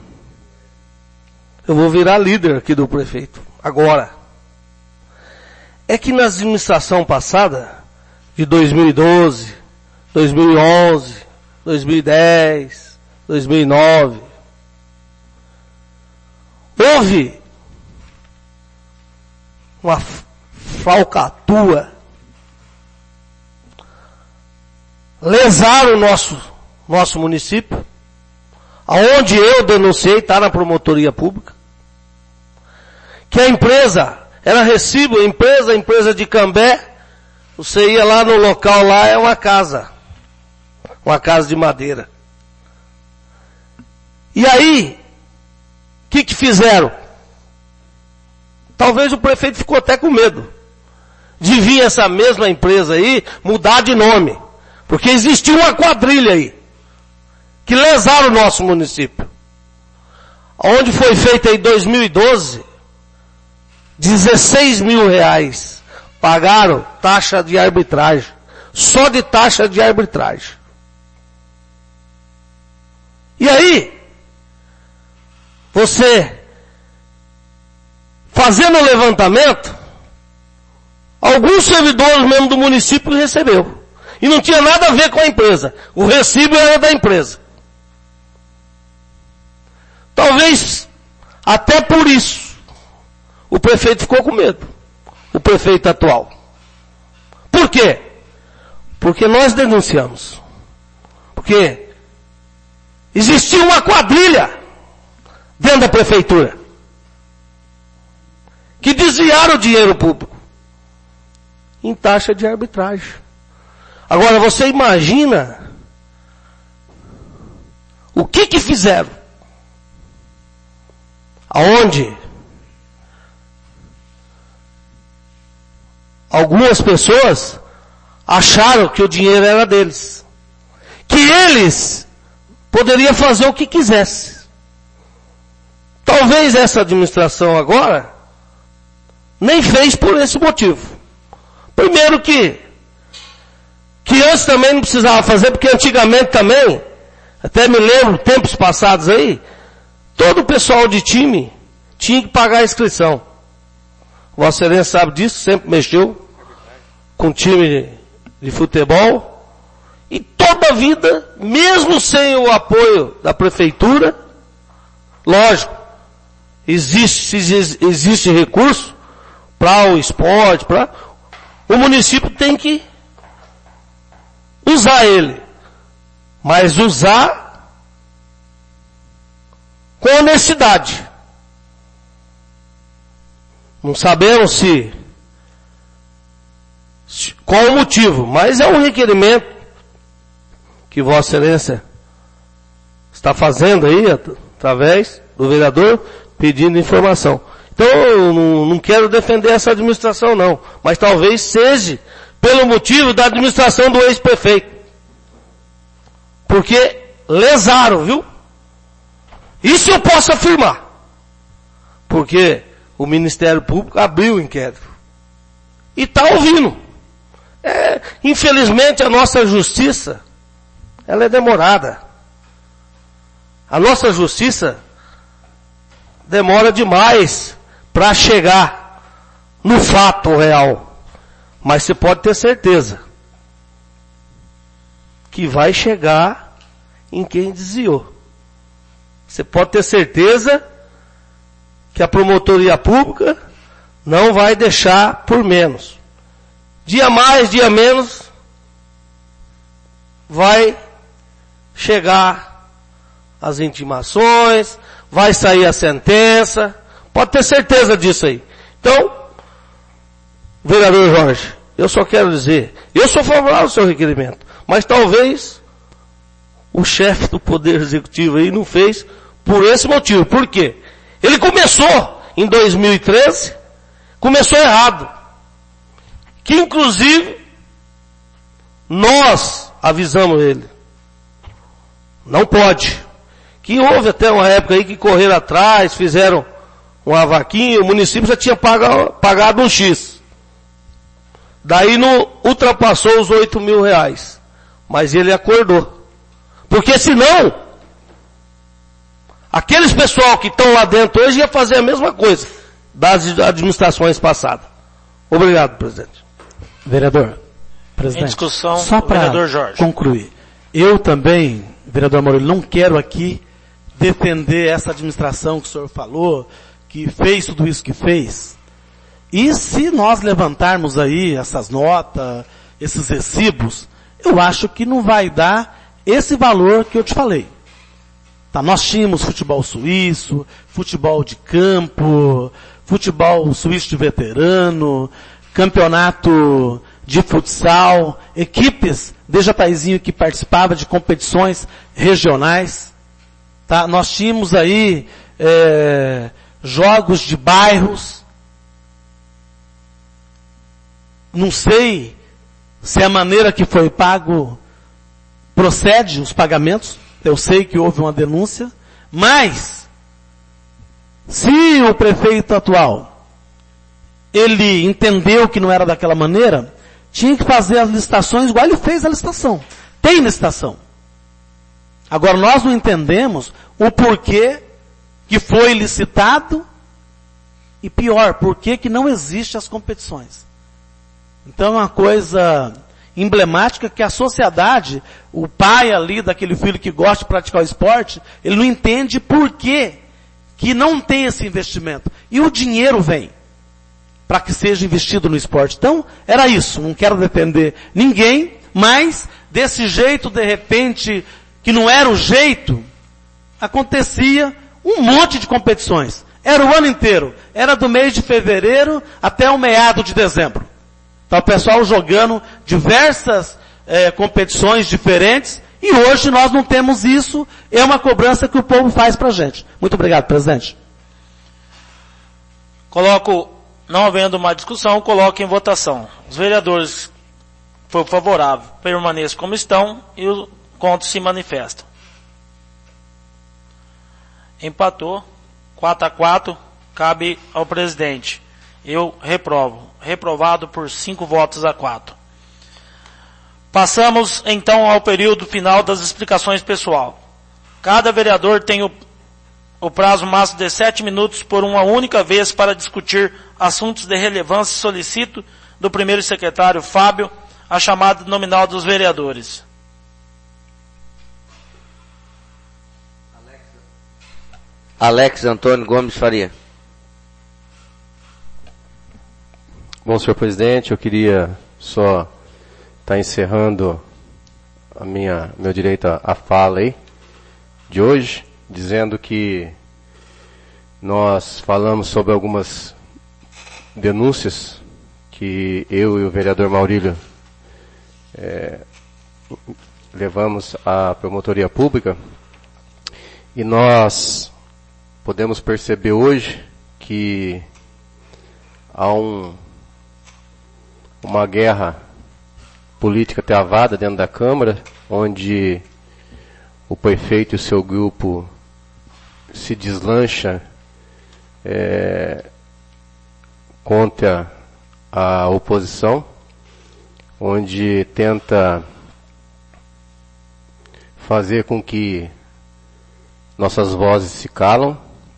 Eu vou virar líder aqui do prefeito. Agora. É que na administração passada, de dois mil e doze, dois mil e onze, dois mil e dez, dois mil e nove, houve uma falcatrua, lesaram o nosso, nosso município, aonde eu denunciei, está na promotoria pública, que a empresa era recibo, a empresa, a empresa de Cambé, você ia lá no local lá, é uma casa, uma casa de madeira. E aí, o que que fizeram? Talvez o prefeito ficou até com medo de vir essa mesma empresa aí mudar de nome. Porque existia uma quadrilha aí que lesaram o nosso município. Onde foi feita em dois mil e doze, dezesseis mil reais pagaram taxa de arbitragem. Só de taxa de arbitragem. E aí, você fazendo o levantamento, alguns servidores mesmo do município recebeu. E não tinha nada a ver com a empresa. O recibo era da empresa. Talvez, até por isso, o prefeito ficou com medo. O prefeito atual. Por quê? Porque nós denunciamos. Porque existia uma quadrilha dentro da prefeitura que desviaram o dinheiro público em taxa de arbitragem. Agora você imagina o que que fizeram? Aonde algumas pessoas acharam que o dinheiro era deles. Que eles poderiam fazer o que quisesse. Talvez essa administração agora nem fez por esse motivo. Primeiro que, que antes também não precisava fazer, porque antigamente também, até me lembro, tempos passados aí, todo o pessoal de time tinha que pagar a inscrição. Vossa Excelência sabe disso, sempre mexeu com time de, de futebol. E toda a vida, mesmo sem o apoio da prefeitura, lógico, existe, existe recurso para o esporte, para o município tem que usar ele, mas usar com honestidade. Não sabemos se, se qual o motivo, mas é um requerimento que Vossa Excelência está fazendo aí através do vereador pedindo informação. Então eu não, não quero defender essa administração não, mas talvez seja pelo motivo da administração do ex-prefeito. Porque lesaram, viu? Isso eu posso afirmar. Porque o Ministério Público abriu o inquérito. E está ouvindo. É, infelizmente a nossa justiça, ela é demorada. A nossa justiça demora demais para chegar no fato real. Mas você pode ter certeza que vai chegar em quem desviou. Você pode ter certeza que a promotoria pública não vai deixar por menos. Dia mais, dia menos, vai chegar as intimações, vai sair a sentença, pode ter certeza disso aí. Então, vereador Jorge, eu só quero dizer, eu sou favorável ao seu requerimento, mas talvez o chefe do Poder Executivo aí não fez por esse motivo. Por quê? Ele começou em dois mil e treze, começou errado. Que inclusive, nós avisamos ele. Não pode. Que houve até uma época aí que correram atrás, fizeram uma vaquinha, o município já tinha pagado, pagado um X. Daí não ultrapassou os oito mil reais. Mas ele acordou. Porque senão, aqueles pessoal que estão lá dentro hoje ia fazer a mesma coisa das administrações passadas. Obrigado, presidente. Vereador, presidente, em discussão, só para concluir, eu também, vereador Maurílio, não quero aqui defender essa administração que o senhor falou, que fez tudo isso que fez. E se nós levantarmos aí essas notas, esses recibos, eu acho que não vai dar esse valor que eu te falei. Tá, nós tínhamos futebol suíço, futebol de campo, futebol suíço de veterano, campeonato de futsal, equipes de Jataizinho que participavam de competições regionais. Tá? Nós tínhamos aí é, jogos de bairros. Não sei se a maneira que foi pago procede os pagamentos. Eu sei que houve uma denúncia, mas se o prefeito atual ele entendeu que não era daquela maneira, tinha que fazer as licitações igual ele fez a licitação. Tem licitação. Agora nós não entendemos o porquê que foi licitado e pior, porquê que não existem as competições. Então é uma coisa emblemática que a sociedade, o pai ali daquele filho que gosta de praticar o esporte, ele não entende por que que não tem esse investimento. E o dinheiro vem para que seja investido no esporte. Então, era isso. Não quero defender ninguém, mas desse jeito, de repente, que não era o jeito, acontecia um monte de competições. Era o ano inteiro. Era do mês de fevereiro até o meado de dezembro. Então, o pessoal jogando diversas eh, competições diferentes, e hoje nós não temos isso. É uma cobrança que o povo faz pra gente. Muito obrigado, presidente. Coloco, não havendo uma discussão, coloco em votação. Os vereadores que for favorável permaneçam como estão e os contra se manifestam. Empatou. quatro a quatro. Cabe ao presidente. Eu reprovo. Reprovado por cinco votos a quatro. Passamos então ao período final das explicações pessoal. Cada vereador tem o, o prazo máximo de sete minutos por uma única vez para discutir assuntos de relevância. Solicito do primeiro secretário Fábio a chamada nominal dos vereadores. Alex Antônio Gomes Faria. Bom, senhor presidente, eu queria só estar encerrando a minha, meu direito à, à fala aí, de hoje, dizendo que nós falamos sobre algumas denúncias que eu e o vereador Maurílio é, levamos à promotoria pública, e nós podemos perceber hoje que há um uma guerra política travada dentro da Câmara, onde o prefeito e o seu grupo se deslancha é, contra a oposição, onde tenta fazer com que nossas vozes se calam.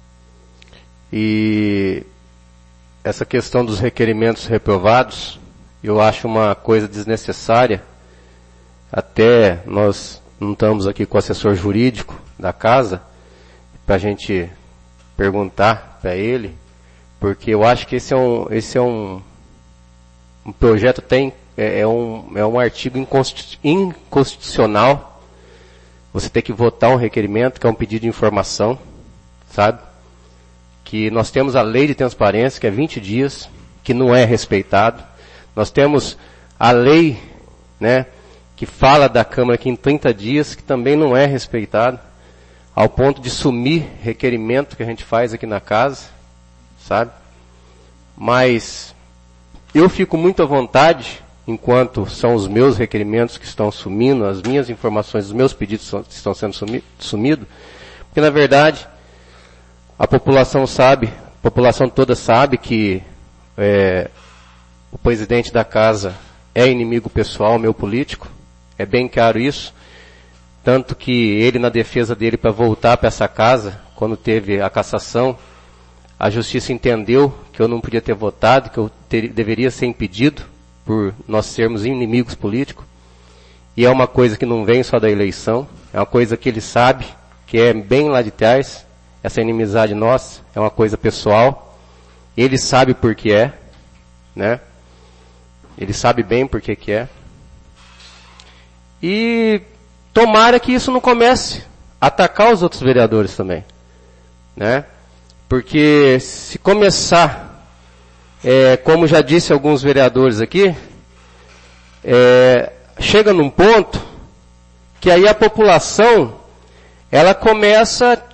E essa questão dos requerimentos reprovados, eu acho uma coisa desnecessária. Até nós não estamos aqui com o assessor jurídico da casa para a gente perguntar para ele, porque eu acho que esse é um, esse é um, um projeto tem é, é um é um artigo inconstitucional. Você tem que votar um requerimento que é um pedido de informação, sabe? Que nós temos a lei de transparência, que é vinte dias, que não é respeitado. Nós temos a lei, né, que fala da Câmara aqui em trinta dias, que também não é respeitado, ao ponto de sumir requerimento que a gente faz aqui na casa, sabe? Mas eu fico muito à vontade, enquanto são os meus requerimentos que estão sumindo, as minhas informações, os meus pedidos estão sendo sumidos, porque na verdade a população sabe, a população toda sabe que é, o presidente da casa é inimigo pessoal, meu político, é bem claro isso, tanto que ele na defesa dele para voltar para essa casa, quando teve a cassação, a justiça entendeu que eu não podia ter votado, que eu ter, deveria ser impedido por nós sermos inimigos políticos, e é uma coisa que não vem só da eleição, é uma coisa que ele sabe, que é bem lá de trás. Essa inimizade nossa é uma coisa pessoal. Ele sabe por que é, né? Ele sabe bem por que que é. E tomara que isso não comece a atacar os outros vereadores também, né? Porque se começar, é, como já disse alguns vereadores aqui, é, chega num ponto que aí a população, ela começa a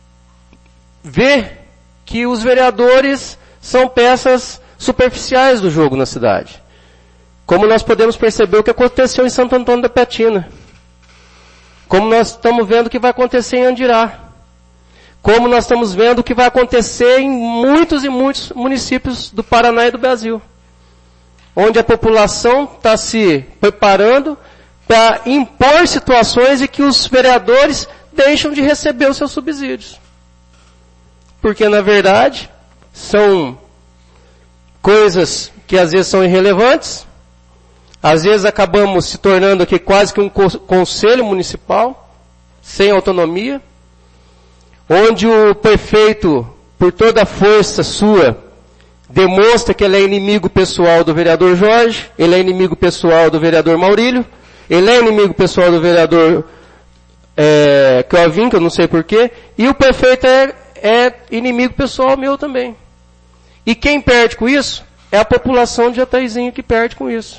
ver que os vereadores são peças superficiais do jogo na cidade. Como nós podemos perceber o que aconteceu em Santo Antônio da Petina. Como nós estamos vendo o que vai acontecer em Andirá. Como nós estamos vendo o que vai acontecer em muitos e muitos municípios do Paraná e do Brasil. Onde a população está se preparando para impor situações em que os vereadores deixam de receber os seus subsídios. Porque, na verdade, são coisas que às vezes são irrelevantes. Às vezes acabamos se tornando aqui quase que um conselho municipal, sem autonomia, onde o prefeito, por toda a força sua, demonstra que ele é inimigo pessoal do vereador Jorge, ele é inimigo pessoal do vereador Maurílio, ele é inimigo pessoal do vereador é, Crovin, que eu não sei porquê, e o prefeito é é inimigo pessoal meu também. E quem perde com isso é a população de Jataizinho que perde com isso.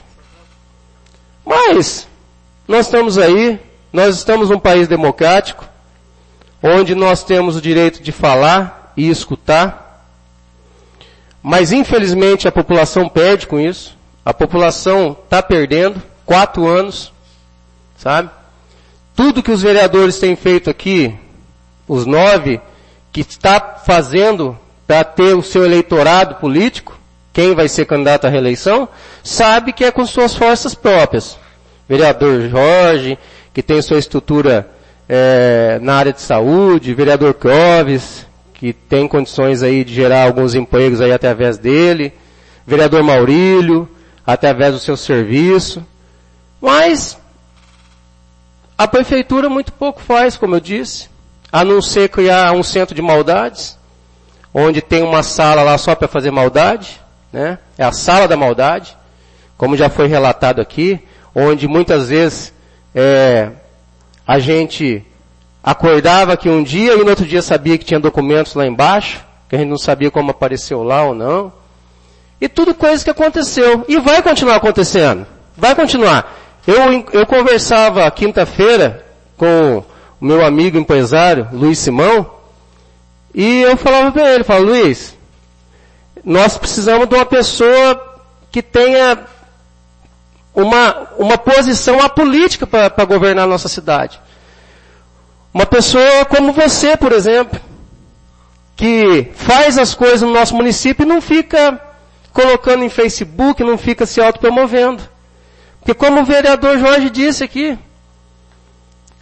Mas nós estamos aí, nós estamos num país democrático, onde nós temos o direito de falar e escutar, mas infelizmente a população perde com isso. A população está perdendo, quatro anos, sabe? Tudo que os vereadores têm feito aqui, os nove, que está fazendo para ter o seu eleitorado político, quem vai ser candidato à reeleição, sabe que é com suas forças próprias. Vereador Jorge, que tem sua estrutura é, na área de saúde, vereador Clóvis, que tem condições aí de gerar alguns empregos aí através dele, vereador Maurílio, através do seu serviço. Mas a prefeitura muito pouco faz, como eu disse, a não ser criar um centro de maldades, onde tem uma sala lá só para fazer maldade, né? É a sala da maldade, como já foi relatado aqui, onde muitas vezes é, a gente acordava aqui um dia e no outro dia sabia que tinha documentos lá embaixo, que a gente não sabia como apareceu lá ou não. E tudo coisa que aconteceu. E vai continuar acontecendo. Vai continuar. Eu, eu conversava quinta-feira com o meu amigo empresário, Luiz Simão, e eu falava para ele, falava, Luiz, nós precisamos de uma pessoa que tenha uma, uma posição apolítica para governar a nossa cidade. Uma pessoa como você, por exemplo, que faz as coisas no nosso município e não fica colocando em Facebook, não fica se autopromovendo. Porque como o vereador Jorge disse aqui, o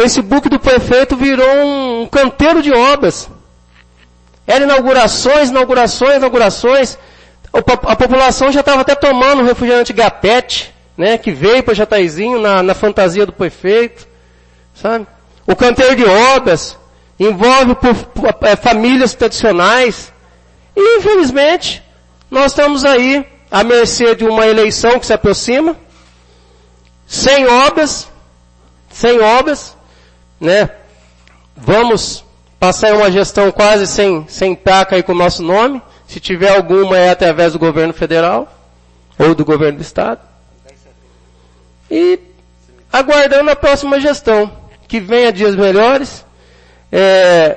Facebook do prefeito virou um, um canteiro de obras. Era inaugurações, inaugurações, inaugurações. A população já estava até tomando um refrigerante Gapete, né, que veio para Jataizinho na, na fantasia do prefeito, sabe? O canteiro de obras envolve por, por, é, famílias tradicionais. E, infelizmente, nós estamos aí à mercê de uma eleição que se aproxima, sem obras, sem obras, né? Vamos passar uma gestão quase sem, sem placa aí com o nosso nome. Se tiver alguma é através do governo federal ou do governo do estado. E aguardando a próxima gestão, que venha dias melhores. É,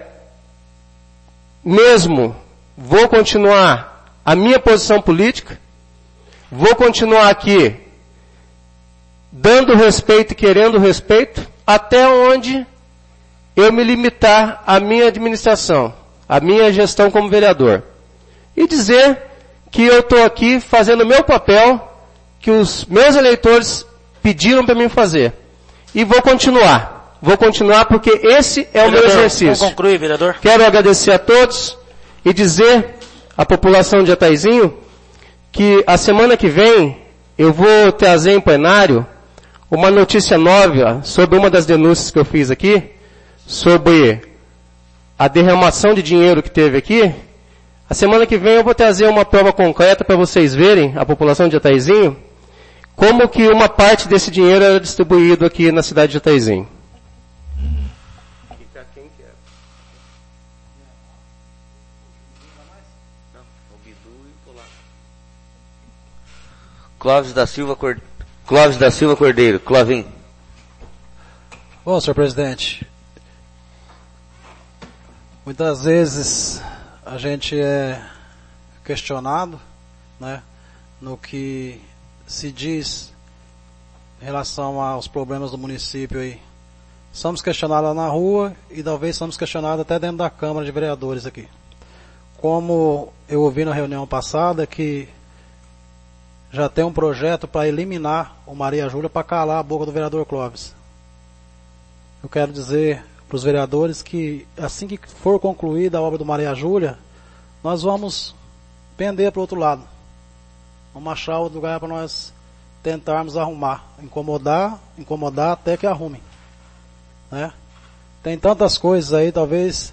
mesmo vou continuar a minha posição política, vou continuar aqui dando respeito e querendo respeito, até onde eu me limitar à minha administração, à minha gestão como vereador. E dizer que eu estou aqui fazendo o meu papel, que os meus eleitores pediram para mim fazer. E vou continuar. Vou continuar porque esse é vereador, o meu exercício. Vamos concluir, vereador. Quero agradecer a todos e dizer à população de Jataizinho que a semana que vem eu vou trazer em plenário uma notícia nova sobre uma das denúncias que eu fiz aqui, sobre a derramação de dinheiro que teve aqui. A semana que vem eu vou trazer uma prova concreta para vocês verem, a população de Jataizinho, como que uma parte desse dinheiro era distribuído aqui na cidade de Jataizinho. Clóvis da Silva Cordeiro. Clóvis da Silva Cordeiro. Clovin. Bom, senhor presidente, muitas vezes a gente é questionado, né, no que se diz em relação aos problemas do município aí. Somos questionados lá na rua e talvez somos questionados até dentro da Câmara de Vereadores aqui. Como eu ouvi na reunião passada que já tem um projeto para eliminar o Maria Júlia para calar a boca do vereador Clóvis. Eu quero dizer para os vereadores que assim que for concluída a obra do Maria Júlia, nós vamos pender para o outro lado. Vamos achar outro lugar para nós tentarmos arrumar. Incomodar, incomodar até que arrumem. Né? Tem tantas coisas aí, talvez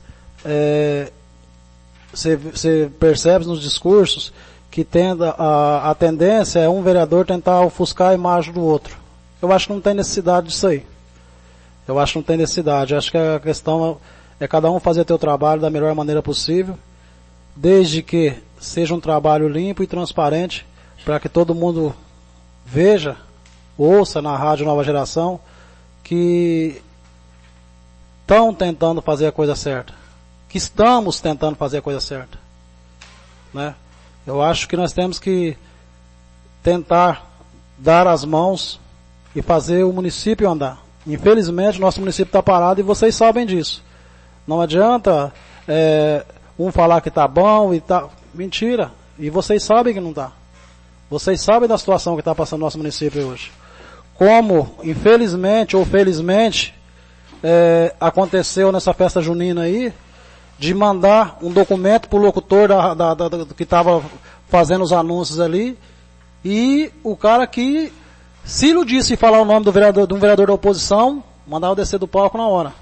você é, percebe nos discursos que tenda a, a tendência é um vereador tentar ofuscar a imagem do outro. Eu acho que não tem necessidade disso aí. Eu acho que não tem necessidade. Eu acho que a questão é cada um fazer seu trabalho da melhor maneira possível, desde que seja um trabalho limpo e transparente, para que todo mundo veja, ouça na Rádio Nova Geração, que estão tentando fazer a coisa certa. Que estamos tentando fazer a coisa certa. Né? Eu acho que nós temos que tentar dar as mãos e fazer o município andar. Infelizmente, nosso município está parado e vocês sabem disso. Não adianta é, um falar que está bom e tá mentira. E vocês sabem que não está. Vocês sabem da situação que está passando no nosso município hoje. Como, infelizmente ou felizmente, é, aconteceu nessa festa junina aí, de mandar um documento para o locutor da, da, da, da, que estava fazendo os anúncios ali, e o cara que se iludisse falar o nome do vereador, de um vereador da oposição, mandava descer do palco na hora.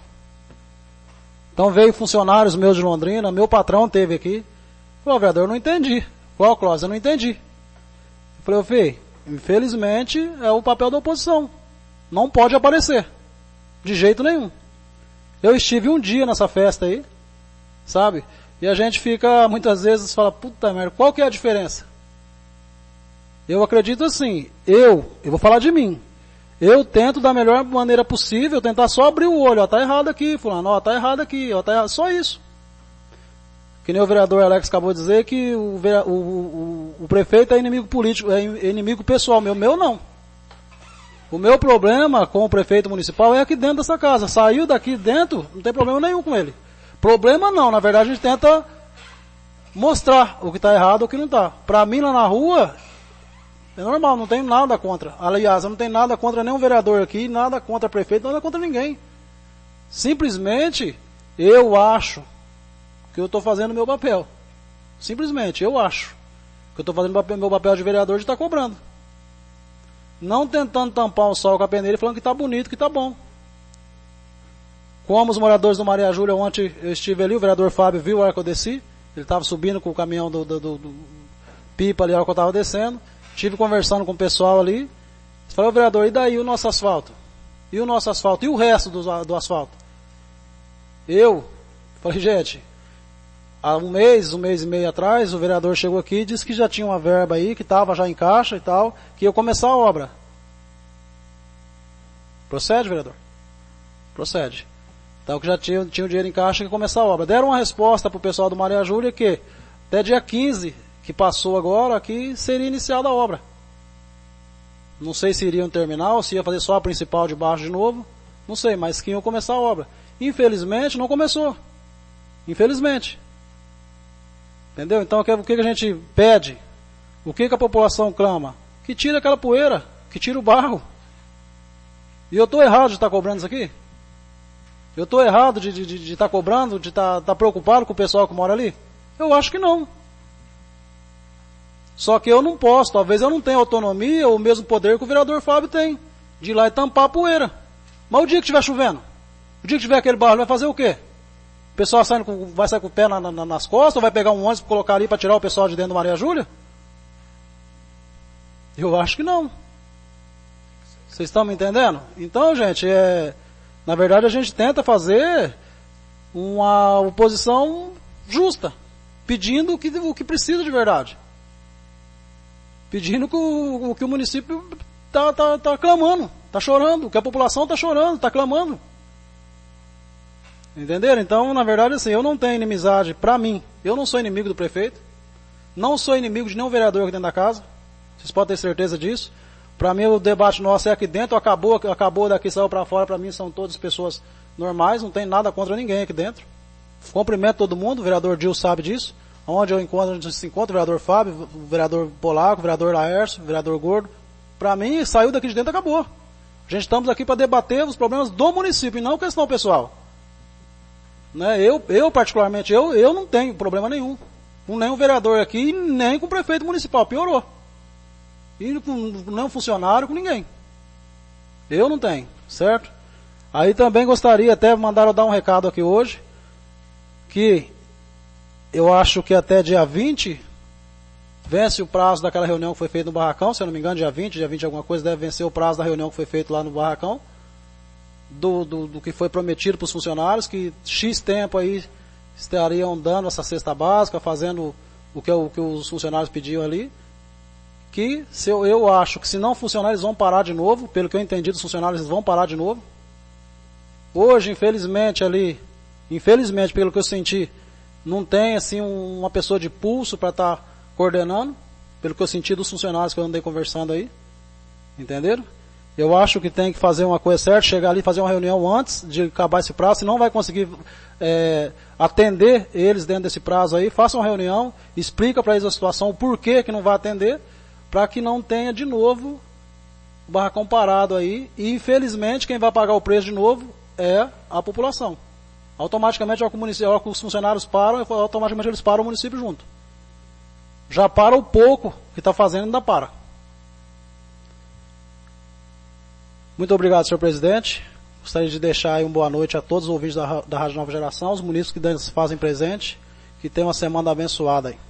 Então veio funcionários meus de Londrina, meu patrão teve aqui, falou, vereador, eu não entendi. Qual, Clóvis? Eu não entendi. Eu falei, ô filho, infelizmente é o papel da oposição. Não pode aparecer. De jeito nenhum. Eu estive um dia nessa festa aí, sabe? E a gente fica, muitas vezes, fala, puta merda, qual que é a diferença? Eu acredito assim, eu, eu vou falar de mim. Eu tento da melhor maneira possível, tentar só abrir o olho, ó, tá errado aqui, fulano, ó, tá errado aqui, ó, tá errado, só isso. Que nem o vereador Alex acabou de dizer que o, o, o, o prefeito é inimigo político, é inimigo pessoal, meu, meu não. O meu problema com o prefeito municipal é aqui dentro dessa casa. Saiu daqui dentro, não tem problema nenhum com ele. Problema não, na verdade a gente tenta mostrar o que está errado ou o que não está. Para mim lá na rua, é normal, não tenho nada contra. Aliás, eu não tenho nada contra nenhum vereador aqui, nada contra prefeito, nada contra ninguém. Simplesmente, eu acho que eu estou fazendo o meu papel. Simplesmente, eu acho que eu estou fazendo o meu papel de vereador de estar cobrando. Não tentando tampar o sol com a peneira e falando que está bonito, que está bom. Como os moradores do Maria Júlia, ontem eu estive ali, o vereador Fábio viu a hora que eu desci, ele estava subindo com o caminhão do, do, do, do pipa ali a hora que eu estava descendo, estive conversando com o pessoal ali, falei, vereador, e daí o nosso asfalto? E o nosso asfalto? E o resto do, do asfalto? Eu falei, gente, há um mês, um mês e meio atrás, o vereador chegou aqui e disse que já tinha uma verba aí, que estava já em caixa e tal, que ia começar a obra. Procede, vereador? Procede. Então que já tinha, tinha o dinheiro em caixa que ia começar a obra. Deram uma resposta para o pessoal do Maria Júlia que até dia quinze, que passou agora, aqui seria iniciada a obra. Não sei se iriam terminar ou se ia fazer só a principal de baixo de novo. Não sei, mas que iam começar a obra. Infelizmente não começou. Infelizmente. Entendeu? Então o que, o que a gente pede? O que, que a população clama? Que tire aquela poeira, que tire o barro. E eu estou errado de estar cobrando isso aqui? Eu estou errado de estar de, de, de tá cobrando, de estar tá, tá preocupado com o pessoal que mora ali? Eu acho que não. Só que eu não posso, talvez eu não tenha autonomia ou o mesmo poder que o vereador Fábio tem, de ir lá e tampar a poeira. Mas o dia que estiver chovendo, o dia que tiver aquele barro, vai fazer o quê? O pessoal saindo com, vai sair com o pé na, na, nas costas, ou vai pegar um ônibus para colocar ali para tirar o pessoal de dentro do Maria Júlia? Eu acho que não. Vocês estão me entendendo? Então, gente, é, na verdade a gente tenta fazer uma oposição justa, pedindo o que, o que precisa de verdade. Pedindo que o, o que o município está tá, tá clamando, está chorando, que a população está chorando, está clamando. Entenderam? Então, na verdade, assim, eu não tenho inimizade para mim. Eu não sou inimigo do prefeito. Não sou inimigo de nenhum vereador aqui dentro da casa. Vocês podem ter certeza disso. Para mim, o debate nosso é aqui dentro. Acabou, acabou daqui, saiu para fora. Para mim, são todas pessoas normais. Não tem nada contra ninguém aqui dentro. Cumprimento todo mundo. O vereador Dil sabe disso. Onde eu encontro, onde se encontra o vereador Fábio, o vereador Polaco, o vereador Laércio, o vereador Gordo. Para mim, saiu daqui de dentro, acabou. A gente estamos aqui para debater os problemas do município e não questão pessoal. Né? Eu, eu, particularmente, eu, eu não tenho problema nenhum. Com nenhum vereador aqui, nem com o prefeito municipal. Piorou. E com nenhum funcionário, com ninguém. Eu não tenho, certo? Aí também gostaria, até mandaram dar um recado aqui hoje, que eu acho que até dia vinte, vence o prazo daquela reunião que foi feita no Barracão, se eu não me engano, dia vinte, dia vinte alguma coisa, deve vencer o prazo da reunião que foi feita lá no Barracão. Do, do, do que foi prometido para os funcionários, que X tempo aí estariam dando essa cesta básica, fazendo o que, o que os funcionários pediam ali, que se eu, eu acho que se não funcionar eles vão parar de novo, pelo que eu entendi dos funcionários eles vão parar de novo. Hoje, infelizmente ali, infelizmente pelo que eu senti, não tem assim um, uma pessoa de pulso para estar tá coordenando, pelo que eu senti dos funcionários que eu andei conversando aí, entenderam? Eu acho que tem que fazer uma coisa certa, chegar ali e fazer uma reunião antes de acabar esse prazo, se não vai conseguir é, atender eles dentro desse prazo aí, faça uma reunião, explica para eles a situação, o porquê que não vai atender, para que não tenha de novo o barracão parado aí, e infelizmente quem vai pagar o preço de novo é a população. Automaticamente, ao que, o município, ao que os funcionários param, automaticamente eles param o município junto. Já para o pouco que está fazendo, ainda para. Muito obrigado, senhor presidente. Gostaria de deixar aí uma boa noite a todos os ouvintes da, da Rádio Nova Geração, os munícipes que se fazem presente, que tenham uma semana abençoada aí.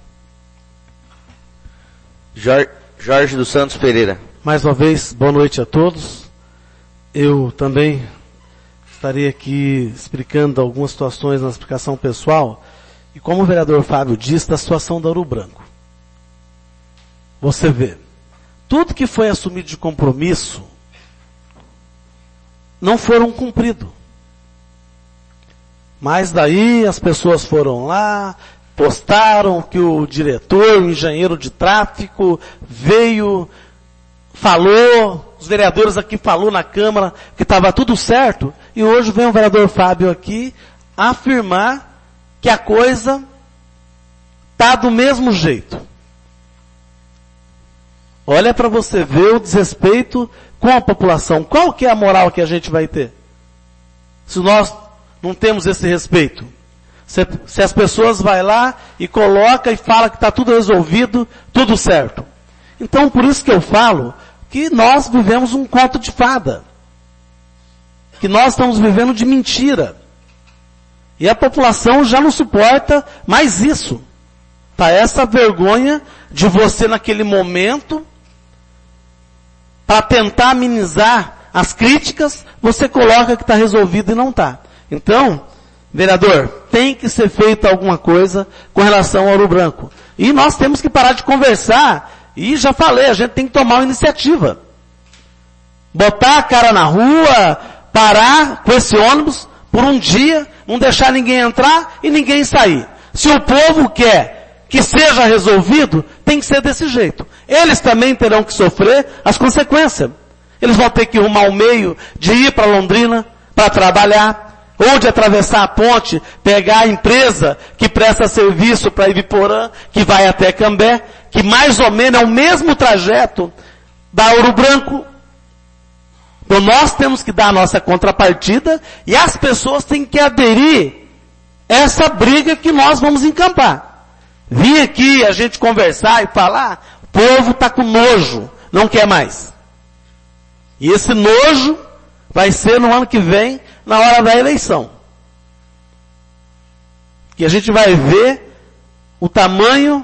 Jorge, Jorge dos Santos Pereira. Mais uma vez, boa noite a todos. Eu também estarei aqui explicando algumas situações na explicação pessoal, e como o vereador Fábio disse, da situação da Ouro Branco. Você vê, tudo que foi assumido de compromisso não foram cumpridos. Mas daí as pessoas foram lá, postaram que o diretor, o engenheiro de tráfico, veio, falou, os vereadores aqui falou na Câmara que estava tudo certo, e hoje vem o vereador Fábio aqui afirmar que a coisa está do mesmo jeito. Olha para você ver o desrespeito com a população. Qual que é a moral que a gente vai ter? Se nós não temos esse respeito. Se, se as pessoas vai lá e coloca e fala que está tudo resolvido, tudo certo. Então, por isso que eu falo que nós vivemos um conto de fada. Que nós estamos vivendo de mentira. E a população já não suporta mais isso. Tá essa vergonha de você naquele momento, para tentar amenizar as críticas, você coloca que está resolvido e não está. Então, vereador, tem que ser feita alguma coisa com relação ao Ouro Branco. E nós temos que parar de conversar. E já falei, a gente tem que tomar uma iniciativa. Botar a cara na rua, parar com esse ônibus por um dia, não deixar ninguém entrar e ninguém sair. Se o povo quer que seja resolvido, tem que ser desse jeito. Eles também terão que sofrer as consequências. Eles vão ter que arrumar o meio de ir para Londrina para trabalhar, ou de atravessar a ponte, pegar a empresa que presta serviço para Ibiporã, que vai até Cambé, que mais ou menos é o mesmo trajeto da Ouro Branco. Então nós temos que dar a nossa contrapartida e as pessoas têm que aderir a essa briga que nós vamos encampar. Vim aqui a gente conversar e falar, o povo está com nojo, não quer mais. E esse nojo vai ser no ano que vem, na hora da eleição. Que a gente vai ver o tamanho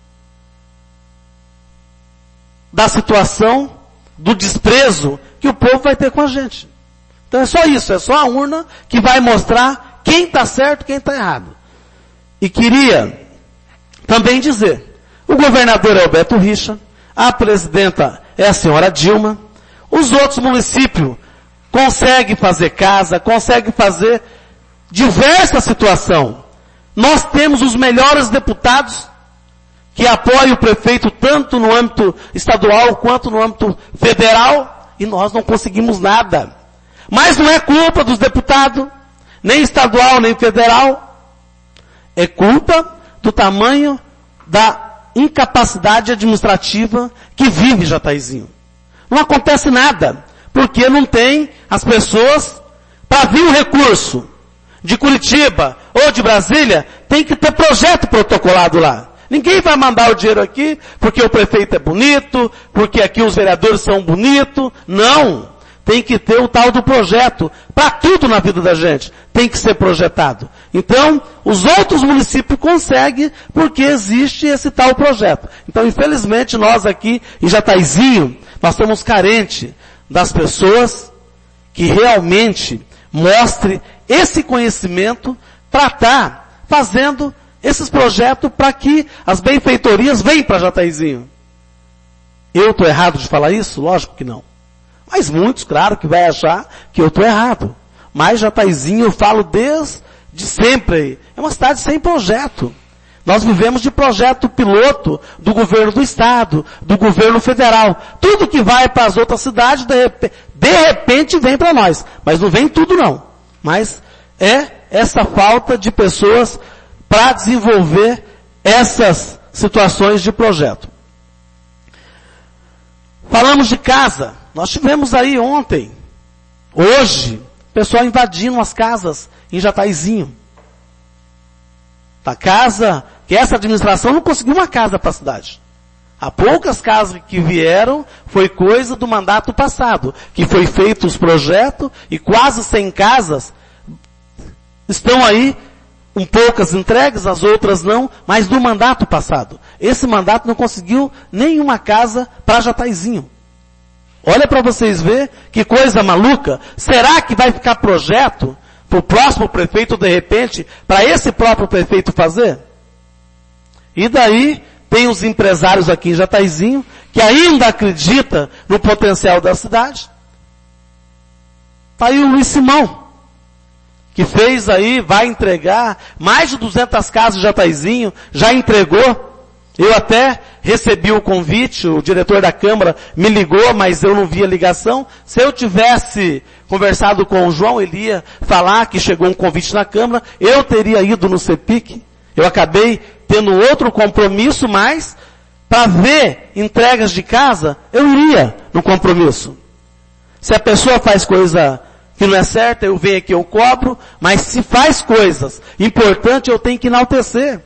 da situação, do desprezo que o povo vai ter com a gente. Então é só isso, é só a urna que vai mostrar quem está certo e quem está errado. E queria também dizer, o governador é o Beto Richa, a presidenta é a senhora Dilma, os outros municípios conseguem fazer casa, conseguem fazer diversas situações. Nós temos os melhores deputados que apoiam o prefeito tanto no âmbito estadual quanto no âmbito federal, e nós não conseguimos nada. Mas não é culpa dos deputados, nem estadual, nem federal. É culpa do tamanho da incapacidade administrativa que vive Jataizinho. Não acontece nada, porque não tem as pessoas para vir o recurso de Curitiba ou de Brasília, tem que ter projeto protocolado lá. Ninguém vai mandar o dinheiro aqui porque o prefeito é bonito, porque aqui os vereadores são bonitos. Não. Tem que ter o tal do projeto. Para tudo na vida da gente tem que ser projetado. Então, os outros municípios conseguem porque existe esse tal projeto. Então, infelizmente, nós aqui em Jataizinho, nós estamos carentes das pessoas que realmente mostrem esse conhecimento para estar fazendo esses projetos para que as benfeitorias venham para Jataizinho. Eu estou errado de falar isso? Lógico que não. Mas muitos, claro, que vai achar que eu estou errado. Mas Jataizinho eu falo desde sempre. É uma cidade sem projeto. Nós vivemos de projeto piloto do governo do estado, do governo federal. Tudo que vai para as outras cidades, de repente, de repente vem para nós. Mas não vem tudo não. Mas é essa falta de pessoas para desenvolver essas situações de projeto. Falamos de casa. Nós tivemos aí ontem, hoje, pessoal invadindo as casas em Jataizinho. A casa, que essa administração não conseguiu uma casa para a cidade. Há poucas casas que vieram, foi coisa do mandato passado, que foi feito os projetos e quase cem casas estão aí, um poucas entregues, as outras não, mas do mandato passado. Esse mandato não conseguiu nenhuma casa para Jataizinho. Olha para vocês verem que coisa maluca. Será que vai ficar projeto para o próximo prefeito, de repente, para esse próprio prefeito fazer? E daí tem os empresários aqui em Jataizinho que ainda acreditam no potencial da cidade. Está aí o Luiz Simão, que fez aí, vai entregar mais de duzentas casas em Jataizinho, já entregou. Eu até recebi o convite, o diretor da Câmara me ligou, mas eu não vi a ligação. Se eu tivesse conversado com o João, ele ia falar que chegou um convite na Câmara, eu teria ido no CEPIC. Eu acabei tendo outro compromisso, mas para ver entregas de casa, eu iria no compromisso. Se a pessoa faz coisa que não é certa, eu venho aqui, eu cobro, mas se faz coisas importantes, eu tenho que enaltecer.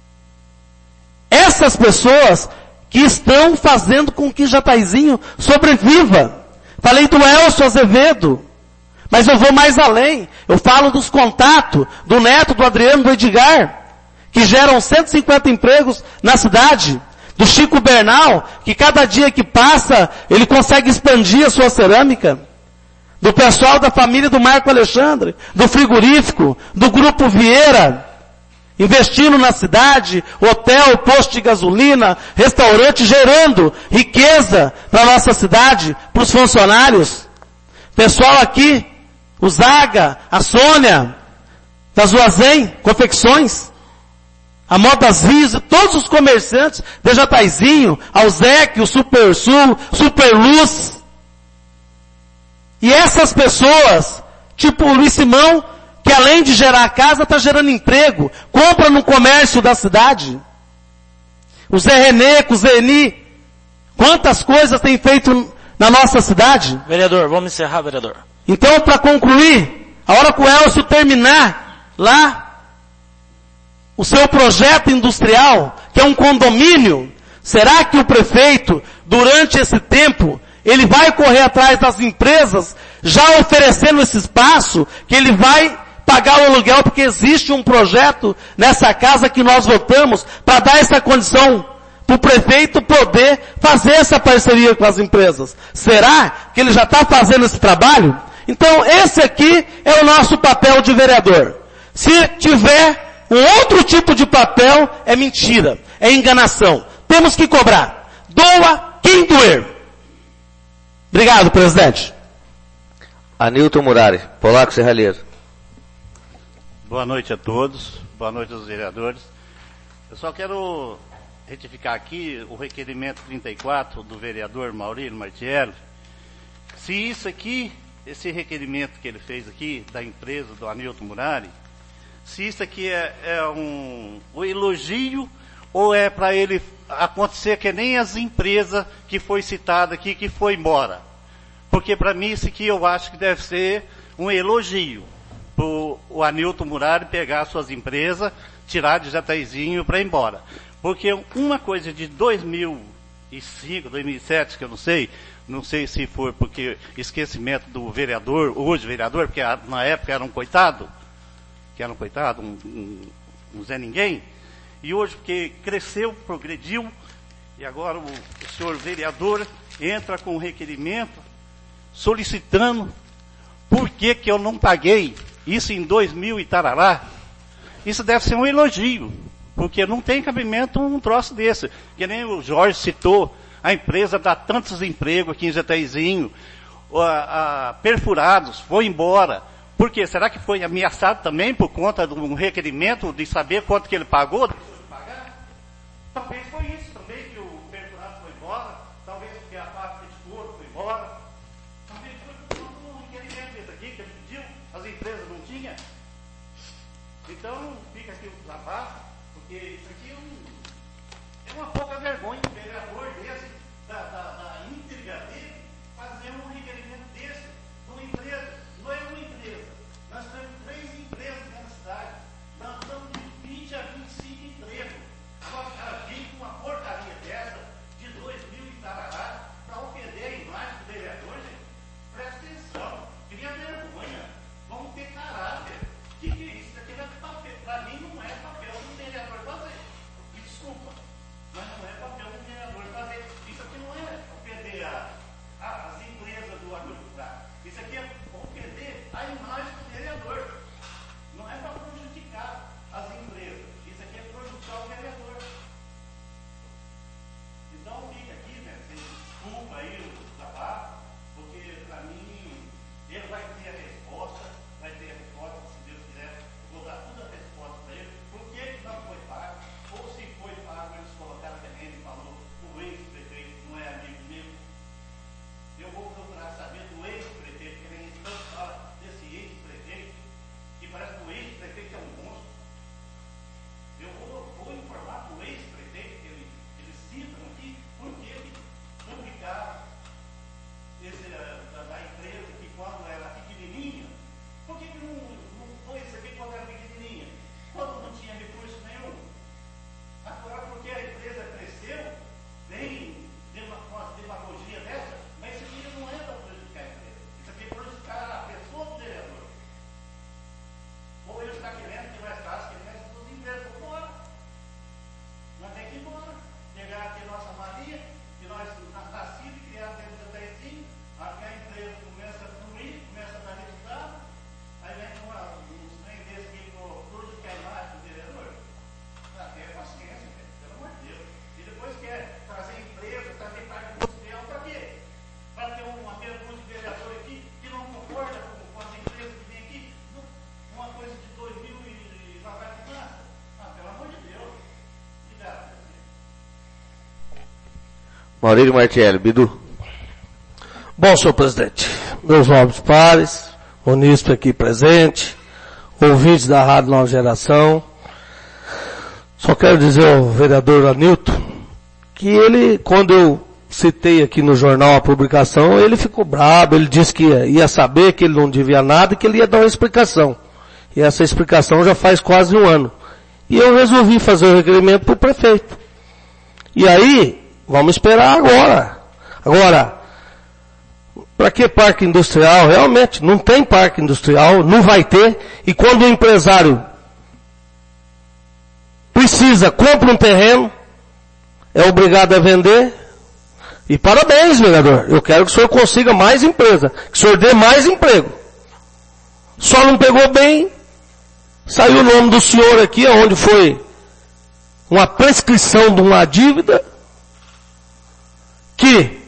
Essas pessoas que estão fazendo com que Jataizinho sobreviva. Falei do Elcio Azevedo, mas eu vou mais além. Eu falo dos contatos do Neto, do Adriano, do Edgar, que geram cento e cinquenta empregos na cidade. Do Chico Bernal, que cada dia que passa, ele consegue expandir a sua cerâmica. Do pessoal da família do Marco Alexandre, do frigorífico, do Grupo Vieira, investindo na cidade, hotel, posto de gasolina, restaurante, gerando riqueza para a nossa cidade, para os funcionários. Pessoal aqui, o Zaga, a Sônia, da Zuazen, Confecções, a Modas Riso, todos os comerciantes de Jataizinho, ao Zec, o Super Sul, Super Luz. E essas pessoas, tipo o Luiz Simão, que além de gerar a casa, está gerando emprego, compra no comércio da cidade. O Zé Renê, o Zé Eni, quantas coisas tem feito na nossa cidade? Vereador, vamos encerrar, vereador. Então, para concluir, a hora que o Elcio terminar lá o seu projeto industrial, que é um condomínio, será que o prefeito, durante esse tempo, ele vai correr atrás das empresas, já oferecendo esse espaço, que ele vai pagar o aluguel, porque existe um projeto nessa casa que nós votamos para dar essa condição para o prefeito poder fazer essa parceria com as empresas. Será que ele já está fazendo esse trabalho? Então esse aqui é o nosso papel de vereador. Se tiver um outro tipo de papel, é mentira, é enganação. Temos que cobrar. Doa quem doer. Obrigado, presidente. Anilton Murari, Polaco Serralheiro. Boa noite a todos, boa noite aos vereadores. Eu só quero retificar aqui o requerimento trinta e quatro do vereador Maurílio Martiello. Se isso aqui, esse requerimento que ele fez aqui, da empresa do Anilton Murari, se isso aqui é, é um, um elogio ou é para ele acontecer que nem as empresas que foi citada aqui, que foi embora. Porque para mim isso aqui eu acho que deve ser um elogio para o Anilton Murari pegar suas empresas, tirar de Jataizinho para ir embora. Porque uma coisa de dois mil e cinco, dois mil e sete, que eu não sei, não sei se foi porque esquecimento do vereador, hoje vereador, porque na época era um coitado, que era um coitado, um, um, um Zé Ninguém, e hoje porque cresceu, progrediu, e agora o, o senhor vereador entra com um requerimento solicitando por que que eu não paguei isso em dois mil e tarará. Isso deve ser um elogio, porque não tem cabimento um troço desse. Que nem o Jorge citou, a empresa dá tantos empregos aqui em Jataizinho, a, a, perfurados, foi embora. Por quê? Será que foi ameaçado também por conta de um requerimento de saber quanto que ele pagou? Talvez foi isso também, que o perfurado foi embora, talvez porque a fábrica de couro foi embora, talvez foi um requerimento desse aqui que ele pediu, as empresas não tinham. Então, fica aqui o desabafo, porque isso aqui é, um, é uma pouca vergonha, um vereador desse, da, da, da íntegra dele, fazer um requerimento desse, de uma empresa. Não é uma empresa, nós temos três empresas na cidade, nós estamos de vinte a vinte e cinco empregos. Agora, cara, vem com uma porcaria dessa, de dois mil e tarará, para ofender a imagem do vereador, gente. Presta atenção, cria vergonha, vamos ter caráter. O que, que é isso? Isso aqui não é papel, para mim não é papel do vereador fazer. Isso negócio nascido e criado dentro do Itaizinho, até a empresa começa a fluir, começa a dar resultado, aí vem com uma, uns trem desses que tudo que é imagem do vereador. Ah, tenha paciência, velho, pelo amor de Deus. E depois quer trazer empresa, trazer parque industrial, para quê? Para ter uma meia dúzia de vereador aqui que não concorda com, com as empresas que vêm aqui, uma coisa de dois mil e já vai com nada. Ah, pelo amor de Deus. Obrigado. Maurílio Martiello, Bidu. Bom, senhor presidente, meus nobres pares, munícipe aqui presente, ouvintes da Rádio Nova Geração, só quero dizer ao vereador Anilton que ele, quando eu citei aqui no jornal a publicação, ele ficou bravo, ele disse que ia, ia saber que ele não devia nada e que ele ia dar uma explicação. E essa explicação já faz quase um ano. E eu resolvi fazer o requerimento para o prefeito. E aí, vamos esperar agora. Agora, para que parque industrial? Realmente, não tem parque industrial, não vai ter. E quando o empresário precisa, compra um terreno, é obrigado a vender. E parabéns, vereador. Eu quero que o senhor consiga mais empresa, que o senhor dê mais emprego. Só não pegou bem, saiu o nome do senhor aqui, onde foi uma prescrição de uma dívida, que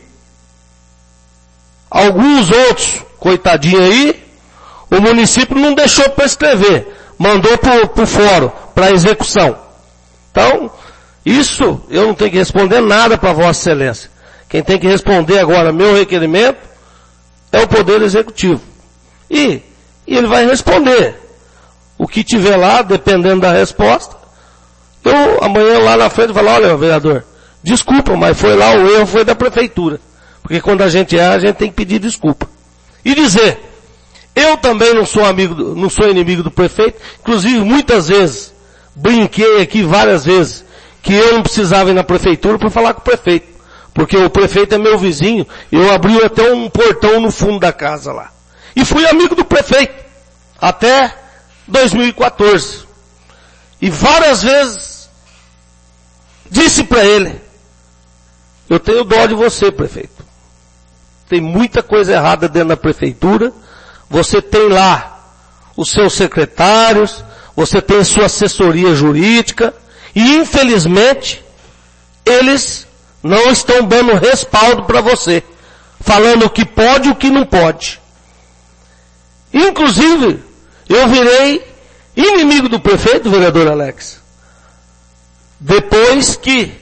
alguns outros, coitadinho aí, o município não deixou prescrever, mandou para o fórum, para execução. Então, isso eu não tenho que responder nada para Vossa Excelência. Quem tem que responder agora meu requerimento é o Poder Executivo. E, e ele vai responder. O que tiver lá, dependendo da resposta, eu amanhã lá na frente vou falar, olha, vereador, desculpa, mas foi lá, o erro foi da prefeitura. Porque quando a gente erra, a gente tem que pedir desculpa. E dizer, eu também não sou amigo, do, não sou inimigo do prefeito, inclusive muitas vezes, brinquei aqui várias vezes, que eu não precisava ir na prefeitura para falar com o prefeito. Porque o prefeito é meu vizinho, eu abri até um portão no fundo da casa lá. E fui amigo do prefeito, até dois mil e quatorze. E várias vezes, disse para ele, eu tenho dó de você, prefeito. Tem muita coisa errada dentro da prefeitura, você tem lá os seus secretários, você tem sua assessoria jurídica, e infelizmente, eles não estão dando respaldo para você, falando o que pode e o que não pode. Inclusive, eu virei inimigo do prefeito, vereador Alex, depois que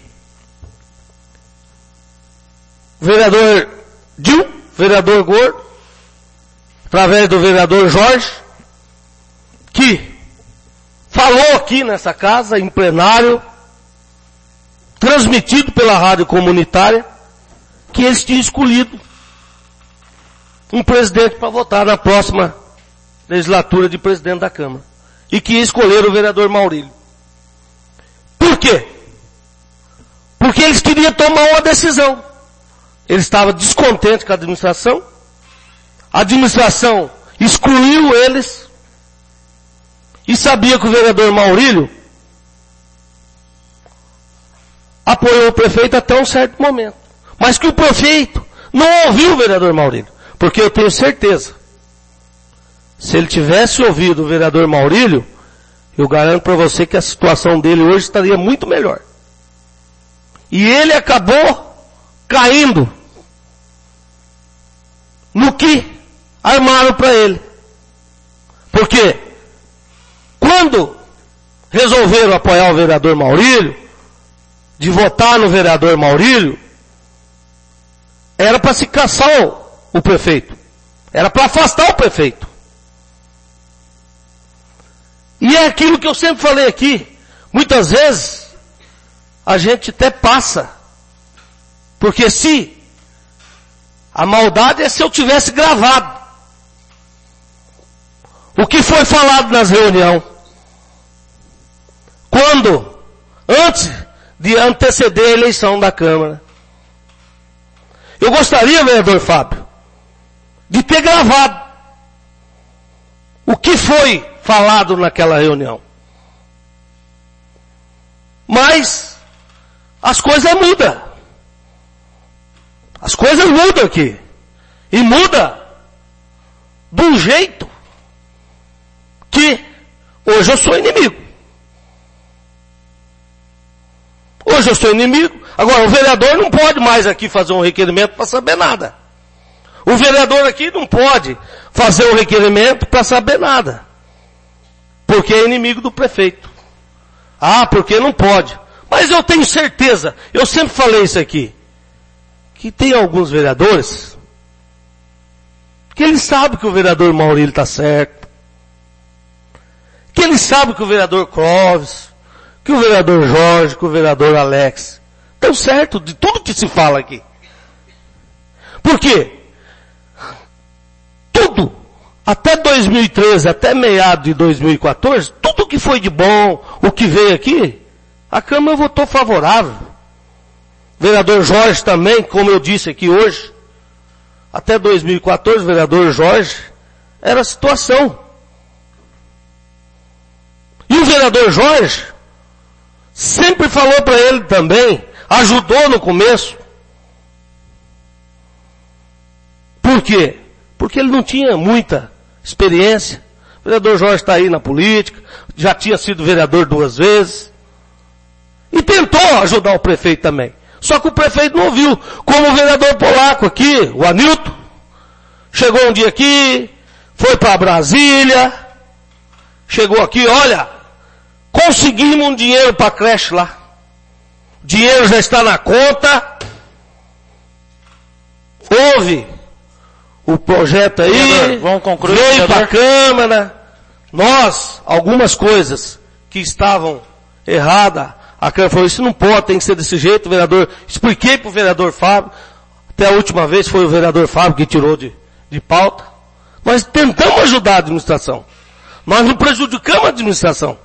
vereador Dil, vereador Gordo, através do vereador Jorge, que falou aqui nessa casa, em plenário, transmitido pela rádio comunitária, que eles tinham escolhido um presidente para votar na próxima legislatura de presidente da Câmara. E que escolheram o vereador Maurílio. Por quê? Porque eles queriam tomar uma decisão. Eles estavam descontentes com a administração. A administração excluiu eles. E sabia que o vereador Maurílio apoiou o prefeito até um certo momento. Mas que o prefeito não ouviu o vereador Maurílio. Porque eu tenho certeza, se ele tivesse ouvido o vereador Maurílio, eu garanto para você que a situação dele hoje estaria muito melhor. E ele acabou caindo no que armaram para ele. Porque quando resolveram apoiar o vereador Maurílio, de votar no vereador Maurílio, era para se caçar o, o prefeito. Era para afastar o prefeito. E é aquilo que eu sempre falei aqui. Muitas vezes, a gente até passa. Porque se a maldade é se eu tivesse gravado o que foi falado nas reuniões. Quando, antes de anteceder a eleição da Câmara. Eu gostaria, vereador Fábio, de ter gravado o que foi falado naquela reunião. Mas as coisas mudam. As coisas mudam aqui. E muda de um jeito que hoje eu sou inimigo. Hoje eu sou inimigo. Agora, o vereador não pode mais aqui fazer um requerimento para saber nada. O vereador aqui não pode fazer um requerimento para saber nada. Porque é inimigo do prefeito. Ah, porque não pode. Mas eu tenho certeza, eu sempre falei isso aqui, que tem alguns vereadores que eles sabem que o vereador Maurílio está certo. Que eles sabem que o vereador Clóvis, que o vereador Jorge, que o vereador Alex estão certo de tudo que se fala aqui. Por quê? Tudo, até dois mil e treze, até meados de dois mil e quatorze, tudo que foi de bom, o que veio aqui, a Câmara votou favorável. O vereador Jorge também, como eu disse aqui hoje, até dois mil e quatorze, o vereador Jorge, era a situação. E o vereador Jorge sempre falou para ele também, ajudou no começo. Por quê? Porque ele não tinha muita experiência. O vereador Jorge está aí na política, já tinha sido vereador duas vezes. E tentou ajudar o prefeito também. Só que o prefeito não ouviu. Como o vereador polaco aqui, o Anilton, chegou um dia aqui, foi para Brasília, chegou aqui, olha, conseguimos um dinheiro para a creche lá. O dinheiro já está na conta. Houve o projeto aí, vamos concluir, veio para a Câmara. Nós, algumas coisas que estavam erradas, a Câmara falou, isso não pode, tem que ser desse jeito. O vereador, expliquei para o vereador Fábio, até a última vez foi o vereador Fábio que tirou de, de pauta. Nós tentamos ajudar a administração. Nós não prejudicamos a administração.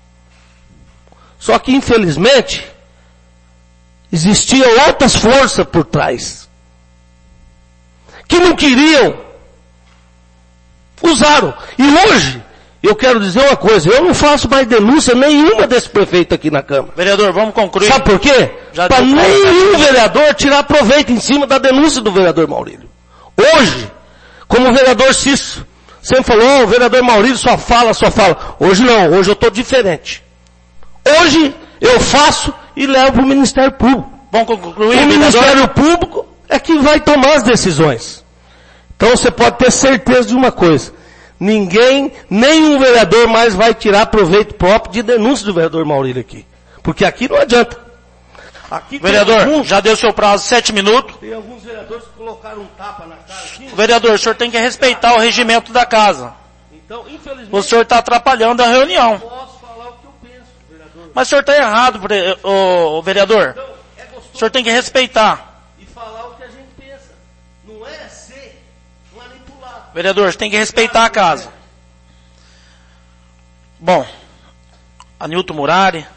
Só que, infelizmente, existiam outras forças por trás. Que não queriam. Usaram. E hoje, eu quero dizer uma coisa, eu não faço mais denúncia nenhuma desse prefeito aqui na Câmara. Vereador, vamos concluir. Sabe por quê? Para nenhum vereador tirar proveito em cima da denúncia do vereador Maurílio. Hoje, como o vereador Cício sempre falou, oh, o vereador Maurílio só fala, só fala. Hoje não, hoje eu estou diferente. Hoje eu faço e levo para o Ministério Público. Vamos concluir, o vereador? Ministério Público é que vai tomar as decisões. Então você pode ter certeza de uma coisa. Ninguém, nenhum vereador mais vai tirar proveito próprio de denúncia do vereador Maurílio aqui. Porque aqui não adianta. Aqui vereador, alguns, já deu seu prazo, sete minutos. Tem alguns vereadores que colocaram um tapa na cara aqui. Vereador, o senhor tem que respeitar o regimento da casa. Então, infelizmente, o senhor está atrapalhando a reunião. Posso falar o que eu penso, vereador. Mas o senhor está errado, o, o vereador. Então, é gostoso. O senhor tem que respeitar. E falar o que a gente pensa. Não é ser manipulado. Vereador, você tem que respeitar a casa. Bom, Anilton Murari,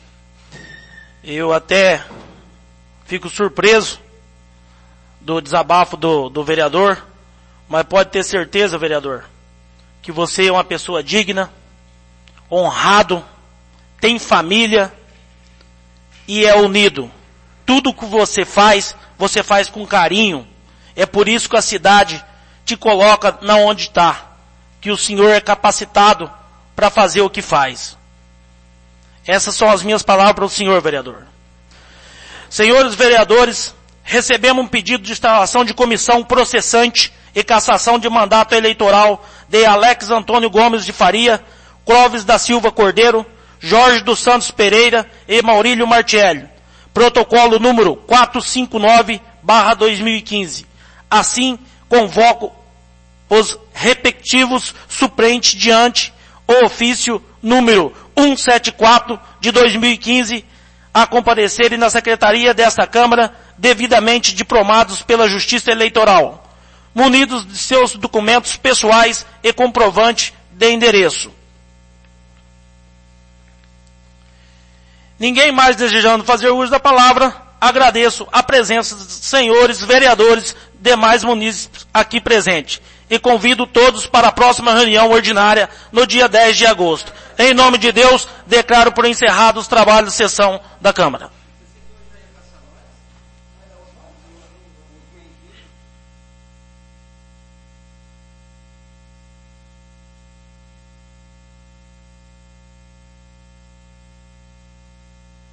eu até fico surpreso do desabafo do, do vereador, mas pode ter certeza, vereador, que você é uma pessoa digna, honrado, tem família e é unido. Tudo que você faz, você faz com carinho. É por isso que a cidade te coloca na onde está, que o senhor é capacitado para fazer o que faz. Essas são as minhas palavras para o senhor, vereador. Senhores vereadores, recebemos um pedido de instalação de comissão processante e cassação de mandato eleitoral de Alex Antônio Gomes de Faria, Clóvis da Silva Cordeiro, Jorge dos Santos Pereira e Maurílio Martielli. Protocolo número quatrocentos e cinquenta e nove barra dois mil e quinze. Assim, convoco os respectivos suplentes diante o ofício número cento e setenta e quatro de dois mil e quinze a comparecerem na secretaria desta Câmara devidamente diplomados pela Justiça Eleitoral, munidos de seus documentos pessoais e comprovante de endereço. Ninguém mais desejando fazer uso da palavra, agradeço a presença dos senhores vereadores demais munícipes aqui presentes e convido todos para a próxima reunião ordinária no dia dez de agosto. Em nome de Deus, declaro por encerrados os trabalhos de sessão da Câmara.